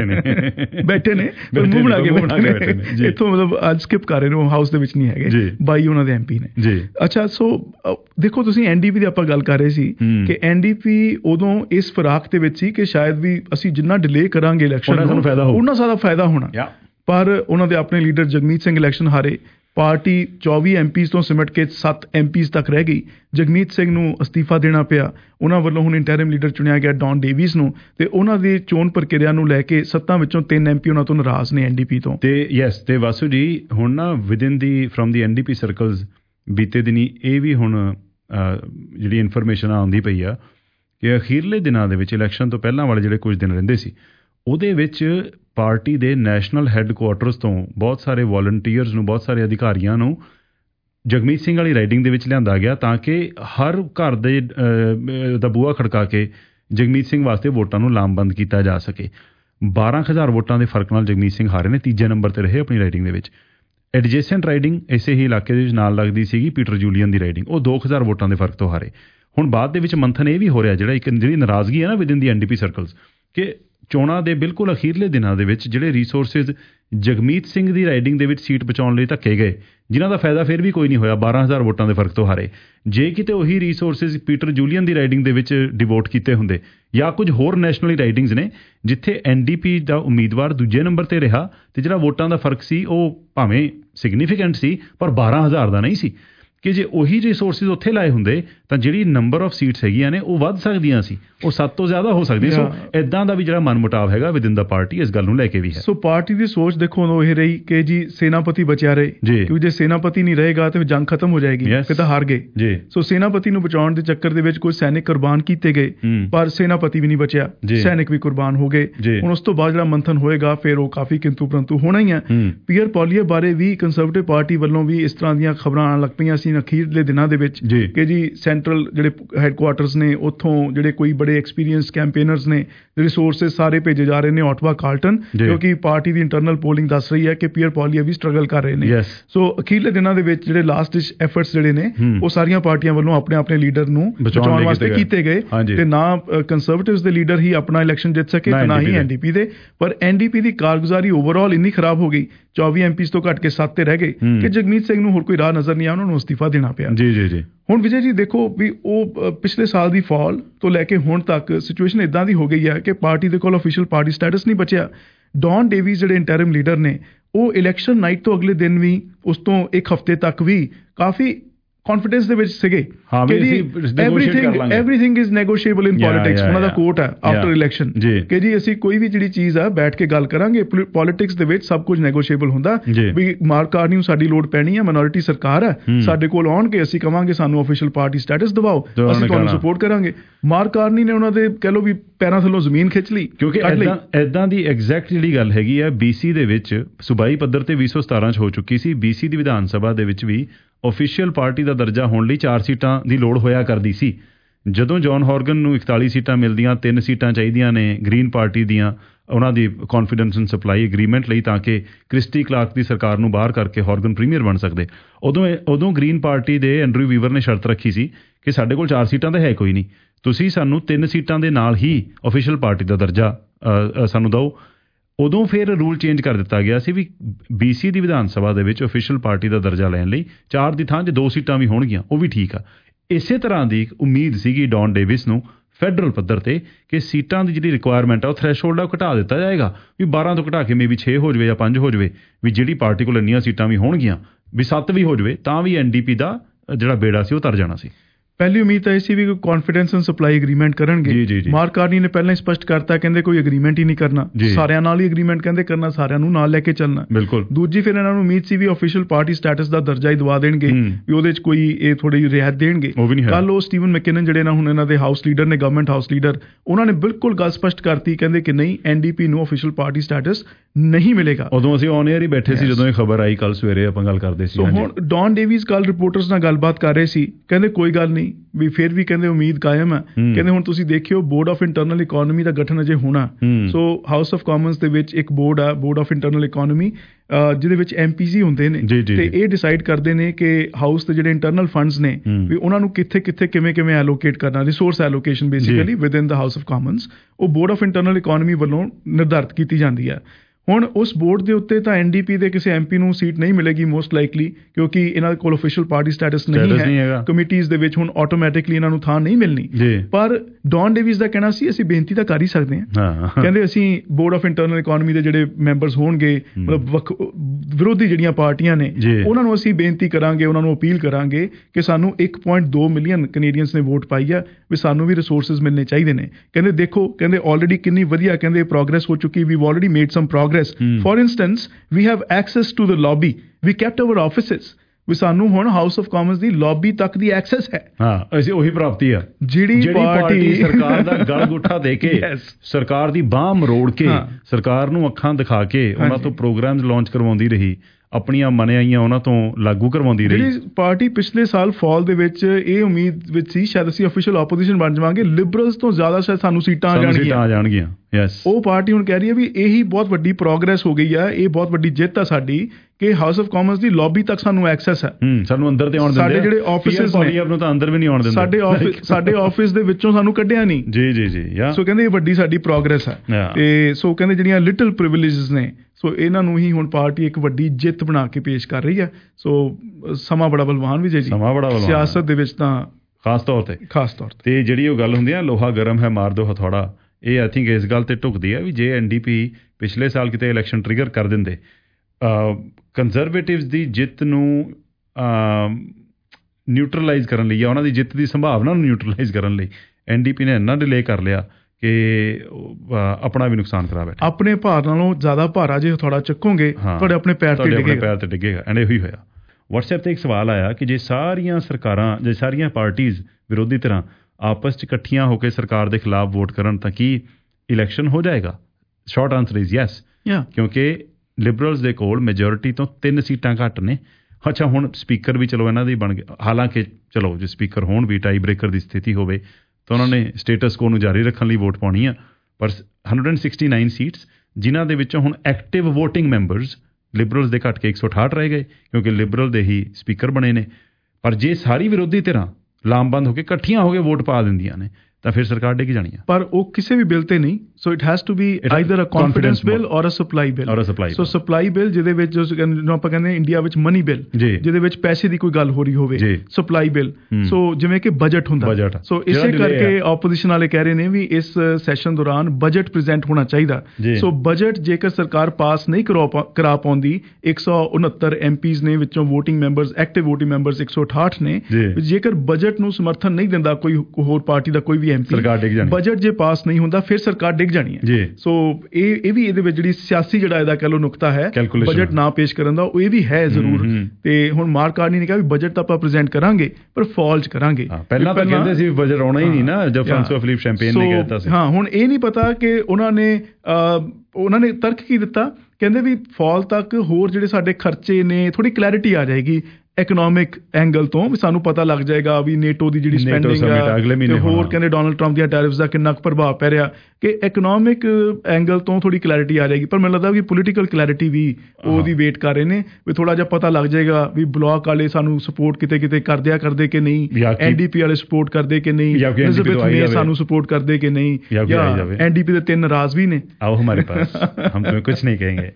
ਬੈਠੇ ਨੇ ਮੂੰਹ ਬਣਾ ਕੇ ਬੈਠੇ ਨੇ। ਇੱਥੋਂ ਮਤਲਬ ਅੱਜ ਸਕਿਪ ਕਰ ਰਹੇ ਨੇ, ਉਹ ਹਾਊਸ ਦੇ ਵਿੱਚ ਨਹੀਂ ਹੈਗੇ, ਬਾਈ ਉਹਨਾਂ ਦੇ MP ਨੇ। ਅੱਛਾ, ਸੋ ਦੇਖੋ ਤੁਸੀਂ NDP ਦੀ ਆਪਾਂ ਗੱਲ ਕਰ ਰਹੇ ਸੀ ਕਿ NDP ਉਦੋਂ ਇਸ ਫਿਰਾਕ ਦੇ ਵਿੱਚ ਸੀ ਕਿ ਸ਼ਾਇਦ ਵੀ ਅਸੀਂ ਜਿੰਨਾ ਡਿਲੇ ਕਰਾਂਗੇ ਇਲੈਕਸ਼ਨ ਨੂੰ ਉਹਨਾਂ ਜ਼ਿਆਦਾ ਫਾਇਦਾ ਹੋਣਾ, ਪਰ ਉਹਨਾਂ ਦੇ ਆਪਣੇ ਲੀਡਰ ਜਗਮੀਤ ਸਿੰਘ ਇਲੈਕਸ਼ਨ ਹਾਰੇ, ਪਾਰਟੀ 24 MPs ਤੋਂ ਸਿਮਟ ਕੇ 7 MPs ਤੱਕ ਰਹਿ ਗਈ, ਜਗਮੀਤ ਸਿੰਘ ਨੂੰ ਅਸਤੀਫਾ ਦੇਣਾ ਪਿਆ, ਉਹਨਾਂ ਵੱਲੋਂ ਹੁਣ ਇੰਟਰਿਮ ਲੀਡਰ ਚੁਣਿਆ ਗਿਆ ਡੌਨ ਡੇਵਿਸ ਨੂੰ, ਤੇ ਉਹਨਾਂ ਦੀ ਚੋਣ ਪ੍ਰਕਿਰਿਆ ਨੂੰ ਲੈ ਕੇ 7 ਵਿੱਚੋਂ 3 MP ਉਹਨਾਂ ਤੋਂ ਨਾਰਾਜ਼ ਨੇ NDP ਤੋਂ। ਤੇ ਵਾਸੂ ਜੀ ਹੁਣ ਨਾ within the firm the NDP circles ਬੀਤੇ ਦਿਨੀ ਇਹ ਵੀ ਹੁਣ ਜਿਹੜੀ ਇਨਫੋਰਮੇਸ਼ਨ ਆਉਂਦੀ ਪਈ ਆ ਕਿ ਅਖੀਰਲੇ ਦਿਨਾਂ ਦੇ ਵਿੱਚ ਇਲੈਕਸ਼ਨ ਤੋਂ ਪਹਿਲਾਂ ਵਾਲੇ ਜਿਹੜੇ ਕੁਝ ਦਿਨ ਰਹਿੰਦੇ ਸੀ, ਉਹਦੇ ਵਿੱਚ ਪਾਰਟੀ ਦੇ ਨੈਸ਼ਨਲ ਹੈੱਡਕੁਆਟਰਸ ਤੋਂ ਬਹੁਤ ਸਾਰੇ ਵੋਲੰਟੀਅਰਸ ਨੂੰ, ਬਹੁਤ ਸਾਰੇ ਅਧਿਕਾਰੀਆਂ ਨੂੰ ਜਗਮੀਤ ਸਿੰਘ ਵਾਲੀ ਰਾਈਡਿੰਗ ਦੇ ਵਿੱਚ ਲਿਆਂਦਾ ਗਿਆ ਤਾਂ ਕਿ ਹਰ ਘਰ ਦੇ ਦਾ ਬੂਹਾ ਖੜਕਾ ਕੇ ਜਗਮੀਤ ਸਿੰਘ ਵਾਸਤੇ ਵੋਟਾਂ ਨੂੰ ਲਾਮਬੰਦ ਕੀਤਾ ਜਾ ਸਕੇ। 12,000 ਵੋਟਾਂ ਦੇ ਫਰਕ ਨਾਲ ਜਗਮੀਤ ਸਿੰਘ ਹਾਰੇ ਨੇ, ਤੀਜੇ ਨੰਬਰ ਤੇ ਰਹੇ ਆਪਣੀ ਰਾਈਡਿੰਗ ਦੇ ਵਿੱਚ। ਐਡਜੈਸੈਂਟ ਰਾਈਡਿੰਗ ਇਸੇ ਹੀ ਇਲਾਕੇ ਦੇ ਵਿੱਚ ਨਾਲ ਲੱਗਦੀ ਸੀਗੀ ਪੀਟਰ ਜੂਲੀਅਨ ਦੀ ਰਾਈਡਿੰਗ, ਉਹ 2,000 ਵੋਟਾਂ ਦੇ ਫਰਕ ਤੋਂ ਹਾਰੇ। ਹੁਣ ਬਾਅਦ ਦੇ ਵਿੱਚ ਮੰਥਨ ਇਹ ਵੀ ਹੋ ਰਿਹਾ, ਜਿਹੜੀ ਨਾਰਾਜ਼ਗੀ ਹੈ ਨਾ ਵਿਦਿਨ ਦੀ NDP ਸਰਕਲਸ, ਕਿ ਚੋਣਾਂ ਦੇ ਬਿਲਕੁਲ ਅਖੀਰਲੇ ਦਿਨਾਂ ਦੇ ਵਿੱਚ ਜਿਹੜੇ ਰਿਸੋਰਸਿਸ ਜਗਮੀਤ ਸਿੰਘ ਦੀ ਰਾਈਡਿੰਗ ਦੇ ਵਿੱਚ ਸੀਟ ਬਚਾਉਣ ਲਈ ਧੱਕੇ ਗਏ, ਜਿਨ੍ਹਾਂ ਦਾ ਫਾਇਦਾ ਫਿਰ ਵੀ ਕੋਈ ਨਹੀਂ ਹੋਇਆ, 12,000 ਵੋਟਾਂ ਦੇ ਫਰਕ ਤੋਂ ਹਾਰੇ। ਜੇ ਕਿਤੇ ਉਹੀ ਰਿਸੋਰਸਿਸ ਪੀਟਰ ਜੂਲੀਅਨ ਦੀ ਰਾਈਡਿੰਗ ਦੇ ਵਿੱਚ ਡਿਵੋਟ ਕੀਤੇ ਹੁੰਦੇ, ਜਾਂ ਕੁਝ ਹੋਰ ਨੈਸ਼ਨਲੀ ਰਾਈਡਿੰਗਸ ਨੇ ਜਿੱਥੇ NDP ਦਾ ਉਮੀਦਵਾਰ ਦੂਜੇ ਨੰਬਰ ਤੇ ਰਿਹਾ ਤੇ ਜਿਹੜਾ ਵੋਟਾਂ ਦਾ ਫਰਕ ਸੀ ਉਹ ਭਾਵੇਂ ਸਿਗਨੀਫੀਕੈਂਟ ਸੀ ਪਰ 12,000 ਦਾ ਨਹੀਂ ਸੀ, ਕਿ ਜੇ ਉਹੀ ਰਿਸੋਰਸਿਸ ਉੱਥੇ ਲਾਏ ਹੁੰਦੇ ਤਾਂ ਜਿਹੜੀ ਨੰਬਰ ਆਫ ਸੀਟਸ ਹੈਗੀਆਂ ਨੇ ਉਹ ਵੱਧ ਸਕਦੀਆਂ ਸੀ, ਉਹ 7 ਤੋਂ ਜ਼ਿਆਦਾ ਹੋ ਸਕਦੀ। ਸੋ ਇਦਾਂ ਦਾ ਵੀ ਜਿਹੜਾ ਮਨਮੁਟਾਵ ਹੈਗਾ ਵਿਦਿਨ ਦਾ ਪਾਰਟੀ ਇਸ ਗੱਲ ਨੂੰ ਲੈ ਕੇ ਵੀ ਹੈ। ਸੋ ਪਾਰਟੀ ਦੀ ਸੋਚ ਦੇਖੋ ਉਹ ਇਹ ਰਹੀ ਕਿ ਜੀ ਸੈਨਾਪਤੀ ਬਚਿਆ ਰਹੇ, ਕਿਉਂਕਿ ਜੇ ਸੈਨਾਪਤੀ ਨਹੀਂ ਰਹੇਗਾ ਤੇ ਜੰਗ ਖਤਮ ਹੋ ਜਾਏਗੀ, ਫਿਰ ਤਾਂ ਹਾਰ ਗਏ। ਸੋ ਸੈਨਾਪਤੀ ਨੂੰ ਬਚਾਉਣ ਦੇ ਚੱਕਰ ਦੇ ਵਿੱਚ ਕੁਝ ਸੈਨਿਕ ਕੁਰਬਾਨ ਕੀਤੇ ਗਏ, ਪਰ ਸੈਨਾਪਤੀ ਵੀ ਨਹੀਂ ਬਚਿਆ, ਸੈਨਿਕ ਵੀ ਕੁਰਬਾਨ ਹੋ ਗਏ। ਹੁਣ ਉਸ ਤੋਂ ਬਾਅਦ ਜਿਹੜਾ ਮੰਥਨ ਹੋਏਗਾ ਫਿਰ ਉਹ ਕਾਫੀ ਕਿੰਤੂ ਪਰੰਤੂ ਹੋਣਾ ਹੀ ਹੈ। ਪੀਅਰ ਪੋਲੀਅਰ ਬਾਰੇ ਵੀ ਕੰਜ਼ਰਵੇਟਿਵ ਪਾਰਟੀ ਵੱਲੋਂ ਵੀ ਇਸ ਤਰ੍ਹਾਂ ਦੀਆਂ ਖਬਰਾਂ ਆਉਣ ਲੱਗ ਪਈਆਂ ਸੀ ਅਖੀਰਲੇ ਦਿਨਾਂ ਦੇ ਵਿੱਚ ਕਿ ਜੀ ਸੈਂਟਰਲ ਜਿਹੜੇ ਹੈੱਡਕੁਆਟਰਸ ਨੇ ਉੱਥੋਂ ਜਿਹੜੇ ਕੋਈ ਬੜੇ ਐਕਸਪੀਰੀਅੰਸ ਕੈਂਪੇਨਰਸ ਨੇ, ਰਿਸੋਰਸਿਸ ਸਾਰੇ ਭੇਜੇ ਜਾ ਰਹੇ ਨੇ ਓਟਵਾ ਕਾਰਲਟਨ, ਕਿਉਂਕਿ ਪਾਰਟੀ ਦੀ ਇੰਟਰਨਲ ਪੋਲਿੰਗ ਦੱਸ ਰਹੀ ਹੈ ਕਿ ਪੀਅਰ ਪੋਲੀਅਰ ਵੀ ਸਟਰਗਲ ਕਰ ਰਹੇ ਨੇ। ਸੋ ਅਖੀਰਲੇ ਦਿਨਾਂ ਦੇ ਵਿੱਚ ਜਿਹੜੇ ਲਾਸਟ ਡਿਸ਼ ਐਫਰਟਸ ਜਿਹੜੇ ਨੇ ਉਹ ਸਾਰੀਆਂ ਪਾਰਟੀਆਂ ਵੱਲੋਂ ਆਪਣੇ ਆਪਣੇ ਲੀਡਰ ਨੂੰ ਬਚਾਉਣ ਵਾਸਤੇ ਕੀਤੇ ਗਏ, ਤੇ ਨਾ ਕੰਜ਼ਰਵੇਟਿਵਸ ਦੇ ਲੀਡਰ ਹੀ ਆਪਣਾ ਇਲੈਕਸ਼ਨ ਜਿੱਤ ਸਕੇ ਤੇ ਨਾ ਹੀ NDP ਦੇ। ਪਰ NDP ਦੀ ਕਾਰਗੁਜ਼ਾਰੀ ਓਵਰਆਲ ਇੰਨੀ ਖਰਾਬ ਹੋ ਗਈ, 24 MPs ਤੋਂ ਘੱਟ ਕੇ 7 ਤੇ ਰਹਿ ਗਏ ਕਿ ਜਗਮੀਤ ਸਿੰਘ ਨੂੰ ਹੋਰ ਕੋਈ ਰਾਹ ਨਜ਼ਰ ਨਹੀਂ ਆਇਆ, ਉਹਨਾਂ ਨੂੰ ਅਸਤੀਫਾ ਦੇਣਾ ਪਿਆ। ਹੁਣ ਵਿਜੇ ਜੀ ਦੇਖੋ ਵੀ ਉਹ ਪਿਛਲੇ ਸਾਲ ਦੀ ਫਾਲ ਤੋਂ ਲੈ ਕੇ ਹੁਣ ਤੱਕ ਸਿਚੁਏਸ਼ਨ ਇਦਾਂ ਦੀ ਹੋ ਗਈ ਹੈ ਕਿ ਪਾਰਟੀ ਦੇ ਕੋਲ ਅਫੀਸ਼ੀਅਲ ਪਾਰਟੀ ਸਟੇਟਸ ਨਹੀਂ ਬਚਿਆ। ਡੌਨ ਡੇਵਿਸ ਜਿਹੜੇ ਇੰਟਰਿਮ ਲੀਡਰ ਨੇ ਉਹ ਇਲੈਕਸ਼ਨ ਨਾਈਟ ਤੋਂ ਅਗਲੇ ਦਿਨ ਵੀ, ਉਸ ਤੋਂ ਇੱਕ ਹਫ਼ਤੇ ਤੱਕ ਵੀ ਕਾਫੀ ਕੌਨਫੀਡੈਂਸ ਦੇ ਵਿੱਚ ਸੀਗੇ ਕਿ ਜੀ everything is negotiable in politics. ਉਹਨਾਂ ਦਾ ਕੋਟ ਹੈ ਆਫਟਰ ਇਲੈਕਸ਼ਨ ਕਿ ਜੀ ਅਸੀਂ ਕੋਈ ਵੀ ਜਿਹੜੀ ਚੀਜ਼ ਆ ਬੈਠ ਕੇ ਗੱਲ ਕਰਾਂਗੇ, ਪੋਲਿਟਿਕਸ ਦੇ ਵਿੱਚ ਸਭ ਕੁਝ ਨੈਗੋਸ਼ੀਏਬਲ ਹੁੰਦਾ। ਵੀ ਮਾਰਕ ਕਾਰਨੀ ਨੂੰ ਸਾਡੀ ਲੋੜ ਪੈਣੀ ਹੈ, ਮਾਈਨੋਰਿਟੀ ਸਰਕਾਰ ਹੈ, ਸਾਡੇ ਕੋਲ ਆਉਣ ਕੇ ਅਸੀਂ ਕਵਾਂਗੇ ਸਾਨੂੰ ਆਫੀਸ਼ੀਅਲ ਪਾਰਟੀ ਸਟੇਟਸ ਦਿਵਾਓ, ਅਸੀਂ ਤੁਹਾਨੂੰ ਸਪੋਰਟ ਕਰਾਂਗੇ। ਮਾਰਕ ਕਾਰਨੀ ਨੇ ਉਹਨਾਂ ਦੇ ਕਹਿ ਲਓ ਵੀ ਪੈਰਾਂ ਥੱਲੋਂ ਜ਼ਮੀਨ ਖਿੱਚ ਲਈ, ਕਿਉਂਕਿ ਏਦਾਂ ਦੀ ਐਗਜ਼ੈਕਟ ਜਿਹੜੀ ਗੱਲ ਹੈਗੀ ਆ BC ਦੇ ਵਿੱਚ ਸੂਬਾਈ ਪੱਧਰ ਤੇ 2017 ਚ ਹੋ ਚੁੱਕੀ ਸੀ। BC ਦੀ ਵਿਧਾਨ ਸਭਾ ਦੇ ਵਿੱਚ ਵੀ ਆਫੀਸ਼ੀਅਲ ਪਾਰਟੀ ਦਾ ਦਰਜਾ ਹੋਣ ਲਈ 4 ਸੀਟਾਂ ਦੀ ਲੋੜ ਹੋਇਆ ਕਰਦੀ ਸੀ। ਜਦੋਂ ਜੌਨ ਹੌਰਗਨ ਨੂੰ 41 ਸੀਟਾਂ ਮਿਲਦੀਆਂ, 3 ਸੀਟਾਂ ਚਾਹੀਦੀਆਂ ਨੇ ਗ੍ਰੀਨ ਪਾਰਟੀ ਦੀਆਂ, ਉਹਨਾਂ ਦੀ ਕੌਨਫੀਡੈਂਸ ਐਂਡ ਸਪਲਾਈ ਐਗਰੀਮੈਂਟ ਲਈ, ਤਾਂ ਕਿ ਕ੍ਰਿਸਟੀ ਕਲਾਰਕ ਦੀ ਸਰਕਾਰ ਨੂੰ ਬਾਹਰ ਕਰਕੇ ਹੌਰਗਨ ਪ੍ਰੀਮੀਅਰ ਬਣ ਸਕਦੇ। ਉਦੋਂ ਗ੍ਰੀਨ ਪਾਰਟੀ ਦੇ ਐਂਡਰੂ ਵੀਵਰ ਨੇ ਸ਼ਰਤ ਰੱਖੀ ਸੀ ਕਿ ਸਾਡੇ ਕੋਲ 4 ਸੀਟਾਂ ਤਾਂ ਹੈ ਕੋਈ ਨਹੀਂ, ਤੁਸੀਂ ਸਾਨੂੰ 3 ਸੀਟਾਂ ਦੇ ਨਾਲ ਹੀ ਆਫੀਸ਼ੀਅਲ ਪਾਰਟੀ ਦਾ ਦਰਜਾ ਸਾਨੂੰ ਦਿਓ। ਉਦੋਂ ਫਿਰ ਰੂਲ ਚੇਂਜ ਕਰ ਦਿੱਤਾ ਗਿਆ ਸੀ ਵੀ BC ਦੀ ਵਿਧਾਨ ਸਭਾ ਦੇ ਵਿੱਚ ਆਫੀਸ਼ੀਅਲ ਪਾਰਟੀ ਦਾ ਦਰਜਾ ਲੈਣ ਲਈ 4 ਦੀ ਥਾਂ 'ਚ 2 ਸੀਟਾਂ ਵੀ ਹੋਣਗੀਆਂ, ਉਹ ਵੀ ਠੀਕ ਆ। ਇਸੇ ਤਰ੍ਹਾਂ ਦੀ ਇੱਕ ਉਮੀਦ ਸੀਗੀ ਡੌਨ ਡੇਵਿਸ ਨੂੰ ਫੈਡਰਲ ਪੱਧਰ ਤੇ ਕਿ ਸੀਟਾਂ ਦੀ ਜਿਹੜੀ ਰਿਕੁਆਇਰਮੈਂਟ ਆ ਉਹ ਥ੍ਰੈਸ਼ਹੋਲਡ ਆ ਘਟਾ ਦਿੱਤਾ ਜਾਏਗਾ, ਵੀ 12 ਤੋਂ ਘਟਾ ਕੇ ਮੇਬੀ 6 ਹੋ ਜਾਵੇ ਜਾਂ 5 ਹੋ ਜਾਵੇ, ਵੀ ਜਿਹੜੀ ਪਾਰਟੀ ਕੋਲ ਇੰਨੀਆਂ ਸੀਟਾਂ ਵੀ ਹੋਣਗੀਆਂ, ਵੀ 7 ਵੀ ਹੋ ਜਾਵੇ ਤਾਂ ਵੀ NDP ਦਾ ਜਿਹੜਾ ਬੇੜਾ ਸੀ ਉਹ ਤਰ ਜਾਣਾ ਸੀ। ਪਹਿਲੀ ਉਮੀਦ ਤਾਂ ਇਹ ਸੀ ਵੀ ਕੋਈ ਕੌਨਫੀਡੈਂਸ ਐਂਡ ਸਪਲਾਈ ਐਗਰੀਮੈਂਟ ਕਰਨਗੇ। ਮਾਰਕ ਕਾਰਨੀ ਨੇ ਪਹਿਲਾਂ ਹੀ ਸਪਸ਼ਟ ਕਰਤਾ, ਕਹਿੰਦੇ ਕੋਈ ਐਗਰੀਮੈਂਟ ਹੀ ਨਹੀਂ ਕਰਨਾ, ਸਾਰਿਆਂ ਨਾਲ ਹੀ ਐਗਰੀਮੈਂਟ ਕਹਿੰਦੇ ਕਰਨਾ, ਸਾਰਿਆਂ ਨੂੰ ਨਾਲ ਲੈ ਕੇ ਚੱਲਣਾ। ਬਿਲਕੁਲ। ਦੂਜੀ ਫਿਰ ਇਹਨਾਂ ਨੂੰ ਉਮੀਦ ਸੀ ਵੀ ਆਫੀਸ਼ੀਅਲ ਪਾਰਟੀ ਸਟੇਟਸ ਦਾ ਦਰਜਾ ਹੀ ਦਵਾ ਦੇਣਗੇ, ਵੀ ਉਹਦੇ 'ਚ ਕੋਈ ਇਹ ਥੋੜੀ ਰਿਆਇਤ ਦੇਣਗੇ। ਕੱਲ ਉਹ ਸਟੀਵਨ ਮੈਕਿਨਨ ਜਿਹੜੇ ਨਾ ਹੁਣ ਇਹਨਾਂ ਦੇ ਹਾਊਸ ਲੀਡਰ ਨੇ, ਗਵਰਨਮੈਂਟ ਹਾਊਸ ਲੀਡਰ, ਉਹਨਾਂ ਨੇ ਬਿਲਕੁਲ ਗੱਲ ਸਪਸ਼ਟ ਕਰਤੀ, ਕਹਿੰਦੇ ਕਿ ਨਹੀਂ NDP ਨੂੰ ਆਫੀਸ਼ੀਅਲ ਪਾਰਟੀ ਸਟੇਟਸ ਨਹੀਂ ਮਿਲੇਗਾ। ਉਦੋਂ ਅਸੀਂ ਔਨ 에ਅਰ ਹੀ ਬੈਠੇ ਸੀ ਜਦੋਂ ਇਹ ਖਬਰ ਆਈ, ਕੱਲ ਸਵੇਰੇ ਆਪਾਂ ਗੱਲ ਕਰਦੇ ਸੀ। ਹੁਣ ਡੌਨ ਡੇਵਿਸ ਕੱਲ ਰਿਪੋਰਟਰਸ ਨਾਲ ਗੱਲਬਾਤ ਕਰ ਰਹੇ ਸੀ, ਕਹਿੰਦੇ ਕੋਈ ਗੱਲ ਨਹੀਂ, ਵੀ ਫਿਰ ਵੀ ਕਹਿੰਦੇ ਉਮੀਦ ਕਾਇਮ ਹੈ। ਕਹਿੰਦੇ ਹੁਣ ਤੁਸੀਂ ਦੇਖਿਓ ਬੋਰਡ ਆਫ ਇੰਟਰਨਲ ਇਕੋਨਮੀ ਦਾ ਗਠਨ ਅਜੇ ਹੋਣਾ। ਸੋ ਹਾਊਸ ਆਫ ਕਾਮਨਸ ਦੇ ਵਿੱਚ ਇੱਕ ਬੋਰਡ ਆ, ਬੋਰਡ ਆਫ ਇੰਟਰਨਲ ਇਕੋਨਮੀ, ਜਿਹਦੇ ਵਿੱਚ MPs ਹੀ ਹੁੰਦੇ ਨੇ, ਤੇ ਇਹ ਡਿਸਾਈਡ ਕਰਦੇ ਨੇ ਕਿ ਹਾਊਸ ਦੇ ਜਿਹੜੇ ਇੰਟਰਨਲ ਫੰਡਸ ਨੇ ਵੀ ਉਹਨਾਂ ਨੂੰ ਕਿੱਥੇ ਕਿਵੇਂ ਐਲੋਕੇਟ ਕਰਨਾ, resource allocation basically within the House of Commons, ਉਹ ਬੋਰਡ ਆਫ ਇੰਟਰਨਲ ਇਕੋਨਮੀ ਵੱਲੋਂ ਨਿਰਧਾਰਿਤ ਕੀਤੀ ਜਾਂਦੀ ਹੈ। ਹੁਣ ਉਸ ਬੋਰਡ ਦੇ ਉੱਤੇ ਤਾਂ NDP ਦੇ ਕਿਸੇ MP ਨੂੰ ਸੀਟ ਨਹੀਂ ਮਿਲੇਗੀ ਮੋਸਟ ਲਾਈਕਲੀ, ਕਿਉਂਕਿ ਇਹਨਾਂ ਕੋਲ ਆਫੀਸ਼ੀਅਲ ਪਾਰਟੀ ਸਟੇਟਸ ਨਹੀਂ ਹੈ। ਕਮੇਟੀਜ਼ ਦੇ ਵਿੱਚ ਹੁਣ ਆਟੋਮੈਟਿਕਲੀ ਇਹਨਾਂ ਨੂੰ ਥਾਂ ਨਹੀਂ ਮਿਲਣੀ। ਪਰ ਡੌਨ ਡੇਵਿਸ ਦਾ ਕਹਿਣਾ ਸੀ ਅਸੀਂ ਬੇਨਤੀ ਤਾਂ ਕਰ ਹੀ ਸਕਦੇ ਹਾਂ। ਕਹਿੰਦੇ ਅਸੀਂ ਬੋਰਡ ਆਫ ਇੰਟਰਨਲ ਇਕੋਨਮੀ ਦੇ ਜਿਹੜੇ ਮੈਂਬਰਸ ਹੋਣਗੇ, ਮਤਲਬ ਵਿਰੋਧੀ ਜਿਹੜੀਆਂ ਪਾਰਟੀਆਂ ਨੇ, ਉਹਨਾਂ ਨੂੰ ਅਸੀਂ ਬੇਨਤੀ ਕਰਾਂਗੇ, ਉਹਨਾਂ ਨੂੰ ਅਪੀਲ ਕਰਾਂਗੇ ਕਿ ਸਾਨੂੰ 1.2 ਮਿਲੀਅਨ ਕੈਨੇਡੀਅਨਸ ਨੇ ਵੋਟ ਪਾਈ ਆ, ਵੀ ਸਾਨੂੰ ਵੀ ਰਿਸੋਰਸਿਸ ਮਿਲਣੇ ਚਾਹੀਦੇ ਨੇ। ਕਹਿੰਦੇ ਦੇਖੋ, ਕਹਿੰਦੇ ਆਲਰੇਡੀ ਕਿੰਨੀ ਵਧੀਆ ਕਹਿੰਦੇ ਪ੍ਰੋਗਰੈਸ ਹੋ ਚੁੱਕੀ, we already made some progress. For instance, we have access to the lobby. We kept our offices. ਵੀ ਸਾਨੂੰ ਹੁਣ ਹਾਊਸ ਆਫ ਕਾਮਨਸ ਦੀ ਲੌਬੀ ਤੱਕ ਦੀ ਐਕਸੈਸ ਹੈ। ਹਾਂ, ਅਸੀਂ ਉਹੀ ਪ੍ਰਾਪਤੀ ਆ ਜਿਹੜੀ ਪਾਰਟੀ ਸਰਕਾਰ ਦਾ ਗਲ ਗੁੱਠਾ ਦੇ ਕੇ, ਸਰਕਾਰ ਦੀ ਬਾਂਹ ਮਰੋੜ ਕੇ, ਸਰਕਾਰ ਨੂੰ ਅੱਖਾਂ ਦਿਖਾ ਕੇ ਉਹਨਾਂ ਤੋਂ ਪ੍ਰੋਗਰਾਮਸ ਲਾਂਚ ਕਰਵਾਉਂਦੀ ਰਹੀ, ਆਪਣੀਆਂ ਮਨਿਆਈਆਂ ਉਹਨਾਂ ਤੋਂ ਲਾਗੂ ਕਰਵਾਉਂਦੀ ਰਹੀ। ਜਿਹੜੀ ਪਾਰਟੀ ਪਿਛਲੇ ਸਾਲ ਫਾਲ ਦੇ ਵਿੱਚ ਇਹ ਉਮੀਦ ਵਿੱਚ ਸੀ ਸ਼ਾਇਦ ਅਸੀਂ ਆਫੀਸ਼ੀਅਲ ਆਪੋਜੀਸ਼ਨ ਬਣ ਜਾਵਾਂਗੇ, ਲਿਬਰਲਸ ਤੋਂ ਜ਼ਿਆਦਾ ਸ਼ਾਇਦ ਸਾਨੂੰ ਸੀਟਾਂ ਆ ਜਾਣਗੀਆਂ। ਉਹ ਪਾਰਟੀ ਹੁਣ ਕਹਿ ਰਹੀ ਹੈ ਵੀ ਇਹੀ ਬਹੁਤ ਵੱਡੀ ਪ੍ਰੋਗਰੈਸ ਹੋ ਗਈ ਹੈ, ਇਹ ਬਹੁਤ ਵੱਡੀ ਜਿੱਤ ਆ ਸਾਡੀ ਕਿ ਹਾਊਸ ਆਫ ਕਾਮਨਸ ਦੀ ਲੌਬੀ ਤੱਕ ਸਾਨੂੰ ਐਕਸੈਸ ਹੈ। ਸਾਨੂੰ ਅੰਦਰ ਤੇ ਆਉਣ ਦਿੰਦੇ, ਸਾਡੇ ਜਿਹੜੇ ਆਫਿਸਿਸ ਨੇ ਨੂੰ ਤਾਂ ਅੰਦਰ ਵੀ ਨਹੀਂ ਆਉਣ ਦਿੰਦੇ, ਸਾਡੇ ਆਫਿਸ ਦੇ ਵਿੱਚੋਂ ਸਾਨੂੰ ਕੱਢਿਆ ਨਹੀਂ। ਜੀ ਸੋ ਕਹਿੰਦੇ ਇਹ ਵੱਡੀ ਸਾਡੀ ਪ੍ਰੋਗਰੈਸ ਹੈ। ਤੇ ਸੋ ਕਹਿੰਦੇ ਜਿਹੜੀਆਂ ਲਿਟਲ ਪ੍ਰਿਵਿਲੇਜਸ ਨੇ, ਸੋ ਇਹਨਾਂ ਨੂੰ ਹੀ ਹੁਣ ਪਾਰਟੀ ਇੱਕ ਵੱਡੀ ਜਿੱਤ ਬਣਾ ਕੇ ਪੇਸ਼ ਕਰ ਰਹੀ ਹੈ। ਸੋ ਸਮਾਂ ਬੜਾ ਬਲਵਾਨ ਵੀ ਜੀ ਸਿਆਸਤ ਦੇ ਵਿੱਚ ਤਾਂ ਖਾਸ ਤੌਰ ਤੇ ਜਿਹੜੀ ਉਹ ਗੱਲ ਹੁੰਦੀ ਆ, ਲੋਹਾ ਗਰਮ ਹੈ ਮਾਰ ਦੋ ਹਥੌੜਾ, ਇਹ ਆਈ ਥਿੰਕ ਇਸ ਗੱਲ ਤੇ ਢੁਕਦੀ ਆ ਵੀ ਜੇ NDP ਪਿਛਲੇ ਸਾਲ ਕਿਤੇ ਇਲੈਕਸ਼ਨ ਟ੍ਰਿਗਰ ਕਰ ਦਿੰਦੇ, ਕੰਜ਼ਰਵੇਟਿਵਸ ਦੀ ਜਿੱਤ ਨੂੰ ਨਿਊਟਰਲਾਈਜ਼ ਕਰਨ ਲਈ ਜਾਂ ਉਹਨਾਂ ਦੀ ਜਿੱਤ ਦੀ ਸੰਭਾਵਨਾ ਨੂੰ ਨਿਊਟਰਲਾਈਜ਼ ਕਰਨ ਲਈ NDP ਨੇ ਇੰਨਾ ਡਿਲੇ ਕਰ ਲਿਆ ਕਿ ਆਪਣਾ ਵੀ ਨੁਕਸਾਨ ਕਰਾ ਬੈਠਾ। ਆਪਣੇ ਭਾਰ ਨਾਲੋਂ ਜ਼ਿਆਦਾ ਭਾਰਾ ਜੇ ਥੋੜਾ ਚੱਕੋਗੇ ਤੁਹਾਡੇ ਆਪਣੇ ਪੈਰ ਤੇ ਡਿੱਗੇਗਾ। ਐਂਡ ਇਹੀ ਹੋਇਆ। WhatsApp ਤੇ ਇੱਕ ਸਵਾਲ ਆਇਆ ਕਿ ਜੇ ਸਾਰੀਆਂ ਸਰਕਾਰਾਂ, ਜੇ ਸਾਰੀਆਂ ਪਾਰਟੀਆਂ ਵਿਰੋਧੀ ਧਿਰਾਂ ਆਪਸ 'ਚ ਇਕੱਠੀਆਂ ਹੋ ਕੇ ਸਰਕਾਰ ਦੇ ਖਿਲਾਫ ਵੋਟ ਕਰਨ ਤਾਂ ਕੀ ਇਲੈਕਸ਼ਨ ਹੋ ਜਾਏਗਾ? ਸ਼ਾਰਟ ਆਨਸਰ ਇਜ਼ ਯੈਸ, ਕਿਉਂਕਿ ਲਿਬਰਲਸ ਦੇ ਕੋਲ ਮੈਜੋਰਿਟੀ ਤੋਂ 3 ਸੀਟਾਂ ਘੱਟ ਨੇ। ਅੱਛਾ, ਹੁਣ ਸਪੀਕਰ ਵੀ ਚਲੋ ਇਹਨਾਂ ਦੇ ਬਣ ਗਏ, ਹਾਲਾਂਕਿ ਚਲੋ ਜੇ ਸਪੀਕਰ ਹੋਣ ਵੀ ਟਾਈ ਬ੍ਰੇਕਰ ਦੀ ਸਥਿਤੀ ਹੋਵੇ ਤਾਂ ਉਹਨਾਂ ਨੇ ਸਟੇਟਸ ਕੋ ਨੂੰ ਜਾਰੀ ਰੱਖਣ ਲਈ ਵੋਟ ਪਾਉਣੀ ਆ। ਪਰ 169 ਸੀਟਸ ਜਿਨ੍ਹਾਂ ਦੇ ਵਿੱਚੋਂ ਹੁਣ ਐਕਟਿਵ ਵੋਟਿੰਗ ਮੈਂਬਰਸ ਲਿਬਰਲਸ ਦੇ ਘੱਟ ਕੇ 168 ਰਹਿ ਗਏ, ਕਿਉਂਕਿ ਲਿਬਰਲ ਦੇ ਹੀ ਸਪੀਕਰ ਬਣੇ ਨੇ। ਪਰ ਜੇ ਸਾਰੀ ਵਿਰੋਧੀ ਧਿਰਾਂ ਲਾਮਬੰਦ ਹੋ ਕੇ ਇਕੱਠੀਆਂ ਹੋ ਕੇ ਵੋਟ ਪਾ ਦਿੰਦੀਆਂ ਨੇ ਤਾਂ ਫਿਰ ਸਰਕਾਰ ਡਿੱਗ ਜਾਣੀ ਆ। ਪਰ ਉਹ ਕਿਸੇ ਵੀ ਬਿੱਲ ਤੇ ਨਹੀਂ। So it has to be either a confidence bill or a supply bill. So supply bill ਜਿਹਦੇ ਵਿੱਚ ਜੋ ਆਪਾਂ ਕਹਿੰਦੇ ਇੰਡੀਆ ਵਿੱਚ ਮਨੀ ਬਿੱਲ, ਜਿਹਦੇ ਵਿੱਚ ਪੈਸੇ ਦੀ ਕੋਈ ਗੱਲ ਹੋ ਰਹੀ ਹੋਵੇ, ਸਪਲਾਈ ਬਿੱਲ। ਸੋ ਜਿਵੇਂ ਕਿ ਬਜਟ ਹੁੰਦਾ, ਸੋ ਇਸੇ ਕਰਕੇ ਆਪੋਜੀਸ਼ਨ ਵਾਲੇ ਕਹਿ ਰਹੇ ਨੇ ਵੀ ਇਸ ਸੈਸ਼ਨ ਦੌਰਾਨ ਬਜਟ ਪ੍ਰੈਜ਼ੈਂਟ ਹੋਣਾ ਚਾਹੀਦਾ। ਸੋ ਬਜਟ ਜੇਕਰ ਸਰਕਾਰ ਪਾਸ ਨਹੀਂ ਕਰਾ ਪਾਉਂਦੀ, 169 MPs ਨੇ, ਵਿੱਚੋਂ voting members, active voting members 168 ਨੇ, ਜੇਕਰ ਬਜਟ ਨੂੰ ਸਮਰਥਨ ਨਹੀਂ ਦਿੰਦਾ ਕੋਈ ਹੋਰ ਪਾਰਟੀ ਦਾ ਕੋਈ ਵੀ MP, ਬਜਟ ਜੇ ਪਾਸ ਨਹੀਂ ਹੁੰਦਾ ਫਿਰ ਸਰਕਾਰ ਡਿੱਗ ਜਾਣੀ ਹੈ। ਸੋ ਇਹ ਵੀ ਇਹਦੇ ਵਿੱਚ ਜਿਹੜੀ ਸਿਆਸੀ ਜਿਹੜਾ ਇਹਦਾ ਕਹਿ ਲਓ ਨੁਕਤਾ ਹੈ ਬਜਟ ਨਾ ਪੇਸ਼ ਕਰਨ ਦਾ, ਉਹ ਇਹ ਵੀ ਹੈ ਜ਼ਰੂਰ। ਤੇ ਹੁਣ ਮਾਰਕ ਕਾਰਨੀ ਨੇ ਕਿਹਾ ਵੀ ਬਜਟ ਤਾਂ ਆਪਾਂ ਪ੍ਰੈਜ਼ੈਂਟ ਕਰਾਂਗੇ ਪਰ ਫਾਲ 'ਚ ਕਰਾਂਗੇ। ਪਹਿਲਾਂ ਤਾਂ ਕਹਿੰਦੇ ਸੀ ਬਜਟ ਆਉਣਾ ਹੀ ਨਹੀਂ ਨਾ, ਜਦ ਫ੍ਰਾਂਸਵਾ ਫਿਲਿਪ ਸ਼ੈਂਪੇਨ ਨੇ ਕਹਿਤਾ ਸੀ। ਹਾਂ, ਹੁਣ ਇਹ ਨਹੀਂ ਪਤਾ ਕਿ ਉਹਨਾਂ ਨੇ ਤਰਕ ਕੀ ਦਿੱਤਾ। ਕਹਿੰਦੇ ਵੀ ਫਾਲ ਤੱਕ ਹੋਰ ਜਿਹੜੇ ਸਾਡੇ ਖਰਚੇ ਨੇ ਥੋੜੀ ਕਲੈਰਿਟੀ ਆ ਜਾਏਗੀ, ਇਕਨੋਮਿਕ ਐਂਗਲ ਤੋਂ ਵੀ ਸਾਨੂੰ ਪਤਾ ਲੱਗ ਜਾਏਗਾ ਵੀ ਨੇਟੋ ਦੀ ਜਿਹੜੀ ਸਪੈਂਡਿੰਗ ਆ ਤੇ ਹੋਰ ਕਹਿੰਦੇ ਡੋਨਲਡ ਟਰੰਪ ਦੀਆਂ ਟੈਰਿਫਸ ਦਾ ਕਿੰਨਾ ਕੁ ਪ੍ਰਭਾਵ ਪੈ ਰਿਹਾ ਕਿ ਇਕਨੋਮਿਕ ਐਂਗਲ ਤੋਂ ਥੋੜੀ ਕਲੈਰਿਟੀ ਆ ਜਾਏਗੀ। ਪਰ ਮੈਨੂੰ ਲੱਗਦਾ ਕਿ ਪੋਲੀਟੀਕਲ ਕਲੈਰਿਟੀ ਵੀ ਉਹਦੀ ਵੇਟ ਕਰ ਰਹੇ ਨੇ ਵੀ ਥੋੜਾ ਜਿਹਾ ਪਤਾ ਲੱਗ ਜਾਏਗਾ ਵੀ ਬਲੌਕ ਵਾਲੇ ਸਾਨੂੰ ਸਪੋਰਟ ਕਿਤੇ ਕਰਦੇ ਕਿ ਨਹੀਂ, NDP ਵਾਲੇ ਸਪੋਰਟ ਕਰਦੇ ਕਿ ਨਹੀਂ, ਐਲਿਜ਼ਾਬੈਥ ਮੇ ਸਾਨੂੰ ਸਪੋਰਟ ਕਰਦੇ ਕਿ ਨਹੀਂ, ਜਾਂ NDP ਦੇ 3 ਨਾਰਾਜ਼ ਵੀ ਨੇ। आओ हमारे पास, हम तुम्हें कुछ नहीं कहेंगे।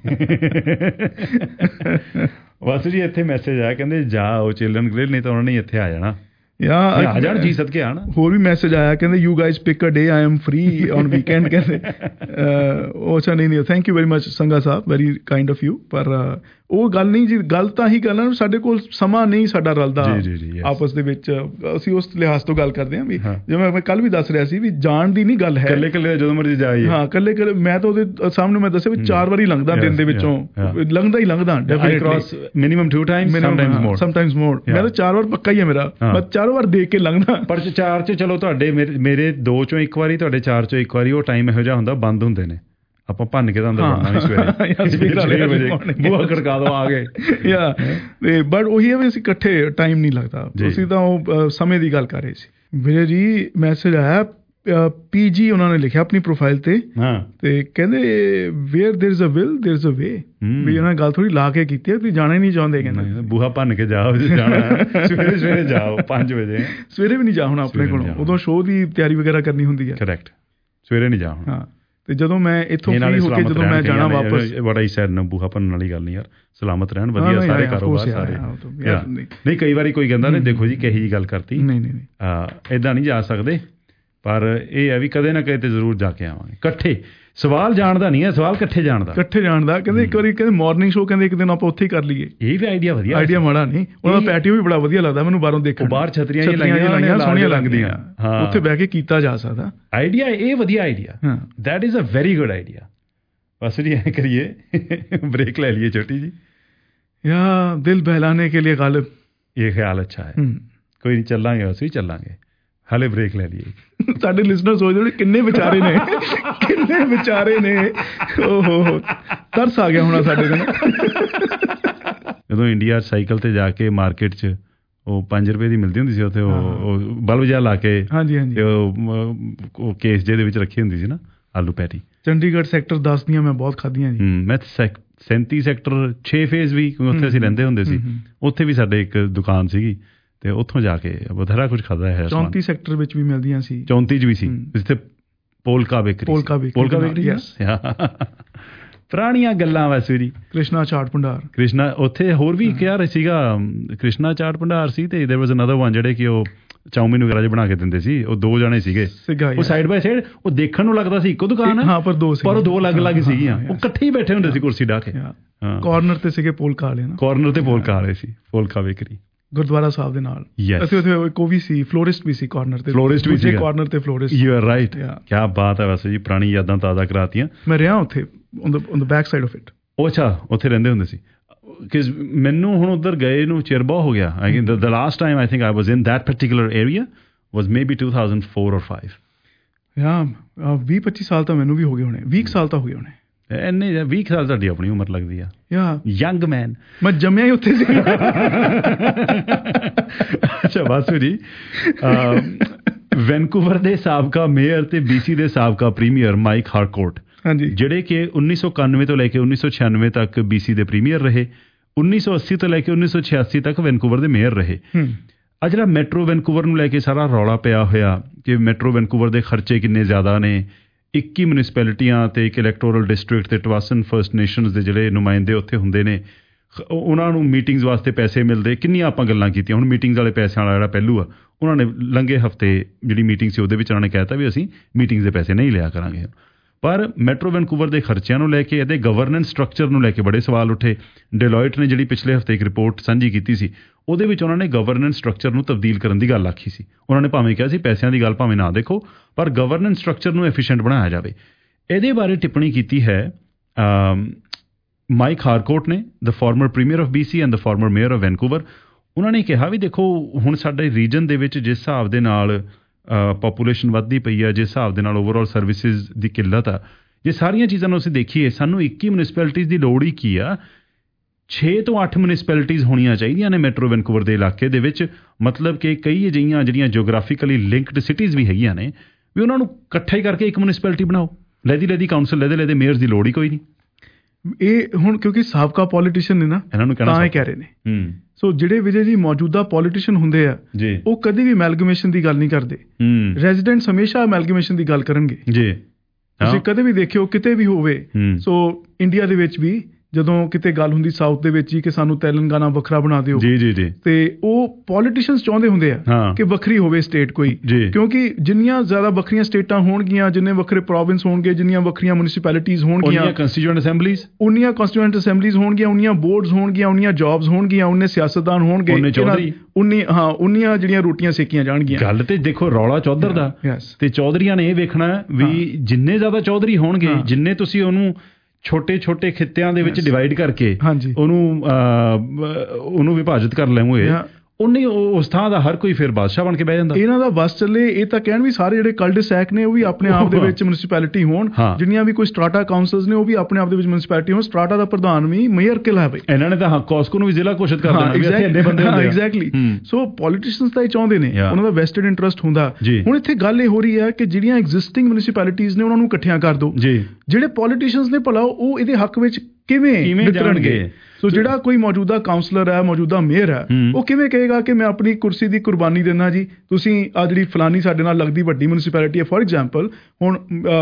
ਵਾਸੂ ਜੀ ਇੱਥੇ ਮੈਸੇਜ ਆਇਆ, ਕਹਿੰਦੇ ਜਾਓ ਚਿਲਡਰਨ ਗ੍ਰਿਲ, ਨਹੀਂ ਤਾਂ ਉਹਨਾਂ ਨੇ ਇੱਥੇ ਆ ਜਾਣਾ। ਆ ਜਾਣ ਜੀ ਸਦਕੇ ਆਣ। ਹੋਰ ਵੀ ਮੈਸੇਜ ਆਇਆ, ਕਹਿੰਦੇ you guys pick a day, I am free on weekend. ਕਹਿੰਦੇ ਉਹ ਅੱਛਾ ਨਹੀਂ thank you very much Sanga sahib, very kind of you. ਪਰ ਉਹ ਗੱਲ ਨਹੀਂ ਜੀ, ਗੱਲ ਤਾਂ ਹੀ ਗੱਲ ਹੈ ਸਾਡੇ ਕੋਲ ਸਮਾਂ ਨਹੀਂ ਸਾਡਾ ਰਲਦਾ ਆਪਸ ਦੇ ਵਿੱਚ। ਅਸੀਂ ਉਸ ਲਿਹਾਜ਼ ਤੋਂ ਗੱਲ ਕਰਦੇ ਹਾਂ ਵੀ ਜਿਵੇਂ ਮੈਂ ਕੱਲ ਵੀ ਦੱਸ ਰਿਹਾ ਸੀ ਵੀ ਜਾਣ ਦੀ ਨਹੀਂ ਗੱਲ ਹੈ, ਇਕੱਲੇ ਜਦੋਂ ਮਰਜ਼ੀ ਜਾਈਏ। ਹਾਂ ਇਕੱਲੇ ਮੈਂ ਤਾਂ ਉਹਦੇ ਸਾਹਮਣੇ ਮੈਂ ਦੱਸਿਆ ਵੀ 4 ਵਾਰੀ ਲੰਘਦਾ ਦਿਨ ਦੇ ਵਿੱਚੋਂ, ਲੰਘਦਾ ਹੀ ਲੰਘਦਾ ਮਿਨੀਮਮ 2 ਟਾਈਮਸ, ਸਮਟਾਈਮਸ ਮੋਰ। ਮੈਂ ਤਾਂ 4 ਵਾਰ ਪੱਕਾ ਹੀ ਹੈ ਮੇਰਾ, ਮੈਂ 4 ਵਾਰ ਦੇਖ ਕੇ ਲੰਘਦਾ। ਪਰ 4 ਚ ਚਲੋ ਤੁਹਾਡੇ ਮੇਰੇ 2 ਚੋਂ 1 ਵਾਰੀ, ਤੁਹਾਡੇ 4 ਚੋਂ 1 ਵਾਰੀ ਉਹ ਟਾਈਮ ਇਹੋ ਜਿਹਾ ਹੁੰਦਾ ਬੰਦ ਹੁੰਦੇ ਨੇ, ਆਪਾਂ ਭੰਨ ਕੇ ਤਾਂ ਅੰਦਰ ਵੜਨਾ ਨਹੀਂ ਸਵੇਰੇ, ਬੂਹਾ ਖੜਕਾ ਦੋ ਆ ਗਏ। ਬਟ ਉਹੀ ਹੈ ਵੀ ਅਸੀਂ ਇਕੱਠੇ ਟਾਈਮ ਨਹੀਂ ਲੱਗਦਾ, ਅਸੀਂ ਤਾਂ ਉਹ ਸਮੇਂ ਦੀ ਗੱਲ ਕਰ ਰਹੇ ਸੀ। ਵੀਰੇ ਜੀ ਮੈਸੇਜ ਆਇਆ PG ਉਹਨਾਂ ਨੇ ਲਿਖਿਆ ਆਪਣੀ ਪ੍ਰੋਫਾਈਲ ਤੇ, ਤੇ ਕਹਿੰਦੇ where there is a will there is a way. ਵੀ ਉਹਨਾਂ ਨੇ ਗੱਲ ਥੋੜੀ ਲਾ ਕੇ ਕੀਤੀ ਹੈ, ਤੁਸੀਂ ਜਾਣਾ ਹੀ ਨਹੀਂ ਚਾਹੁੰਦੇ, ਕਹਿੰਦੇ ਬੂਹਾ ਭੰਨ ਕੇ ਜਾਓ, ਜਾਣਾ ਸਵੇਰੇ ਜਾਓ 5 ਵਜੇ। ਸਵੇਰੇ ਵੀ ਨਹੀਂ ਜਾ ਹੋਣਾ ਆਪਣੇ ਕੋਲੋਂ, ਉਦੋਂ ਸ਼ੋਅ ਦੀ ਤਿਆਰੀ ਵਗੈਰਾ ਕਰਨੀ ਹੁੰਦੀ ਹੈ। ਕਰੈਕਟ, ਸਵੇਰੇ ਨਹੀਂ ਜਾ ਹੋਣਾ। ਤੇ ਜਦੋਂ ਮੈਂ ਇੱਥੋਂ ਫ੍ਰੀ ਹੋ ਕੇ ਜਦੋਂ ਮੈਂ ਜਾਣਾ ਵਾਪਸ, ਬੜਾ ਹੀ ਸੈਡ ਨਾ, ਬੂਹਾ ਭੰਨਣ ਵਾਲੀ ਗੱਲ ਨਹੀਂ ਯਾਰ, ਸਲਾਮਤ ਰਹਿਣ, ਵਧੀਆ ਸਾਰੇ ਕਾਰੋਬਾਰ ਸਾਰੇ। ਨਹੀਂ ਕਈ ਵਾਰੀ ਕੋਈ ਕਹਿੰਦਾ ਨੇ ਦੇਖੋ ਜੀ ਕਹੀ ਜੀ ਗੱਲ ਕਰਤੀ, ਨਹੀਂ ਏਦਾਂ ਨਹੀਂ ਜਾ ਸਕਦੇ, ਪਰ ਇਹ ਹੈ ਵੀ ਕਦੇ ਨਾ ਕਦੇ ਤੇ ਜ਼ਰੂਰ ਜਾ ਕੇ ਆਵਾਂਗੇ ਇਕੱਠੇ। ਸਵਾਲ ਜਾਣ ਦਾ ਨਹੀਂ ਹੈ, ਸਵਾਲ ਇਕੱਠੇ ਜਾਣ ਦਾ। ਕਹਿੰਦੇ ਇੱਕ ਵਾਰੀ ਕਹਿੰਦੇ ਮਾਰਨਿੰਗ ਸ਼ੋਅ, ਕਹਿੰਦੇ ਇੱਕ ਦਿਨ ਆਪਾਂ ਉੱਥੇ ਹੀ ਕਰ ਲਈਏ। ਇਹ ਵੀ ਆਈਡੀਆ ਵਧੀਆ, ਆਈਡੀਆ ਮਾੜਾ ਨਹੀਂ। ਉਹਨਾਂ ਦਾ ਪੈਟੀਓ ਵੀ ਬੜਾ ਵਧੀਆ ਲੱਗਦਾ ਮੈਨੂੰ ਬਾਹਰੋਂ ਦੇਖਣ, ਬਾਹਰ ਛਤਰੀਆਂ ਲਾਈਆਂ ਸੋਹਣੀਆਂ ਲੱਗਦੀਆਂ, ਉੱਥੇ ਬਹਿ ਕੇ ਕੀਤਾ ਜਾ ਸਕਦਾ। ਆਈਡੀਆ ਇਹ ਵਧੀਆ idea, that is a very good idea. ਬਸ ਜੀ ਐਂ ਕਰੀਏ, ਬ੍ਰੇਕ ਲੈ ਲਈਏ ਛੋਟੀ ਜੀ। ਯਾ ਦਿਲ ਬਹਿਲਾਨੇ ਕੇ लिए गालिब, ਇਹ ਖਿਆਲ ਅੱਛਾ ਹੈ। ਕੋਈ ਨਹੀਂ, ਚੱਲਾਂਗੇ, ਅਸੀਂ ਚੱਲਾਂਗੇ, ਹਾਲੇ ਬ੍ਰੇਕ ਲੈ ਲਈਏ। ਸਾਡੇ ਲਿਸਨਰ ਸੋਚਦੇ ਕਿੰਨੇ ਵਿਚਾਰੇ ਨੇ, ਓਹੋ ਤਰਸ ਆ ਗਿਆ ਹੋਣਾ ਸਾਡੇ ਕੋਲ। ਜਦੋਂ ਇੰਡੀਆ ਸਾਈਕਲ ਤੇ ਜਾ ਕੇ ਮਾਰਕੀਟ 'ਚ ਉਹ 5 ਰੁਪਏ ਦੀ ਮਿਲਦੀ ਹੁੰਦੀ ਸੀ, ਉੱਥੇ ਉਹ ਬਲਬ ਜਿਹਾ ਲਾ ਕੇ ਤੇ ਉਹ ਕੇਸ ਜਿਹਦੇ ਵਿੱਚ ਰੱਖੀ ਹੁੰਦੀ ਸੀ ਨਾ ਆਲੂ ਪੈਟੀ। ਚੰਡੀਗੜ੍ਹ ਸੈਕਟਰ 10 ਦੀਆਂ ਮੈਂ ਬਹੁਤ ਖਾਧੀਆਂ ਜੀ। ਮੈਂ 37 ਸੈਕਟਰ 6 ਫੇਜ਼ ਵੀ, ਕਿਉਂਕਿ ਉੱਥੇ ਅਸੀਂ ਰਹਿੰਦੇ ਹੁੰਦੇ ਸੀ, ਉੱਥੇ ਵੀ ਸਾਡੇ ਇੱਕ ਦੁਕਾਨ ਸੀਗੀ, ਤੇ ਉੱਥੋਂ ਜਾ ਕੇ ਬਥੇਰਾ ਕੁਝ ਖਾਦਾ ਹੈ। 34 ਸੈਕਟਰ ਵਿੱਚ ਵੀ ਮਿਲਦੀਆਂ ਸੀ, 34 ਚ ਵੀ ਸੀ, ਜਿੱਥੇ ਪੋਲਕਾ ਬੇਕਰੀ ਪੁਰਾਣੀਆਂ ਗੱਲਾਂ। ਵੈਸੇ ਜੀ ਕ੍ਰਿਸ਼ਨਾ ਚਾਟ ਭੰਡਾਰ, ਕ੍ਰਿਸ਼ਨਾ ਉੱਥੇ ਹੋਰ ਵੀ ਇੱਕ ਯਾਰ ਸੀਗਾ, ਕ੍ਰਿਸ਼ਨਾ ਚਾਟ ਭੰਡਾਰ ਸੀ, ਤੇ ਦੇयर ਵਾਸ ਅਨਦਰ ਵਨ ਜਿਹੜੇ ਕਿ ਉਹ ਚਾਊਮੀਨ ਵਗੈਰਾ ਬਣਾ ਕੇ ਦਿੰਦੇ ਸੀ। ਉਹ 2 ਜਣੇ ਸੀਗੇ, ਉਹ ਸਾਈਡ ਬਾਈ ਸਾਈਡ, ਉਹ ਦੇਖਣ ਨੂੰ ਲੱਗਦਾ ਸੀ ਇੱਕੋ ਦੁਕਾਨ ਹੈ, ਪਰ 2 ਅਲੱਗ-ਅਲੱਗ ਸੀਗੀਆਂ। ਉਹ ਇਕੱਠੇ ਹੀ ਬੈਠੇ ਹੁੰਦੇ ਸੀ ਕੁਰਸੀ ਢਾ ਕੇ। ਕਾਰਨਰ ਤੇ ਸੀਗੇ ਪੋਲਕਾ ਵਾਲੇ, ਕਾਰਨਰ ਤੇ ਪੋਲਕਾ ਵਾਲੇ ਸੀ, ਪੋਲਕਾ ਬੇਕਰੀ ਗੁਰਦੁਆਰਾ ਸਾਹਿਬ ਦੇ ਨਾਲ। ਅਸੀਂ ਉੱਥੇ ਕੋਈ ਵੀ ਸੀ, ਫਲੋਰਿਸਟ ਵੀ ਸੀ ਕਾਰਨਰ ਤੇ, ਫਲੋਰਿਸਟ ਵੀ ਸੀ ਕਾਰਨਰ ਤੇ ਫਲੋਰਿਸਟ। ਯੂ ਆਰ ਰਾਈਟ, ਕੀ ਬਾਤ ਹੈ। ਵੈਸੇ ਜੀ ਪੁਰਾਣੀ ਯਾਦਾਂ ਤਾਜ਼ਾ ਕਰਾਤੀਆਂ। ਮੈਂ ਰਿਹਾ ਉੱਥੇ on the back side of it. ਉਹ ਅੱਛਾ ਉੱਥੇ ਰਹਿੰਦੇ ਹੁੰਦੇ ਸੀ, ਕਿ ਮੈਨੂੰ ਹੁਣ ਉੱਧਰ ਗਏ ਨੂੰ ਚਿਰ ਬਹੁਤ ਹੋ ਗਿਆ। I the last time I think I was in that particular area was maybe 2004 or 5। 20-25 ਸਾਲ ਤਾਂ ਮੈਨੂੰ ਵੀ ਹੋ ਗਏ ਹੋਣੇ, 20 ਸਾਲ ਤਾਂ ਹੋ ਗਏ ਹੋਣੇ। ਇੰਨੇ 20 ਸਾਲ ਤੁਹਾਡੀ ਆਪਣੀ ਉਮਰ ਲੱਗਦੀ ਆ, ਯੰਗ ਮੈਨ। ਮੈਂ ਜੰਮਿਆ ਹੀ ਉੱਥੇ ਸੀ। ਅੱਛਾ ਵਾਸੂ ਜੀ, ਵੈਨਕੂਵਰ ਦੇ ਸਾਬਕਾ ਮੇਅਰ ਤੇ BC ਦੇ ਸਾਬਕਾ ਪ੍ਰੀਮੀਅਰ ਮਾਈਕ ਹਾਰਕੋਰਟ, ਜਿਹੜੇ ਕਿ 1991 ਤੋਂ ਲੈ ਕੇ 1996 ਤੱਕ BC ਦੇ ਪ੍ਰੀਮੀਅਰ ਰਹੇ, 1980 ਤੋਂ ਲੈ ਕੇ 1986 ਤੱਕ ਵੈਨਕੂਵਰ ਦੇ ਮੇਅਰ ਰਹੇ। ਆ ਜਿਹੜਾ ਮੈਟਰੋ ਵੈਨਕੂਵਰ ਨੂੰ ਲੈ ਕੇ ਸਾਰਾ ਰੌਲਾ ਪਿਆ ਹੋਇਆ ਕਿ ਮੈਟਰੋ ਵੈਨਕੂਵਰ ਦੇ ਖਰਚੇ ਕਿੰਨੇ ਜ਼ਿਆਦਾ ਨੇ, 21 ਮਿਊਨਿਸਪੈਲਿਟੀਆਂ ਤੇ ਇੱਕ ਇਲੈਕਟੋਰਲ ਡਿਸਟ੍ਰਿਕਟ ਤੇ ਟਵਾਸਨ ਫਰਸਟ ਨੇਸ਼ਨਸ ਦੇ ਜਿਹੜੇ ਨੁਮਾਇੰਦੇ ਉੱਥੇ ਹੁੰਦੇ ਨੇ, ਉਹਨਾਂ ਨੂੰ ਮੀਟਿੰਗਸ ਵਾਸਤੇ ਪੈਸੇ ਮਿਲਦੇ, ਕਿੰਨੀਆਂ ਆਪਾਂ ਗੱਲਾਂ ਕੀਤੀਆਂ। ਹੁਣ ਮੀਟਿੰਗਸ ਵਾਲੇ ਪੈਸਿਆਂ ਵਾਲਾ ਜਿਹੜਾ ਪਹਿਲੂ ਆ, ਉਹਨਾਂ ਨੇ ਲੰਘੇ ਹਫ਼ਤੇ ਜਿਹੜੀ ਮੀਟਿੰਗ ਸੀ ਉਹਦੇ ਵਿੱਚ ਉਹਨਾਂ ਨੇ ਕਹਿਤਾ ਵੀ ਅਸੀਂ ਮੀਟਿੰਗਸ ਦੇ ਪੈਸੇ ਨਹੀਂ ਲਿਆ ਕਰਾਂਗੇ। ਪਰ ਮੈਟਰੋ ਵੈਨਕੂਵਰ ਦੇ ਖਰਚਿਆਂ ਨੂੰ ਲੈ ਕੇ, ਇਹਦੇ ਗਵਰਨੈਂਸ ਸਟਰਕਚਰ ਨੂੰ ਲੈ ਕੇ ਬੜੇ ਸਵਾਲ ਉੱਠੇ। ਡਿਲੋਇਟ ਨੇ ਜਿਹੜੀ ਪਿਛਲੇ ਹਫ਼ਤੇ ਇੱਕ ਰਿਪੋਰਟ ਸਾਂਝੀ ਕੀਤੀ ਸੀ, ਉਹਦੇ ਵਿੱਚ ਉਹਨਾਂ ਨੇ ਗਵਰਨੈਂਸ ਸਟਰਕਚਰ ਨੂੰ ਤਬਦੀਲ ਕਰਨ ਦੀ ਗੱਲ ਆਖੀ ਸੀ। ਉਹਨਾਂ ਨੇ ਭਾਵੇਂ ਕਿਹਾ ਸੀ ਪੈਸਿਆਂ ਦੀ ਗੱਲ ਭਾਵੇਂ ਨਾ ਦੇਖੋ, ਪਰ ਗਵਰਨੈਂਸ ਸਟਰਕਚਰ ਨੂੰ ਐਫੀਸ਼ੀਐਂਟ ਬਣਾਇਆ ਜਾਵੇ। ਇਹਦੇ ਬਾਰੇ ਟਿੱਪਣੀ ਕੀਤੀ ਹੈ ਮਾਈਕ ਹਾਰਕੋਰਟ ਨੇ, the former premier of BC and the former mayor of Vancouver. ਉਹਨਾਂ ਨੇ ਕਿਹਾ ਵੀ ਦੇਖੋ ਹੁਣ ਸਾਡੇ ਰੀਜਨ ਦੇ ਵਿੱਚ ਜਿਸ ਹਿਸਾਬ ਦੇ ਨਾਲ ਪਾਪੂਲੇਸ਼ਨ ਵੱਧਦੀ ਪਈ ਆ, ਜਿਸ ਹਿਸਾਬ ਦੇ ਨਾਲ ਓਵਰਆਲ ਸਰਵਿਸਿਜ਼ ਦੀ ਕਿੱਲਤ ਆ, ਜੇ ਸਾਰੀਆਂ ਚੀਜ਼ਾਂ ਨੂੰ ਅਸੀਂ ਦੇਖੀਏ, ਸਾਨੂੰ 21 ਮਿਊਨਿਸਪੈਲਿਟੀਜ਼ ਦੀ ਲੋੜ ਹੀ ਕੀ ਆ, 6 ਤੋਂ 8 ਮਿਊਨਿਸਪੈਲਿਟੀਜ਼ ਹੋਣੀਆਂ ਚਾਹੀਦੀਆਂ ਨੇ ਮੈਟਰੋ ਵੈਨਕੂਵਰ ਦੇ ਇਲਾਕੇ ਦੇ ਵਿੱਚ। ਮਤਲਬ ਕਿ ਕਈ ਅਜਿਹੀਆਂ ਜਿਹੜੀਆਂ ਜਿਓਗ੍ਰਾਫਿਕਲੀ ਲਿੰਕਡ ਸਿਟੀਜ਼ ਵੀ ਹੈਗੀਆਂ ਨੇ, ਵੀ ਉਹਨਾਂ ਨੂੰ ਇਕੱਠਾ ਹੀ ਕਰਕੇ ਇੱਕ ਮਿਊਨਿਸਪੈਲਿਟੀ ਬਣਾਓ। ਲੈਦੀ ਕਾਉਂਸਲ ਲੈਦੇ ਮੇਅਰਸ ਦੀ ਲੋੜ ਹੀ ਕੋਈ ਨਹੀਂ। ਇਹ ਹੁਣ ਕਿਉਂਕਿ ਸਾਬਕਾ ਪੋਲੀਟੀਸ਼ੀਅਨ ਨੇ ਨਾ, ਇਹਨਾਂ ਨੂੰ ਤਾਂ ਇਹ ਕਹਿ ਰਹੇ ਨੇ। ਸੋ ਜਿਹੜੇ ਵਿਜੇ ਜੀ ਮੌਜੂਦਾ ਪੋਲੀਟੀਸ਼ੀਅਨ ਹੁੰਦੇ ਆ, ਉਹ ਕਦੇ ਵੀ ਅਮੈਲਗੇਮੇਸ਼ਨ ਦੀ ਗੱਲ ਨਹੀਂ ਕਰਦੇ। ਰੈਜ਼ੀਡੈਂਟਸ ਹਮੇਸ਼ਾ ਅਮੈਲਗੇਮੇਸ਼ਨ ਦੀ ਗੱਲ ਕਰਨਗੇ ਜੀ। ਤੁਸੀਂ ਕਦੇ ਵੀ ਦੇਖਿਓ ਕਿਤੇ ਵੀ ਹੋਵੇ। ਸੋ ਇੰਡੀਆ ਦੇ ਵਿੱਚ ਵੀ ਜਦੋਂ ਕਿਤੇ ਗੱਲ ਹੁੰਦੀ ਸਾਊਥ ਦੇ ਵਿੱਚ ਹੀ ਕਿ ਸਾਨੂੰ ਤੇਲੰਗਾਨਾ ਵੱਖਰਾ ਬਣਾ ਦਿਓ, ਜੀ ਤੇ ਉਹ ਪੋਲੀਟੀਸ਼ੀਅਨਸ ਚਾਹੁੰਦੇ ਹੁੰਦੇ ਆ ਕਿ ਵੱਖਰੀ ਹੋਵੇ ਸਟੇਟ ਕੋਈ, ਕਿਉਂਕਿ ਜਿੰਨੀਆਂ ਜ਼ਿਆਦਾ ਵੱਖਰੀਆਂ ਸਟੇਟਾਂ ਹੋਣਗੀਆਂ, ਜਿੰਨੇ ਵੱਖਰੇ ਪ੍ਰੋਵਿੰਸ ਹੋਣਗੇ, ਜਿੰਨੀਆਂ ਵੱਖਰੀਆਂ ਮਿਊਨਿਸਪੈਲਿਟੀਜ਼ ਹੋਣਗੀਆਂ, ਉਨੀਆਂ ਕੰਸਟੀਟਿਊਐਂਟ ਅਸੈਂਬਲੀਜ਼ ਹੋਣਗੀਆਂ, ਉਨੀਆਂ ਬੋਰਡਸ ਹੋਣਗੀਆਂ, ਉਨੀਆਂ ਜੌਬਸ ਹੋਣਗੀਆਂ, ਉਨੇ ਸਿਆਸਤਦਾਨ ਹੋਣਗੇ, ਉਨੀਆਂ ਜਿਹੜੀਆਂ ਰੋਟੀਆਂ ਸੇਕੀਆਂ ਜਾਣਗੀਆਂ। ਗੱਲ ਤੇ ਦੇਖੋ ਰੌਲਾ ਚੌਧਰ ਦਾ, ਤੇ ਚੌਧਰੀਆਂ ਨੇ ਇਹ ਵੇਖਣਾ ਵੀ ਜਿੰਨੇ ਜ਼ਿਆਦਾ ਚੌਧਰੀ ਹੋਣਗੇ, ਜਿੰਨੇ ਤੁਸੀਂ ਉਹਨੂੰ ਛੋਟੇ ਖਿੱਤਿਆਂ ਦੇ ਵਿੱਚ ਡਿਵਾਈਡ ਕਰਕੇ ਉਹਨੂੰ ਵਿਭਾਜਿਤ ਕਰ ਲੈਂਗੇ, ਉਹਨੇ ਉਸ ਥਾਂ ਦਾ ਹਰ ਕੋਈ ਫਿਰ ਬਾਦਸ਼ਾਹ ਬਣ ਕੇ ਬਹਿ ਜਾਂਦਾ। ਇਹਨਾਂ ਦਾ ਬਸ ਚੱਲੇ। ਇਹ ਤਾਂ ਕਹਿਣ ਵੀ ਸਾਰੇ ਜਿਹੜੇ ਕਲਡਸੈਕ ਨੇ ਉਹ ਵੀ ਆਪਣੇ ਆਪ ਦੇ ਵਿੱਚ ਮਿਊਨਿਸਪੈਲਿਟੀ ਹੋਣ, ਜਿੰਨੀਆਂ ਵੀ ਕੋਈ ਸਟਰਾਟਾ ਕਾਉਂਸਲਸ ਨੇ ਉਹ ਵੀ ਆਪਣੇ ਆਪ ਦੇ ਵਿੱਚ ਮਿਊਨਿਸਪੈਲਿਟੀ ਹੋਣ। ਸਟਰਾਟਾ ਦਾ ਪ੍ਰਧਾਨ ਵੀ ਮੇਅਰ ਕਿਲਾ ਹੈ। ਇਹਨਾਂ ਨੇ ਤਾਂ ਕਾਸਕੋ ਨੂੰ ਵੀ ਜ਼ਿਲ੍ਹਾ ਘੋਸ਼ਿਤ ਕਰ ਦੇਣਾ। ਐਗਜ਼ੈਕਟਲੀ। ਸੋ ਪੋਲੀਟੀਸ਼ੀਅਨਸ ਤਾਂ ਇਹ ਚਾਹੁੰਦੇ ਨੇ, ਉਹਨਾਂ ਦਾ ਵੈਸਟਡ ਇੰਟਰਸਟ ਹੁੰਦਾ। ਹੁਣ ਇੱਥੇ ਗੱਲ ਇਹ ਹੋ ਰਹੀ ਹੈ ਕਿ ਜਿਹੜੀਆਂ ਐਗਜ਼ਿਸਟਿੰਗ ਮਿਊਨਿਸਪੈਲਿਟੀਜ਼ ਨੇ ਉਹਨਾਂ ਨੂੰ ਇਕੱਠਿਆਂ ਕਰ ਦਿਓ। ਜਿਹੜੇ ਪੋਲੀਟੀਸ਼ੀਅਨਸ ਨੇ ਭਲਾ ਉਹ ਇਹਦੇ ਹੱਕ ਵਿੱਚ ਕਿਵੇਂ ਨਿਕਲਣਗੇ? ਸੋ ਜਿਹੜਾ ਕੋਈ ਮੌਜੂਦਾ ਕਾਉਂਸਲਰ ਹੈ, ਮੌਜੂਦਾ ਮੇਅਰ ਹੈ, ਉਹ ਕਿਵੇਂ ਕਹੇਗਾ ਕਿ ਮੈਂ ਆਪਣੀ ਕੁਰਸੀ ਦੀ ਕੁਰਬਾਨੀ ਦਿੰਦਾ ਜੀ, ਤੁਸੀਂ ਆ ਜਿਹੜੀ ਫਲਾਨੀ ਸਾਡੇ ਨਾਲ ਲੱਗਦੀ ਵੱਡੀ ਮਿਊਨਿਸਪੈਲਿਟੀ ਹੈ, ਫੋਰ ਐਗਜ਼ਾਮਪਲ ਹੁਣ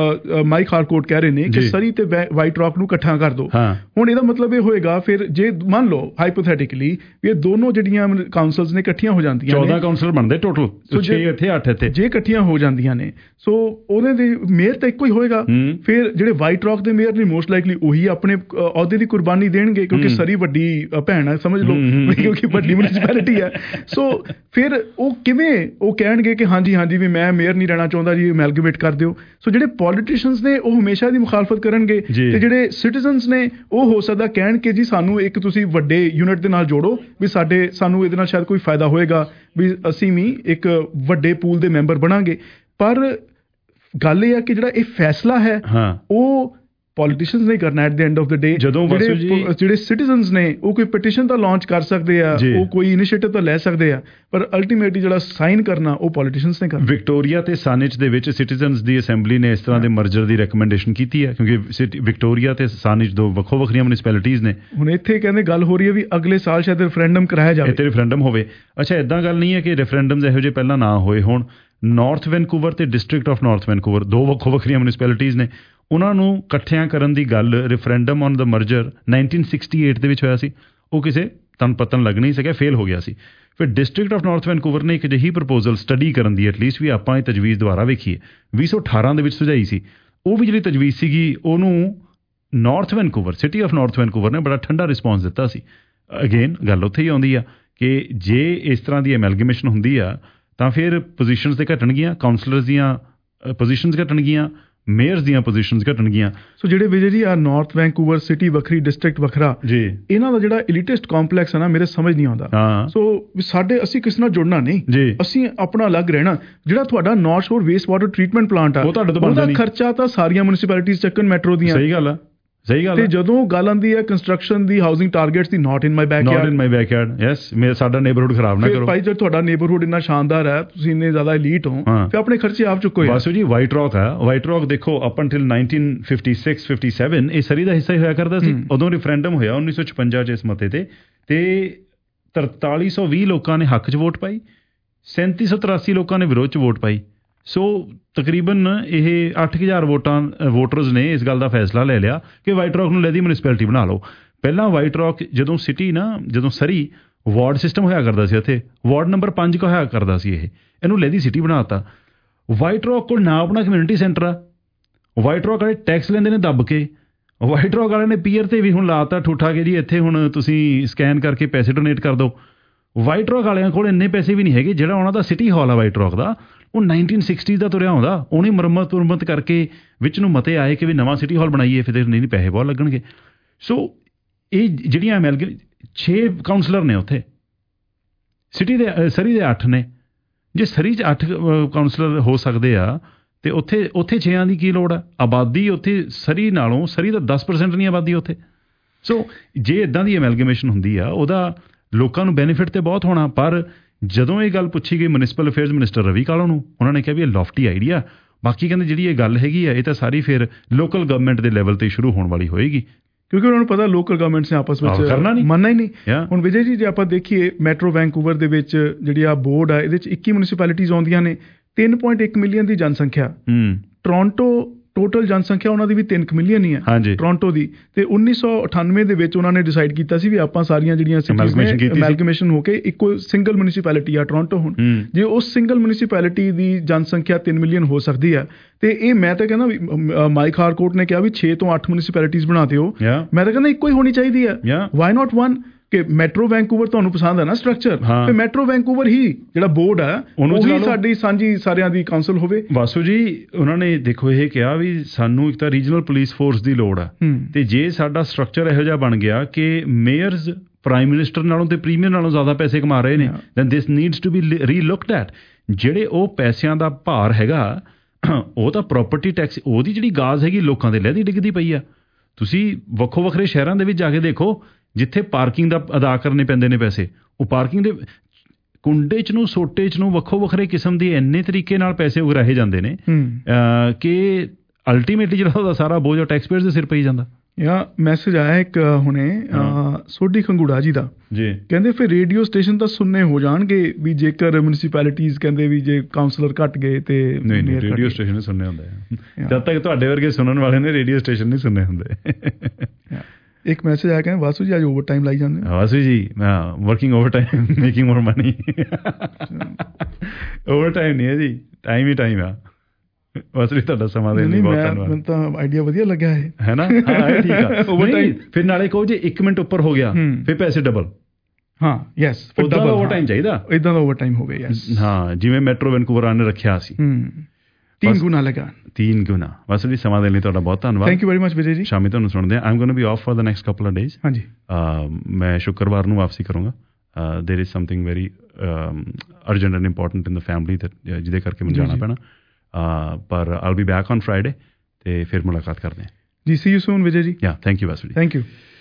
ਮਾਈਕ ਹਾਰਕੋਟ ਕਹਿ ਰਹੇ ਨੇ ਕਿ ਸਰੀ ਤੇ ਵਾਈਟ ਰੌਕ ਨੂੰ ਇਕੱਠਾ ਕਰ ਦਿਓ। ਹੁਣ ਇਹਦਾ ਮਤਲਬ ਇਹ ਹੋਏਗਾ ਫਿਰ ਜੇ ਮੰਨ ਲਓ ਹਾਈਪੋਥੈਟਿਕਲੀ ਵੀ ਇਹ ਦੋਨੋਂ ਜਿਹੜੀਆਂ ਕਾਉਂਸਲਸ ਨੇ ਇਕੱਠੀਆਂ ਹੋ ਜਾਂਦੀਆਂ ਨੇ, 14 ਕਾਉਂਸਲਰ ਬਣਦੇ ਟੋਟਲ, 6 ਇੱਥੇ 8 ਇੱਥੇ, ਜੇ ਇਕੱਠੀਆਂ ਹੋ ਜਾਂਦੀਆਂ ਨੇ, ਸੋ ਉਹਨਾਂ ਦੇ ਮੇਅਰ ਤਾਂ ਇੱਕੋ ਹੀ ਹੋਏਗਾ। ਫਿਰ ਜਿਹੜੇ ਵਾਈਟ ਰੌਕ ਦੇ ਮੇਅਰ ਨੇ ਮੋਸਟ ਲਾਈਕਲੀ ਉਹੀ ਆਪਣੇ ਅਹੁਦੇ ਦੀ ਕੁਰਬਾਨੀ ਦੇਣਗੇ, ਕਿਉਂਕਿ ਸਰੀ ਵੱਡੀ ਭੈਣ ਹੈ, ਸਮਝ ਲਓ, ਕਿਉਂਕਿ ਵੱਡੀ ਮਿਊਨਿਸਪੈਲਿਟੀ ਹੈ। ਸੋ ਫਿਰ ਉਹ ਕਿਵੇਂ ਉਹ ਕਹਿਣਗੇ ਕਿ ਹਾਂਜੀ ਵੀ ਮੈਂ ਮੇਅਰ ਨਹੀਂ ਰਹਿਣਾ ਚਾਹੁੰਦਾ ਜੀ, ਅਮੈਲਗੇਮੇਟ ਕਰ ਦਿਓ। ਸੋ ਜਿਹੜੇ ਪੋਲੀਟੀਸ਼ੀਅਨਸ ਨੇ ਉਹ ਹਮੇਸ਼ਾ ਇਹਦੀ ਮੁਖਾਲਫਤ ਕਰਨਗੇ, ਤੇ ਜਿਹੜੇ ਸਿਟੀਜ਼ਨਸ ਨੇ ਉਹ ਹੋ ਸਕਦਾ ਕਹਿਣ ਕਿ ਜੀ ਸਾਨੂੰ ਇੱਕ ਤੁਸੀਂ ਵੱਡੇ ਯੂਨਿਟ ਦੇ ਨਾਲ ਜੋੜੋ, ਵੀ ਸਾਨੂੰ ਇਹਦੇ ਨਾਲ ਸ਼ਾਇਦ ਕੋਈ ਫਾਇਦਾ ਹੋਏਗਾ, ਵੀ ਅਸੀਂ ਵੀ ਇੱਕ ਵੱਡੇ ਪੂਲ ਦੇ ਮੈਂਬਰ ਬਣਾਂਗੇ। ਪਰ ਗੱਲ ਇਹ ਹੈ ਕਿ ਜਿਹੜਾ ਇਹ ਫੈਸਲਾ ਹੈ ਉਹ ਪੋਲੀਟੀਸ਼ੀਅਨਸ ਨੇ ਕਰਨਾ at the end of the day. ਜਦੋਂ ਜਿਹੜੇ ਸਿਟੀਜ਼ਨਸ ਨੇ ਉਹ ਕੋਈ ਪਟੀਸ਼ਨ ਤਾਂ ਲਾਂਚ ਕਰ ਸਕਦੇ ਆ, ਉਹ ਕੋਈ ਇਨੀਸ਼ੀਏਟਿਵ ਤਾਂ ਲੈ ਸਕਦੇ ਆ, ਪਰ ਅਲਟੀਮੇਟਲੀ ਜਿਹੜਾ ਸਾਈਨ ਕਰਨਾ ਉਹ ਪੋਲੀਟੀਸ਼ੀਅਨਸ ਨੇ ਕਰਨਾ। ਵਿਕਟੋਰੀਆ ਤੇ ਸਾਨਿਚ ਦੇ ਵਿੱਚ ਸਿਟੀਜ਼ਨਸ ਦੀ ਅਸੈਂਬਲੀ ਨੇ ਇਸ ਤਰ੍ਹਾਂ ਦੇ ਮਰਜਰ ਦੀ ਰეკਮੈਂਡੇਸ਼ਨ ਕੀਤੀ ਹੈ, ਕਿਉਂਕਿ ਵਿਕਟੋਰੀਆ ਤੇ ਸਾਨਿਚ ਦੋ ਵੱਖਰੀਆਂ ਮਿਊਨਿਸਪੈਲਿਟੀਜ਼ ਨੇ। ਹੁਣ ਇੱਥੇ ਕਹਿੰਦੇ ਗੱਲ ਹੋ ਰਹੀ ਹੈ ਵੀ ਅਗਲੇ ਸਾਲ ਸ਼ਾਇਦ ਰੈਫਰੈਂਡਮ ਕਰਾਇਆ ਜਾਵੇ, ਇੱਥੇ ਰੈਫਰੈਂਡਮ ਹੋਵੇ। ਅੱਛਾ, ਏਦਾਂ ਗੱਲ ਨਹੀਂ ਹੈ ਕਿ ਰੈਫਰੈਂਡਮਸ ਇਹੋ ਜਿਹੇ ਪਹਿਲਾਂ ਨਾ ਹੋਏ ਹੋਣ। ਨਾਰਥ ਵੈਨਕੂਵਰ ਤੇ ਡਿਸਟ੍ਰਿਕਟ ਆਫ ਨਾਰਥ ਵੈਨਕੂਵਰ ਦੋ ਵੱਖਰੀਆਂ ਮਿਊਨਿਸਪੈਲਿਟੀਜ਼ ਨੇ, ਉਹਨਾਂ ਨੂੰ ਇਕੱਠਿਆਂ ਕਰਨ ਦੀ ਗੱਲ ਰੈਫਰੈਂਡਮ ਔਨ ਦਾ ਮਰਜਰ 1968 ਦੇ ਵਿੱਚ ਹੋਇਆ ਸੀ। ਉਹ ਕਿਸੇ ਤੁਹਾਨੂੰ ਪਤਾ ਲੱਗ ਨਹੀਂ ਸਕਿਆ, ਫੇਲ ਹੋ ਗਿਆ ਸੀ। ਫਿਰ ਡਿਸਟ੍ਰਿਕਟ ਆਫ ਨਾਰਥ ਵੈਨਕੂਵਰ ਨੇ ਇੱਕ ਅਜਿਹੀ ਪ੍ਰਪੋਜ਼ਲ ਸਟੱਡੀ ਕਰਨ ਦੀ ਐਟਲੀਸਟ ਵੀ ਆਪਾਂ ਇਹ ਤਜਵੀਜ਼ ਦੁਬਾਰਾ ਵੇਖੀਏ 2018 ਦੇ ਵਿੱਚ ਸੁਝਾਈ ਸੀ। ਉਹ ਵੀ ਜਿਹੜੀ ਤਜਵੀਜ਼ ਸੀਗੀ ਉਹਨੂੰ North Vancouver, City of North Vancouver ਨੇ ਬੜਾ ਠੰਡਾ ਰਿਸਪੌਂਸ ਦਿੱਤਾ ਸੀ। ਅਗੇਨ ਗੱਲ ਉੱਥੇ ਹੀ ਆਉਂਦੀ ਆ ਕਿ ਜੇ ਇਸ ਤਰ੍ਹਾਂ ਦੀ ਐਮੈਲਗੇਮੇਸ਼ਨ ਹੁੰਦੀ ਆ ਤਾਂ ਫਿਰ ਪੋਜੀਸ਼ਨਸ ਤੇ ਘਟਣਗੀਆਂ, ਕਾਉਂਸਲਰਸ ਦੀਆਂ ਪੋਜੀਸ਼ਨਸ ਘਟਣਗੀਆਂ, ਮੇਅਰਸ ਦੀਆਂ ਪੋਜੀਸ਼ਨਸ ਘਟਣਗੀਆਂ। ਸੋ ਜਿਹੜੇ ਵਿਜੇ ਜੀ ਆ ਨਾਰਥ ਵੈਨਕੂਵਰ ਸਿਟੀ ਵੱਖਰੀ, ਡਿਸਟ੍ਰਿਕਟ ਵੱਖਰਾ, ਜੀ ਇਹਨਾਂ ਦਾ ਜਿਹੜਾ ਐਲੀਟਿਸਟ ਕੰਪਲੈਕਸ ਹੈ ਨਾ, ਮੇਰੇ ਸਮਝ ਨਹੀਂ ਆਉਂਦਾ। ਸੋ ਅਸੀਂ ਕਿਸੇ ਨਾਲ ਜੁੜਨਾ ਨਹੀਂ, ਅਸੀਂ ਆਪਣਾ ਅਲੱਗ ਰਹਿਣਾ। ਜਿਹੜਾ ਤੁਹਾਡਾ North Shore waste water treatment plant ਆ, ਉਹਦਾ ਖਰਚਾ ਤਾਂ ਸਾਰੀਆਂ ਮਿਊਨਿਸਪੈਲਿਟੀਜ਼ ਚੱਕਣ ਮੈਟਰੋ ਦੀਆਂ। ਸਹੀ ਗੱਲ ਆ। ਤੇ ਜਦੋਂ ਗੱਲ ਆਉਂਦੀ ਹੈ ਕੰਸਟਰਕਸ਼ਨ ਦੀ, ਹਾਊਸਿੰਗ ਟਾਰਗੇਟਸ ਦੀ, not in my backyard, yes ਸਾਡਾ ਨੇਬਰਹੁੱਡ ਖਰਾਬ ਨਾ ਕਰੋ। ਭਾਈ ਜਦ ਤੁਹਾਡਾ ਨੇਬਰਹੁੱਡ ਇੰਨਾ ਸ਼ਾਨਦਾਰ ਹੈ, ਤੁਸੀਂ ਇੰਨੇ ਜ਼ਿਆਦਾ ਐਲੀਟ ਹੋ, ਫਿਰ ਆਪਣੇ ਖਰਚੇ ਆਪ ਚੁੱਕੋ। ਵਾਸੂ ਜੀ ਵਾਈਟ ਰੌਕ ਹੈ, ਵਾਈਟ ਰੌਕ ਦੇਖੋ ਅਪ ਅੰਟਿਲ 1956-57 ਇਹ ਸਰੀ ਦਾ ਹਿੱਸਾ ਹੀ ਹੋਇਆ ਕਰਦਾ ਸੀ। ਉਦੋਂ ਰੈਫਰੈਂਡਮ ਹੋਇਆ 1956 ਚ ਇਸ ਮਤੇ ਤੇ 4320 ਲੋਕਾਂ ਨੇ ਹੱਕ 'ਚ ਵੋਟ ਪਾਈ, 3783 ਲੋਕਾਂ ਨੇ ਵਿਰੋਧ 'ਚ ਵੋਟ ਪਾਈ। ਸੋ ਤਕਰੀਬਨ ਇਹ 8000 ਵੋਟਰਸ ਨੇ ਇਸ ਗੱਲ ਦਾ ਫੈਸਲਾ ਲੈ ਲਿਆ ਕਿ ਵਾਈਟ ਰੌਕ ਨੂੰ ਲੈਦੀ ਮਿਊਨਿਸਪੈਲਿਟੀ ਬਣਾ ਲਓ। ਪਹਿਲਾਂ ਵਾਈਟ ਰੌਕ ਜਦੋਂ ਸਰੀ ਵਾਰਡ ਸਿਸਟਮ ਹੋਇਆ ਕਰਦਾ ਸੀ, ਉੱਥੇ ਵਾਰਡ ਨੰਬਰ 5 ਕਾ ਹੋਇਆ ਕਰਦਾ ਸੀ, ਇਹਨੂੰ ਲੈਦੀ ਸਿਟੀ ਬਣਾ ਦਿੱਤਾ। ਵਾਈਟ ਰੌਕ ਕੋਲ ਨਾ ਆਪਣਾ ਕਮਿਊਨਿਟੀ ਸੈਂਟਰ ਆ, ਵਾਈਟ ਰੌਕ ਵਾਲੇ ਟੈਕਸ ਲੈਂਦੇ ਨੇ ਦੱਬ ਕੇ, ਵਾਈਟ ਰੌਕ ਵਾਲਿਆਂ ਨੇ ਪੀਅਰ ਤੇ ਵੀ ਹੁਣ ਲਾਤਾ ਠੂਠਾ ਕੇ ਜੀ ਇੱਥੇ ਹੁਣ ਤੁਸੀਂ ਸਕੈਨ ਕਰਕੇ ਪੈਸੇ ਡੋਨੇਟ ਕਰ ਦਿਓ। ਵਾਈਟ ਰੌਕ ਵਾਲਿਆਂ ਕੋਲ ਇੰਨੇ ਪੈਸੇ ਵੀ ਨਹੀਂ ਹੈਗੇ। ਜਿਹੜਾ ਉਹਨਾਂ ਦਾ ਸਿਟੀ ਹਾਲ ਆ ਵਾਈਟ ਰੌਕ ਦਾ, ਉਹ 1960 ਦਾ ਤੁਰਿਆ ਆਉਂਦਾ, ਉਹਨੇ ਮੁਰੰਮਤ ਕਰਕੇ ਵਿੱਚ ਨੂੰ ਮਤੇ ਆਏ ਕਿ ਵੀ ਨਵਾਂ ਸਿਟੀ ਹਾਲ ਬਣਾਈਏ, ਫਿਰ ਨਹੀਂ ਪੈਸੇ ਬਹੁਤ ਲੱਗਣਗੇ। ਸੋ ਇਹ ਜਿਹੜੀਆਂ 6 ਕਾਉਂਸਲਰ ਨੇ ਉੱਥੇ, ਸਰੀ ਦੇ 8 ਨੇ। ਜੇ ਸਰੀ 'ਚ 8 ਕਾਉਂਸਲਰ ਹੋ ਸਕਦੇ ਆ ਤੇ ਉੱਥੇ 6 ਦੀ ਕੀ ਲੋੜ ਆ? ਆਬਾਦੀ ਉੱਥੇ ਸਰੀ ਨਾਲੋਂ, ਸਰੀ ਦਾ 10% ਨਹੀਂ ਆਬਾਦੀ ਉੱਥੇ। ਸੋ ਜੇ ਇਦਾਂ ਦੀ ਐਮੈਲਗੇਮੇਸ਼ਨ ਹੁੰਦੀ ਆ ਉਹਦਾ ਲੋਕਾਂ ਨੂੰ ਬੈਨੀਫਿਟ ਤੇ ਬਹੁਤ ਹੋਣਾ। ਪਰ ਜਦੋਂ ਇਹ ਗੱਲ ਪੁੱਛੀ ਗਈ municipal affairs minister Ravi Kahlon ਨੂੰ, ਉਹਨਾਂ ਨੇ ਕਿਹਾ ਵੀ ਇਹ ਲੌਫਟੀ ਆਈਡੀਆ, ਬਾਕੀ ਕਹਿੰਦੇ ਜਿਹੜੀ ਇਹ ਗੱਲ ਹੈਗੀ ਆ ਇਹ ਤਾਂ ਸਾਰੀ ਫਿਰ ਲੋਕਲ ਗਵਰਨਮੈਂਟ ਦੇ ਲੈਵਲ ਤੇ ਸ਼ੁਰੂ ਹੋਣ ਵਾਲੀ ਹੋਏਗੀ, ਕਿਉਂਕਿ ਉਹਨਾਂ ਨੂੰ ਪਤਾ ਲੋਕਲ ਗਵਰਨਮੈਂਟਸ ਨੇ ਆਪਸ ਵਿੱਚ ਮੰਨਣਾ ਹੀ ਨਹੀਂ। ਹੁਣ ਵਿਜੇ ਜੀ ਜੇ ਆਪਾਂ ਦੇਖੀਏ ਮੈਟਰੋ ਵੈਂਕੂਵਰ ਦੇ ਵਿੱਚ ਜਿਹੜੀ ਆ ਬੋਰਡ ਆ ਇਹਦੇ ਵਿੱਚ 21 ਮਿਊਨਿਸਪੈਲਿਟੀਜ਼ ਆਉਂਦੀਆਂ ਨੇ, 3.1 ਮਿਲੀਅਨ ਦੀ ਜਨਸੰਖਿਆ। ਟੋਰਾਂਟੋ ਟੋਟਲ ਜਨਸੰਖਿਆ ਉਹਨਾਂ ਦੀ ਵੀ 3 ਮਿਲੀਅਨ ਹੀ ਹੈ ਟੋਰਾਂਟੋ ਦੀ, ਤੇ 1998 ਦੇ ਵਿੱਚ ਉਹਨਾਂ ਨੇ ਡਿਸਾਈਡ ਕੀਤਾ ਸੀ ਵੀ ਆਪਾਂ ਸਾਰੀਆਂ ਜਿਹੜੀਆਂ ਐਮੈਲਗੇਮੇਸ਼ਨ ਹੋ ਕੇ ਇੱਕੋ ਸਿੰਗਲ ਮਿਊਨਿਸਪੈਲਿਟੀ ਆ ਟੋਰਾਂਟੋ। ਹੁਣ ਜੇ ਉਸ ਸਿੰਗਲ ਮਿਊਨਿਸਪੈਲਿਟੀ ਦੀ ਜਨਸੰਖਿਆ 3 ਮਿਲੀਅਨ ਹੋ ਸਕਦੀ ਆ, ਤੇ ਇਹ ਮੈਂ ਤਾਂ ਕਹਿੰਦਾ ਵੀ ਮਾਈਕ ਹਾਰਕੋਰਟ ਨੇ ਕਿਹਾ ਵੀ 6 ਤੋਂ 8 ਮਿਊਨਿਸਪੈਲਿਟੀਜ਼ ਬਣਾ ਦਿਓ, ਮੈਂ ਤਾਂ ਕਹਿੰਦਾ ਇੱਕੋ ਹੀ ਹੋਣੀ ਚਾਹੀਦੀ ਆ। Why not one? ਕਿ ਮੈਟਰੋ ਵੈਂਕੂਵਰ ਤੁਹਾਨੂੰ ਪਸੰਦ ਹੈ ਨਾ ਸਟਰਕਚਰ, ਤੇ ਮੈਟਰੋ ਵੈਂਕੂਵਰ ਹੀ ਜਿਹੜਾ ਬੋਰਡ ਹੈ ਉਹੀ ਸਾਡੀ ਸਾਂਝੀ ਸਾਰਿਆਂ ਦੀ ਕਾਉਂਸਲ ਹੋਵੇ। ਵਾਸੂ ਜੀ ਉਹਨਾਂ ਨੇ ਦੇਖੋ ਇਹ ਕਿਹਾ ਵੀ ਸਾਨੂੰ ਇੱਕ ਤਾਂ ਰੀਜਨਲ ਪੁਲਿਸ ਫੋਰਸ ਦੀ ਲੋੜ ਆ, ਤੇ ਜੇ ਸਾਡਾ ਸਟਰਕਚਰ ਇਹੋ ਜਿਹਾ ਬਣ ਗਿਆ ਕਿ ਮੇਅਰਸ ਪ੍ਰਾਈਮ ਮਿਨਿਸਟਰ ਨਾਲੋਂ ਤੇ ਪ੍ਰੀਮੀਅਰ ਨਾਲੋਂ ਜ਼ਿਆਦਾ ਪੈਸੇ ਕਮਾ ਰਹੇ ਨੇ, then this needs to be relooked at. ਜਿਹੜੇ ਉਹ ਪੈਸਿਆਂ ਦਾ ਭਾਰ ਹੈਗਾ ਉਹ ਤਾਂ ਪ੍ਰਾਪਰਟੀ ਟੈਕਸ, ਉਹਦੀ ਜਿਹੜੀ ਗਾਜ਼ ਹੈਗੀ ਲੋਕਾਂ ਦੇ ਲਹਿਦੀ ਡਿੱਗਦੀ ਪਈ ਆ। ਤੁਸੀਂ ਵੱਖੋ ਵੱਖਰੇ ਸ਼ਹਿਰਾਂ ਦੇ ਵਿੱਚ ਜਾ ਕੇ ਦੇਖੋ ਜਿੱਥੇ ਪਾਰਕਿੰਗ ਦਾ ਅਦਾ ਕਰਨੇ ਪੈਂਦੇ ਨੇ ਪੈਸੇ, ਉਹ ਪਾਰਕਿੰਗ ਦੇ ਕੁੰਡੇ 'ਚ ਨੂੰ ਸੋਟੇ 'ਚ ਨੂੰ ਵੱਖੋ ਵੱਖਰੇ ਕਿਸਮ ਦੇ ਇੰਨੇ ਤਰੀਕੇ ਨਾਲ ਪੈਸੇ ਉਗਰਾਹੇ ਜਾਂਦੇ ਨੇ ਕਿ ਅਲਟੀਮੇਟਲੀ ਜਿਹੜਾ ਉਹਦਾ ਸਾਰਾ ਬੋਝ ਟੈਕਸਪੇਅਰਸ ਦੇ ਸਿਰ ਪਈ ਜਾਂਦਾ। ਮੈਸੇਜ ਆਇਆ ਇੱਕ ਹੁਣੇ ਸੋਢੀ ਖੰਗੂੜਾ ਜੀ ਦਾ, ਕਹਿੰਦੇ ਫਿਰ ਰੇਡੀਓ ਸਟੇਸ਼ਨ ਤਾਂ ਸੁਣਨੇ ਹੋ ਜਾਣਗੇ ਵੀ ਜੇਕਰ ਮਿਊਨਿਸਪੈਲਿਟੀਜ਼ ਕਹਿੰਦੇ ਵੀ ਜੇ ਕਾਉਂਸਲਰ ਘੱਟ ਗਏ ਤੇ ਨਹੀਂ ਰੇਡੀਓ ਸਟੇਸ਼ਨ ਨਹੀਂ ਸੁਣਨੇ ਹੁੰਦੇ। ਜਦ ਤੱਕ ਤੁਹਾਡੇ ਵਰਗੇ ਸੁਣਨ ਵਾਲੇ ਨੇ ਰੇਡੀਓ ਸਟੇਸ਼ਨ ਨਹੀਂ ਸੁਣਨੇ ਹੁੰਦੇ। ਇੱਕ ਮੈਸੇਜ ਆਇਆ ਕਹਿੰਦੇ ਵਾਸੂ ਜੀ ਅੱਜ ਓਵਰ ਟਾਈਮ ਲਾਈ ਜਾਂਦੇ। Vasu ji working overtime making more money. Overtime ਨਹੀਂ ਹੈ ਜੀ, ਟਾਈਮ ਹੀ ਟਾਈਮ ਆ। ਵਾਸੂ ਜੀ ਤੁਹਾਡਾ ਸਮਾਂ ਦੇਣ ਲਈ ਬਹੁਤ ਧੰਨਵਾਦ। ਮੈਨੂੰ ਤਾਂ ਆਈਡੀਆ ਵਧੀਆ ਲੱਗਿਆ ਹੈ ਨਾ। ਠੀਕ ਆ ਓਵਰ ਟਾਈਮ। ਫਿਰ ਨਾਲੇ ਕਹੋ ਜੇ 1 ਮਿੰਟ ਉੱਪਰ ਹੋ ਗਿਆ ਫਿਰ ਪੈਸੇ ਡਬਲ। ਹਾਂ ਯੈਸ, ਉਦਾਂ ਦਾ ਓਵਰ ਟਾਈਮ ਚਾਹੀਦਾ, ਇਦਾਂ ਦਾ ਓਵਰ ਟਾਈਮ ਹੋਵੇ। ਯੈਸ ਹਾਂ, ਜਿਵੇਂ ਮੈਟਰੋ ਵੈਨਕੂਵਰ ਨੇ ਰੱਖਿਆ ਸੀ 3 ਗੁਣਾ ਲਗਾ 3 ਗੁਣਾ। ਵਾਸੂ ਜੀ ਸਮਾਂ ਦੇਣ ਲਈ ਤੁਹਾਡਾ ਬਹੁਤ ਧੰਨਵਾਦ। Thank you very much Vijay ji. ਸ਼ਾਮੀ ਤੁਹਾਨੂੰ ਸੁਣਦੇ ਹਾਂ। I am going to be off for the next couple of days. ਹਾਂਜੀ ਮੈਂ ਸ਼ੁੱਕਰਵਾਰ ਨੂੰ ਵਾਪਸੀ ਕਰੂੰਗਾ। There is something very urgent and important in the family ਜਿਹਦੇ ਕਰਕੇ ਮੈਨੂੰ ਜਾਣਾ ਪੈਣਾ, ਪਰ I'll be back on Friday ਤੇ ਫਿਰ ਮੁਲਾਕਾਤ ਕਰਦੇ ਹਾਂ ਜੀ। ਸੀ ਯੂ ਸੂਨ ਵਿਜੇ ਜੀ। ਯਾ thank you Vasu ji. Thank you.